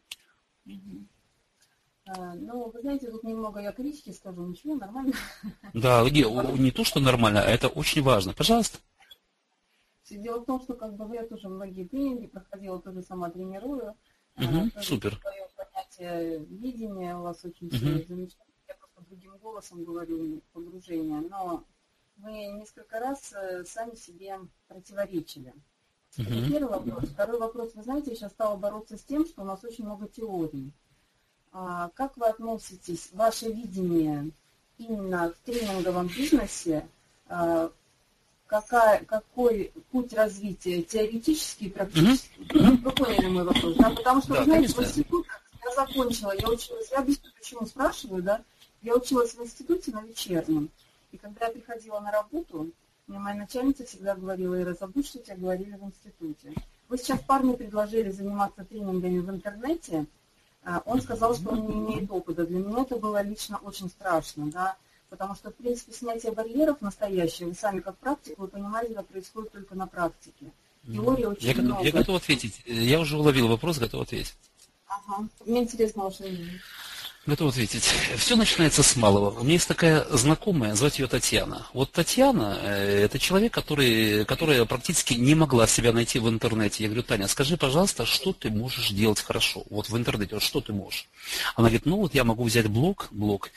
Ну, вы знаете, тут немного я критики скажу, ничего, нормально. Да, не то, что нормально, а это очень важно. Пожалуйста. Дело в том, что как бы я тоже многие тренинги проходила, тоже сама тренирую. Супер. Свое понятие видения у вас очень замечательно. Я просто другим голосом говорю, погружение, но вы несколько раз сами себе противоречили. Это первый вопрос. Второй вопрос. Вы знаете, я сейчас стала бороться с тем, что у нас очень много теорий. Как вы относитесь, ваше видение именно в тренинговом бизнесе, какой путь развития, теоретический и практический? Вы поняли мой вопрос, да? Потому что, вы знаете, в институте я закончила, я училась, я объясню, почему спрашиваю, да? Я училась в институте на вечернем, и когда я приходила на работу, мне моя начальница всегда говорила: Ира, забудь, что тебе говорили в институте. Вы сейчас парню предложили заниматься тренингами в интернете, он сказал, что он не имеет опыта. Для меня это было лично очень страшно, да, потому что, в принципе, снятие барьеров настоящее, вы сами как практик, вы понимаете, это происходит только на практике. Теории очень много. Я готов ответить. Я уже уловил вопрос, готов ответить. Ага. Мне интересно ваше мнение. Готов ответить. Все начинается с малого. У меня есть такая знакомая, звать ее Татьяна. Вот Татьяна – это человек, которая практически не могла себя найти в интернете. Я говорю: Таня, скажи, пожалуйста, что ты можешь делать хорошо? Вот в интернете, вот что ты можешь? Она говорит: ну вот я могу взять блог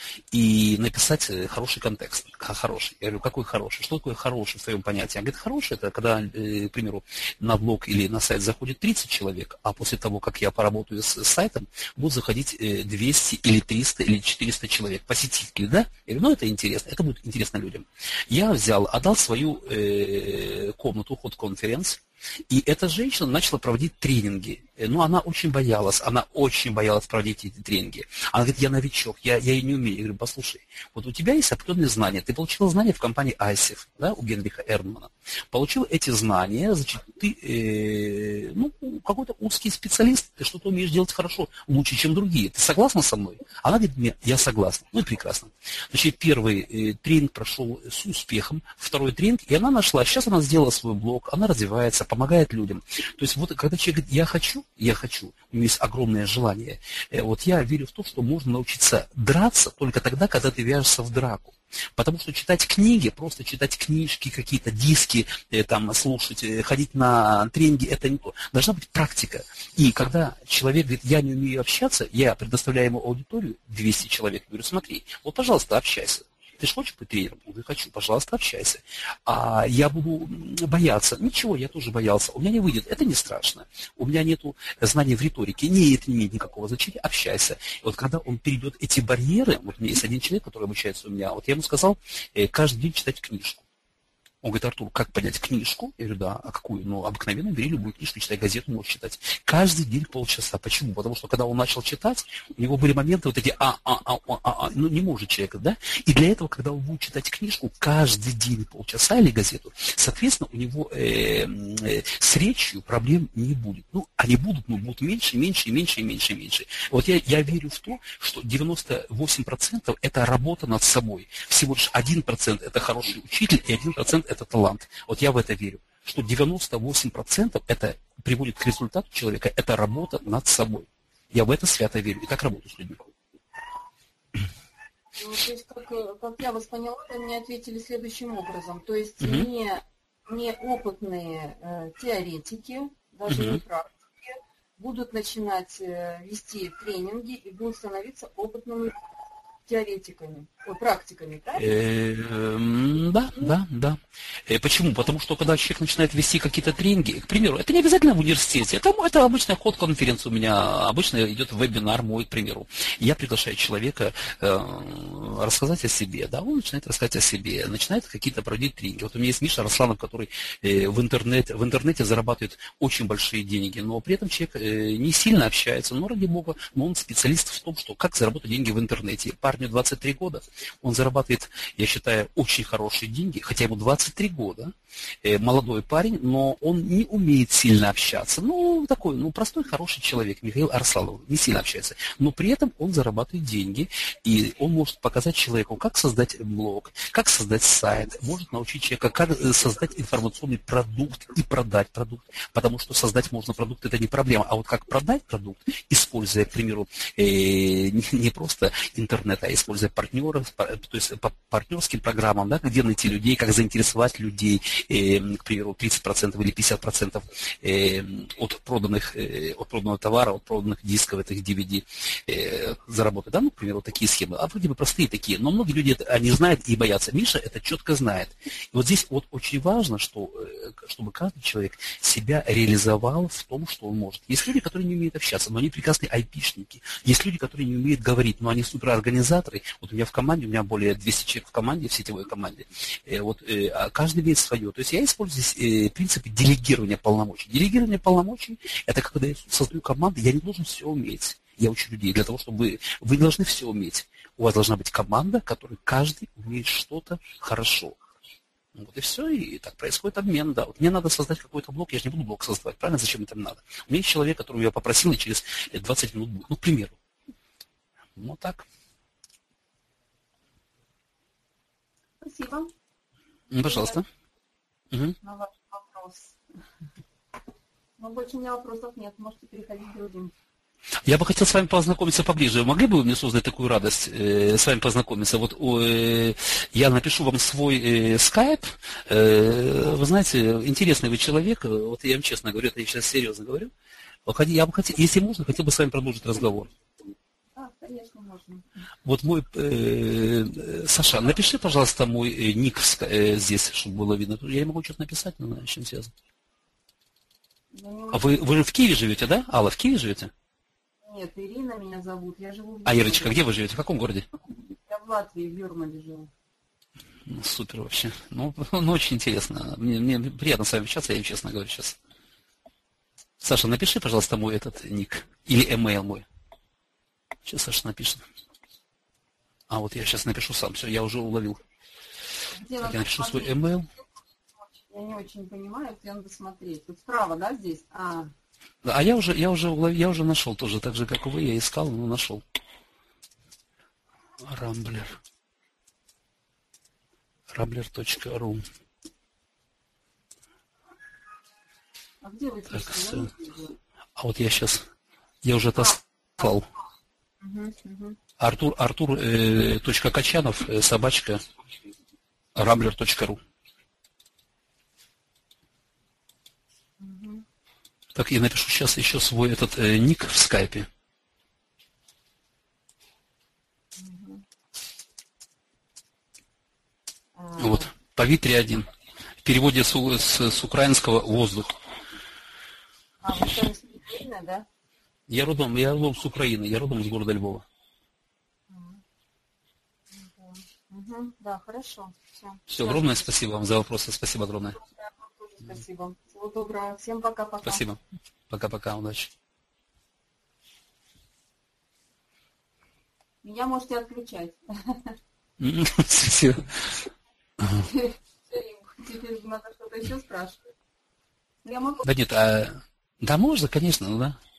и написать хороший контекст. Хороший. Я говорю: какой хороший? Что такое хороший в твоем понятии? Она говорит: хороший – это когда, к примеру, на блог или на сайт заходит 30 человек, а после того, как я поработаю с сайтом, будут заходить 200 или 300 или 400 человек, посетителей, да? Я говорю: ну это интересно, это будет интересно людям. Я отдал свою комнату, ход-конференц, и эта женщина начала проводить тренинги. Но она очень боялась проводить эти тренинги. Она говорит: я новичок, я не умею. Я говорю: послушай, вот у тебя есть определенные знания, ты получил знания в компании ISEF, да, у Генриха Эрнмана. Получил эти знания, значит, ты, какой-то узкий специалист, ты что-то умеешь делать хорошо, лучше, чем другие. Ты согласна со мной? Она говорит: нет, я согласна. Ну и прекрасно. Значит, первый тренинг прошел с успехом, второй тренинг, и она нашла, сейчас она сделала свой блог, она развивается, помогает людям. То есть вот когда человек говорит: я хочу, у него есть огромное желание, вот я верю в то, что можно научиться драться только тогда, когда ты вяжешься в драку. Потому что читать книги, просто читать книжки, какие-то диски, там, слушать, ходить на тренинги, это не то. Должна быть практика. И когда человек говорит: я не умею общаться, я предоставляю ему аудиторию 200 человек, говорю: смотри, вот, пожалуйста, общайся. Ты же хочешь быть тренером? Я говорю: хочу, пожалуйста, общайся. А я буду бояться. Ничего, я тоже боялся. У меня не выйдет. Это не страшно. У меня нету знаний в риторике. Это не имеет никакого значения. Общайся. И вот когда он перейдет эти барьеры, вот у меня есть один человек, который обучается у меня, вот я ему сказал: каждый день читать книжку. Он говорит: Артур, как понять книжку? Я говорю: да, а какую? Ну, обыкновенно бери любую книжку, читай газету, можешь читать. Каждый день полчаса. Почему? Потому что когда он начал читать, у него были моменты вот эти ну не может человек, да? И для этого, когда он будет читать книжку каждый день полчаса или газету, соответственно, у него с речью проблем не будет. Ну, они будут, но будут меньше. Вот я верю в то, что 98% это работа над собой. Всего лишь 1% это хороший учитель, и 1% это талант. Вот я в это верю, что 98% это приводит к результату человека, это работа над собой. Я в это свято верю, и так работаю с людьми. Ну, то есть, как я вас поняла, вы мне ответили следующим образом. То есть не опытные теоретики, даже не практики, будут начинать вести тренинги и будут становиться опытными теоретиками, практиками, правильно? Да. Почему? Потому что когда человек начинает вести какие-то тренинги, к примеру, это не обязательно в университете, это обычная ход-конференция у меня, обычно идет вебинар мой, к примеру. Я приглашаю человека рассказать о себе, да, он начинает рассказать о себе, начинает какие-то проводить тренинги. Вот у меня есть Миша Росланов, который в интернете зарабатывает очень большие деньги, но при этом человек не сильно общается, но ради бога, но он специалист в том, что как заработать деньги в интернете. Парню 23 года, Он зарабатывает, я считаю, очень хорошие деньги, хотя ему 23 года, молодой парень, но он не умеет сильно общаться. Ну, такой, простой, хороший человек, Михаил Арсланов, не сильно общается. Но при этом он зарабатывает деньги, и он может показать человеку, как создать блог, как создать сайт, может научить человека, как создать информационный продукт и продать продукт. Потому что создать можно продукт, это не проблема. А вот как продать продукт, используя, к примеру, не просто интернет, а используя партнеров, то есть по партнерским программам, да, где найти людей, как заинтересовать людей, к примеру, 30% или 50% от проданного товара, от проданных дисков, этих DVD заработать, да, ну, к примеру, такие схемы. А вроде бы простые такие, но многие люди они знают и боятся. Миша это четко знает. И вот здесь вот очень важно, чтобы каждый человек себя реализовал в том, что он может. Есть люди, которые не умеют общаться, но они прекрасные айпишники. Есть люди, которые не умеют говорить, но они суперорганизаторы. Вот у меня более 200 человек в команде, в сетевой команде. Каждый имеет свое. То есть я использую здесь принципы делегирования полномочий. Делегирование полномочий – это когда я создаю команду, я не должен все уметь. Я учу людей для того, чтобы вы должны все уметь. У вас должна быть команда, в которой каждый умеет что-то хорошо. Вот и все, и так происходит обмен, да. Вот мне надо создать какой-то блок, я же не буду блок создавать, правильно? Зачем это надо? У меня есть человек, которого я попросил, и через 20 минут будет. Ну, к примеру. Ну, так. Спасибо. Пожалуйста. На ваш вопрос. Но больше у меня вопросов нет, можете переходить к другим. Я бы хотел с вами познакомиться поближе. Могли бы вы мне создать такую радость, с вами познакомиться? Вот я напишу вам свой скайп. Вы знаете, интересный вы человек. Вот я вам честно говорю, это я сейчас серьезно говорю. Я бы хотел, если можно, хотел бы с вами продолжить разговор. Да, конечно, можно. Вот мой, Саша, напиши, пожалуйста, мой ник здесь, чтобы было видно. Я не могу что-то написать, но с чем связано. А вы же в Киеве живете, да? Алла, в Киеве живете? Нет, Ирина меня зовут, я живу в А, Ирочка, где вы живете? В каком городе? Я в Латвии, в Юрмале живу. Ну, супер вообще. Ну, очень интересно. Мне приятно с вами общаться, я им честно говорю сейчас. Саша, напиши, пожалуйста, мой этот ник. Или email мой. Сейчас Саша напишет. А, вот я сейчас напишу сам. Все, я уже уловил. Так, я напишу свой email. Я не очень понимаю, где надо смотреть. Тут справа, да, здесь? А я уже нашел тоже, так же, как и вы, я искал, но нашел. Rambler.ru. А где вы пишете? А вот я уже отослал. Артур.качанов, собачка, Rambler.ru. Так, я напишу сейчас еще свой этот ник в скайпе. Вот, Повитря 1. В переводе с украинского воздух. А, вы сами с Украины, да? Я родом с Украины, я родом из города Львова. Да, хорошо. Все, огромное спасибо вам за вопросы. Спасибо огромное. Спасибо. Всего доброго. Всем пока-пока. Спасибо. Пока-пока. Удачи. Меня можете отключать. Спасибо. Теперь надо что-то еще спрашивать. Я могу? Да нет, да можно, конечно, ну да.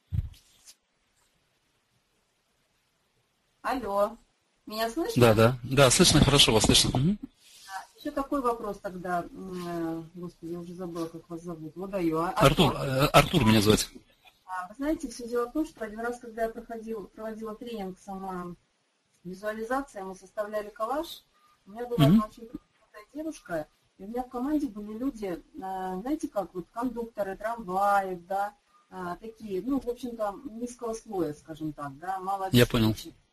Алло. Меня слышно? Да, слышно хорошо, вас слышно. Еще такой вопрос тогда. Господи, я уже забыла, как вас зовут. Водаю. Артур меня зовут. Вы знаете, все дело в том, что один раз, когда я проводила тренинг сама визуализация, мы составляли коллаж, у меня была одна очень крутая девушка, и у меня в команде были люди, знаете как, вот кондукторы, трамваев, да, такие, ну, в общем-то, низкого слоя, скажем так, да, мало. Я понял.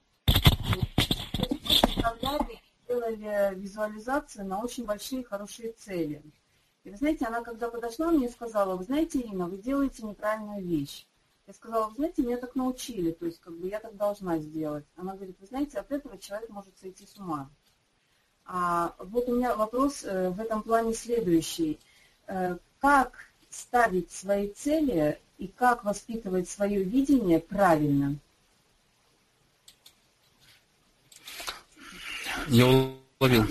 Составляли, делали визуализацию на очень большие, хорошие цели. И вы знаете, она когда подошла, мне сказала, вы знаете, Ирина, вы делаете неправильную вещь. Я сказала, вы знаете, меня так научили, то есть как бы я так должна сделать. Она говорит, вы знаете, от этого человек может сойти с ума. Вот у меня вопрос в этом плане следующий. Как ставить свои цели и как воспитывать свое видение правильно? Я уловил.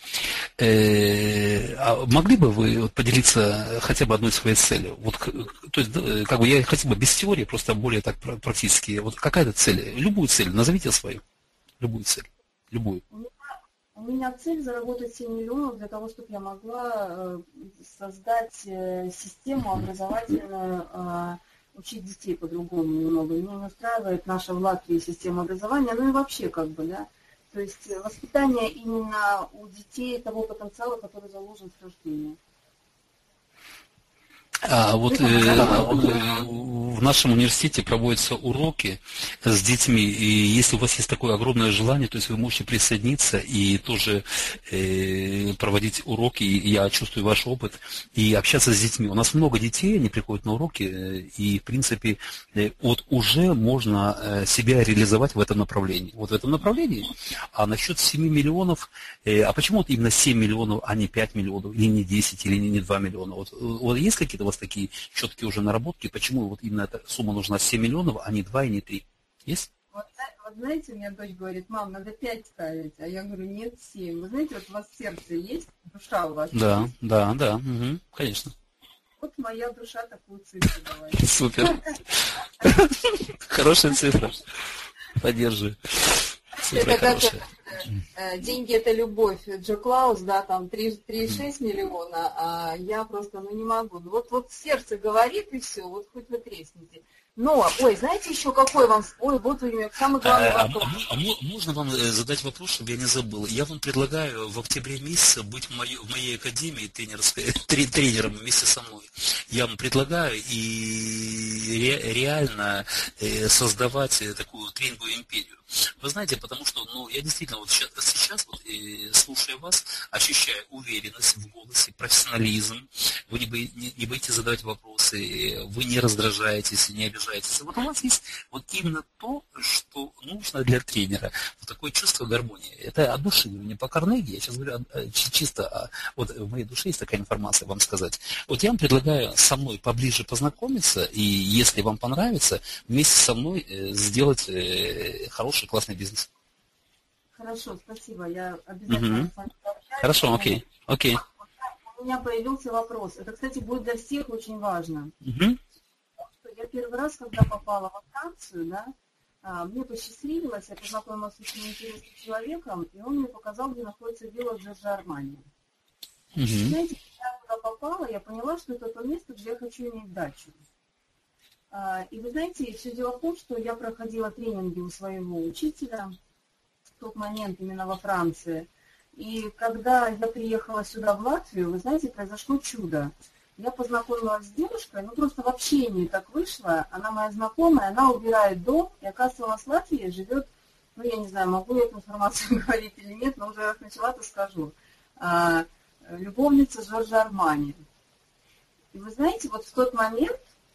А могли бы вы поделиться хотя бы одной своей целью? Вот, то есть, как бы я хотел бы без теории, просто более так практически. Вот какая-то цель? Любую цель, назовите свою. Любую цель. Любую. У меня цель заработать 7 миллионов для того, чтобы я могла создать систему образовательную, учить детей по-другому немного. Меня не устраивает наша в Латвии система образования, ну и вообще как бы, да. То есть воспитание именно у детей того потенциала, который заложен с рождения. В нашем университете проводятся уроки с детьми, и если у вас есть такое огромное желание, то есть вы можете присоединиться и тоже проводить уроки, и я чувствую ваш опыт, и общаться с детьми. У нас много детей, они приходят на уроки, и в принципе вот уже можно себя реализовать в этом направлении. Вот в этом направлении. А насчет 7 миллионов, а почему вот именно 7 миллионов, а не 5 миллионов, или не 10, или не 2 миллиона? Вот есть какие-то у вас такие четкие уже наработки, почему вот именно эта сумма нужна 7 миллионов, а не 2 и не 3? Есть? Вот знаете, у меня дочь говорит: мам, надо 5 ставить, а я говорю: нет, 7. Вы знаете, вот у вас сердце есть, душа у вас Да, есть? да, угу, конечно. Вот моя душа такую цифру давай. Супер. Хорошая цифра. Поддерживаю. Цифра хорошая. Деньги — это любовь. Джо Клаус, да, там 3,6 миллиона, а я просто, не могу. Вот сердце говорит, и все, вот хоть вы тресните. Но, знаете еще какой вам, вот у меня самый главный вопрос. Можно вам задать вопрос, чтобы я не забыл? Я вам предлагаю в октябре месяце быть в моей академии тренером вместе со мной. Я вам предлагаю и реально создавать такую тренинговую империю. Вы знаете, потому что, я действительно вот сейчас вот, слушая вас, ощущаю уверенность в голосе, профессионализм. Вы не боитесь задавать вопросы, вы не раздражаетесь, не обижаетесь. Вот у вас есть вот именно то, что нужно для тренера. Вот такое чувство гармонии. Это от души, не по Карнеги, я сейчас говорю чисто, вот в моей душе есть такая информация вам сказать. Вот я вам предлагаю со мной поближе познакомиться, и если вам понравится, вместе со мной сделать хороший, классный бизнес. Хорошо, спасибо. Я обязательно с вами пообщаюсь. Хорошо, окей. У меня появился вопрос. Это, кстати, будет для всех очень важно. Я первый раз, когда попала во Францию, да, мне посчастливилось, я познакомилась с очень интересным человеком, и он мне показал, где находится вилла Джорджо Армани. Знаете, когда я туда попала, я поняла, что это то место, где я хочу иметь дачу. И вы знаете, все дело в том, что я проходила тренинги у своего учителя в тот момент именно во Франции. И когда я приехала сюда, в Латвию, вы знаете, произошло чудо. Я познакомилась с девушкой, просто в общении так вышло. Она моя знакомая, она убирает дом, и, оказывается, в Латвии живет, я не знаю, могу я эту информацию говорить или нет, но уже раз начала, то скажу, любовница Джорджо Армани. И вы знаете, вот в тот момент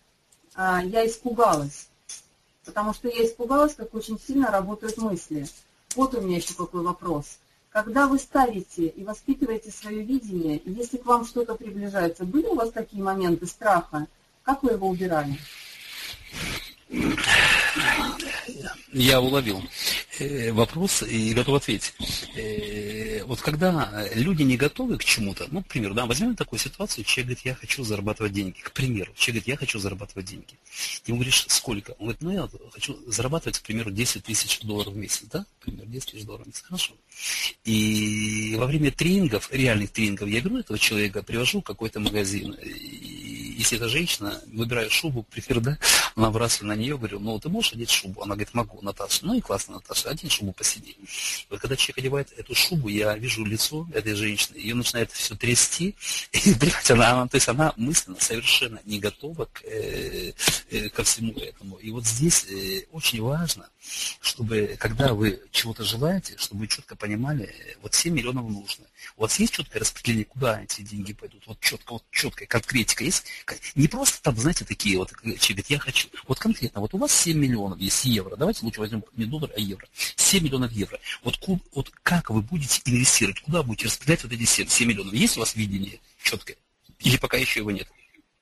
я испугалась, потому что я испугалась, как очень сильно работают мысли. Вот у меня еще какой вопрос. Когда вы ставите и воспитываете свое видение, и если к вам что-то приближается, были у вас такие моменты страха? Как вы его убирали? Я уловил вопрос и готов ответить. Вот когда люди не готовы к чему-то, к примеру, возьмем такую ситуацию, человек говорит: я хочу зарабатывать деньги. К примеру, человек говорит: я хочу зарабатывать деньги. Ему говоришь: сколько? Он говорит: я хочу зарабатывать, к примеру, $10 тысяч в месяц, да? Например, $10 тысяч в месяц. Хорошо. И во время тренингов, реальных тренингов, я беру этого человека, привожу в какой-то магазин, и если это женщина, выбираю шубу, префер, да, набрасываю на нее, говорю: ты можешь одеть шубу? Она говорит: могу, Наташа. И классно, Наташа, одень шубу, посиди. Вот когда человек одевает эту шубу, я вижу лицо этой женщины, ее начинает все трясти, и, то есть она мысленно совершенно не готова ко всему этому. И вот здесь очень важно, чтобы, когда вы чего-то желаете, чтобы вы четко понимали, вот 7 миллионов нужно. У вас есть четкое распределение, куда эти деньги пойдут? Вот четкая конкретика есть? Не просто там, знаете, такие вот, человек говорит: я хочу. Вот конкретно, вот у вас 7 миллионов есть евро. Давайте лучше возьмем не доллар, а евро. 7 миллионов евро. Вот как вы будете инвестировать? Куда будете распределять вот эти 7 миллионов? Есть у вас видение четкое? Или пока еще его нет?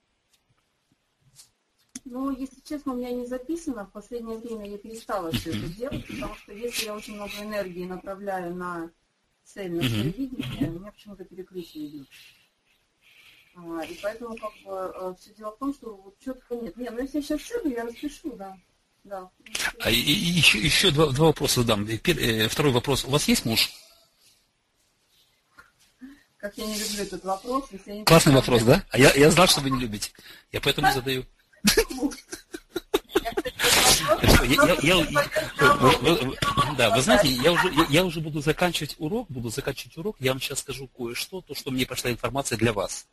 Если честно, у меня не записано. В последнее время я перестала все это делать, потому что если я очень много энергии направляю на цель на свое видение, у меня почему-то перекрытие идет. И поэтому как бы все дело в том, что вот четко нет. Нет, ну если я сейчас сяду, я распишу, да. Да. И еще два вопроса задам. Второй вопрос. У вас есть муж? Как я не люблю этот вопрос. Если я не Классный вопрос, да? А я знал, что вы не любите. Я поэтому задаю. Да, вы знаете, я уже буду заканчивать урок. Я вам сейчас скажу кое-что, то, что мне пошла информация для вас.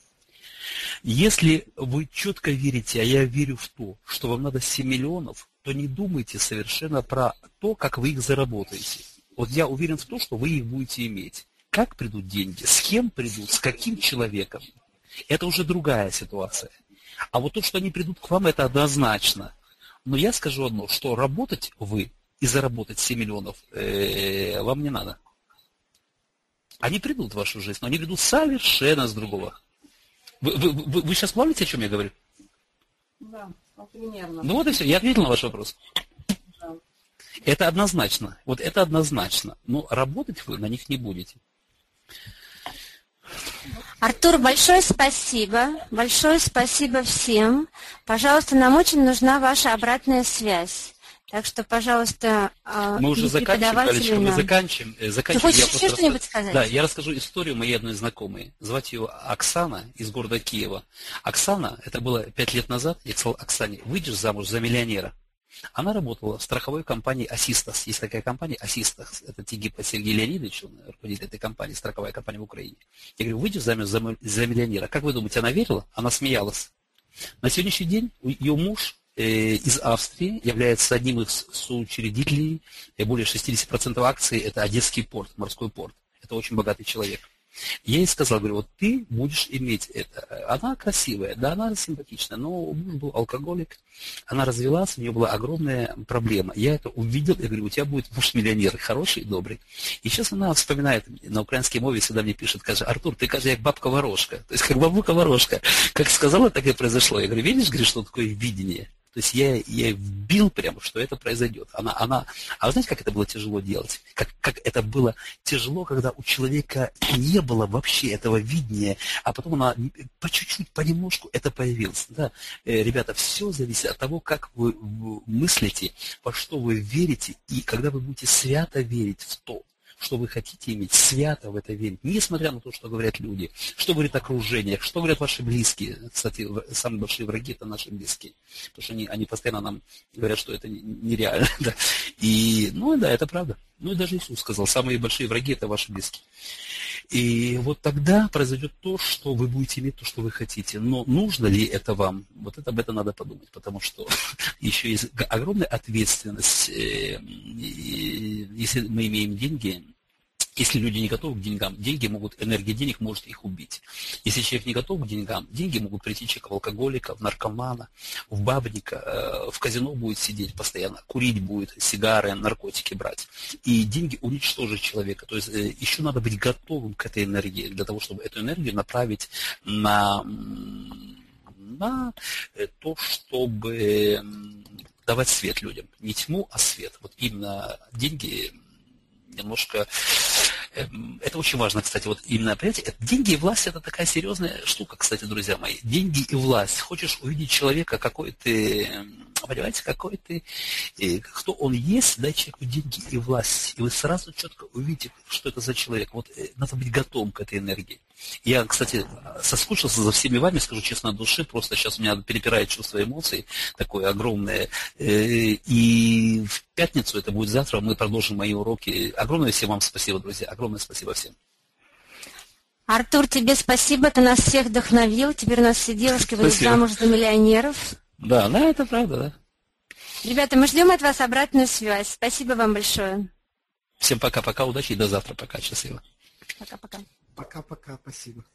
Если вы четко верите, а я верю в то, что вам надо 7 миллионов, то не думайте совершенно про то, как вы их заработаете. Вот я уверен в том, что вы их будете иметь. Как придут деньги, с кем придут, с каким человеком, это уже другая ситуация. А вот то, что они придут к вам, это однозначно. Но я скажу одно, что работать вы и заработать 7 миллионов вам не надо. Они придут в вашу жизнь, но они придут совершенно с другого. Вы сейчас помните, о чем я говорю? Да, примерно. Ну вот и все, я ответил на ваш вопрос. Да. Это однозначно, вот это однозначно. Но работать вы на них не будете. Артур, большое спасибо всем. Пожалуйста, нам очень нужна ваша обратная связь. Так что, пожалуйста, мы уже заканчиваем, Алечка, мы заканчиваем. Ты хочешь еще что-нибудь сказать? Да, я расскажу историю моей одной знакомой. Звать ее Оксана из города Киева. Оксана, это было 5 лет назад, я сказал Оксане, выйдешь замуж за миллионера. Она работала в страховой компании Асистас. Есть такая компания Асистас. Это Тигипа Сергей Леонидович, он руководитель этой компании, страховая компания в Украине. Я говорю, выйдешь замуж за миллионера. Как вы думаете, она верила? Она смеялась. На сегодняшний день ее муж из Австрии является одним из соучредителей, более 60% акций, это Одесский порт, морской порт. Это очень богатый человек. Я ей сказал, говорю, вот ты будешь иметь это. Она красивая, да, она симпатичная, но муж был алкоголик, она развелась, у нее была огромная проблема. Я это увидел, я говорю, у тебя будет муж-миллионер, хороший и добрый. И сейчас она вспоминает, на украинской мове всегда мне пишет, каже, Артур, ты, каже, как бабка-ворожка. То есть, как бабука-ворожка. Как сказала, так и произошло. Я говорю, видишь, говорю, что такое видение? То есть я вбил прямо, что это произойдет. А вы знаете, как это было тяжело делать? Как это было тяжело, когда у человека не было вообще этого видения, а потом она по чуть-чуть, понемножку это появилось. Да? Ребята, все зависит от того, как вы мыслите, во что вы верите, и когда вы будете свято верить в то, что вы хотите иметь, свято в это верить, несмотря на то, что говорят люди, что говорит окружение, что говорят ваши близкие. Кстати, самые большие враги – это наши близкие, потому что они постоянно нам говорят, что это нереально. Да. И, да, это правда. И даже Иисус сказал, самые большие враги – это ваши близкие. И вот тогда произойдет то, что вы будете иметь то, что вы хотите. Но нужно ли это вам? Вот об этом надо подумать, потому что еще есть огромная ответственность. Если мы имеем деньги, если люди не готовы к деньгам, энергия денег может их убить. Если человек не готов к деньгам, деньги могут прийти человека в алкоголика, в наркомана, в бабника, в казино будет сидеть постоянно, курить будет, сигары, наркотики брать. И деньги уничтожат человека. То есть еще надо быть готовым к этой энергии, для того, чтобы эту энергию направить на то, чтобы давать свет людям. Не тьму, а свет. Вот именно деньги немножко... Это очень важно, кстати, вот именно, понимаете, деньги и власть – это такая серьезная штука, кстати, друзья мои. Деньги и власть. Хочешь увидеть человека, какой ты, понимаете, какой ты, кто он есть, дай человеку деньги и власть. И вы сразу четко увидите, что это за человек. Вот надо быть готовым к этой энергии. Я, кстати, соскучился за всеми вами, скажу честно, от души, просто сейчас у меня перепирает чувство эмоций, такое огромное. И в пятницу, это будет завтра, мы продолжим мои уроки. Огромное всем вам спасибо, друзья, огромное спасибо всем. Артур, тебе спасибо, ты нас всех вдохновил, теперь у нас все девушки выйдут замуж за миллионеров. Да, это правда, да. Ребята, мы ждем от вас обратную связь. Спасибо вам большое. Всем пока-пока, удачи и до завтра, пока, счастливо. Пока-пока. Пока-пока, спасибо.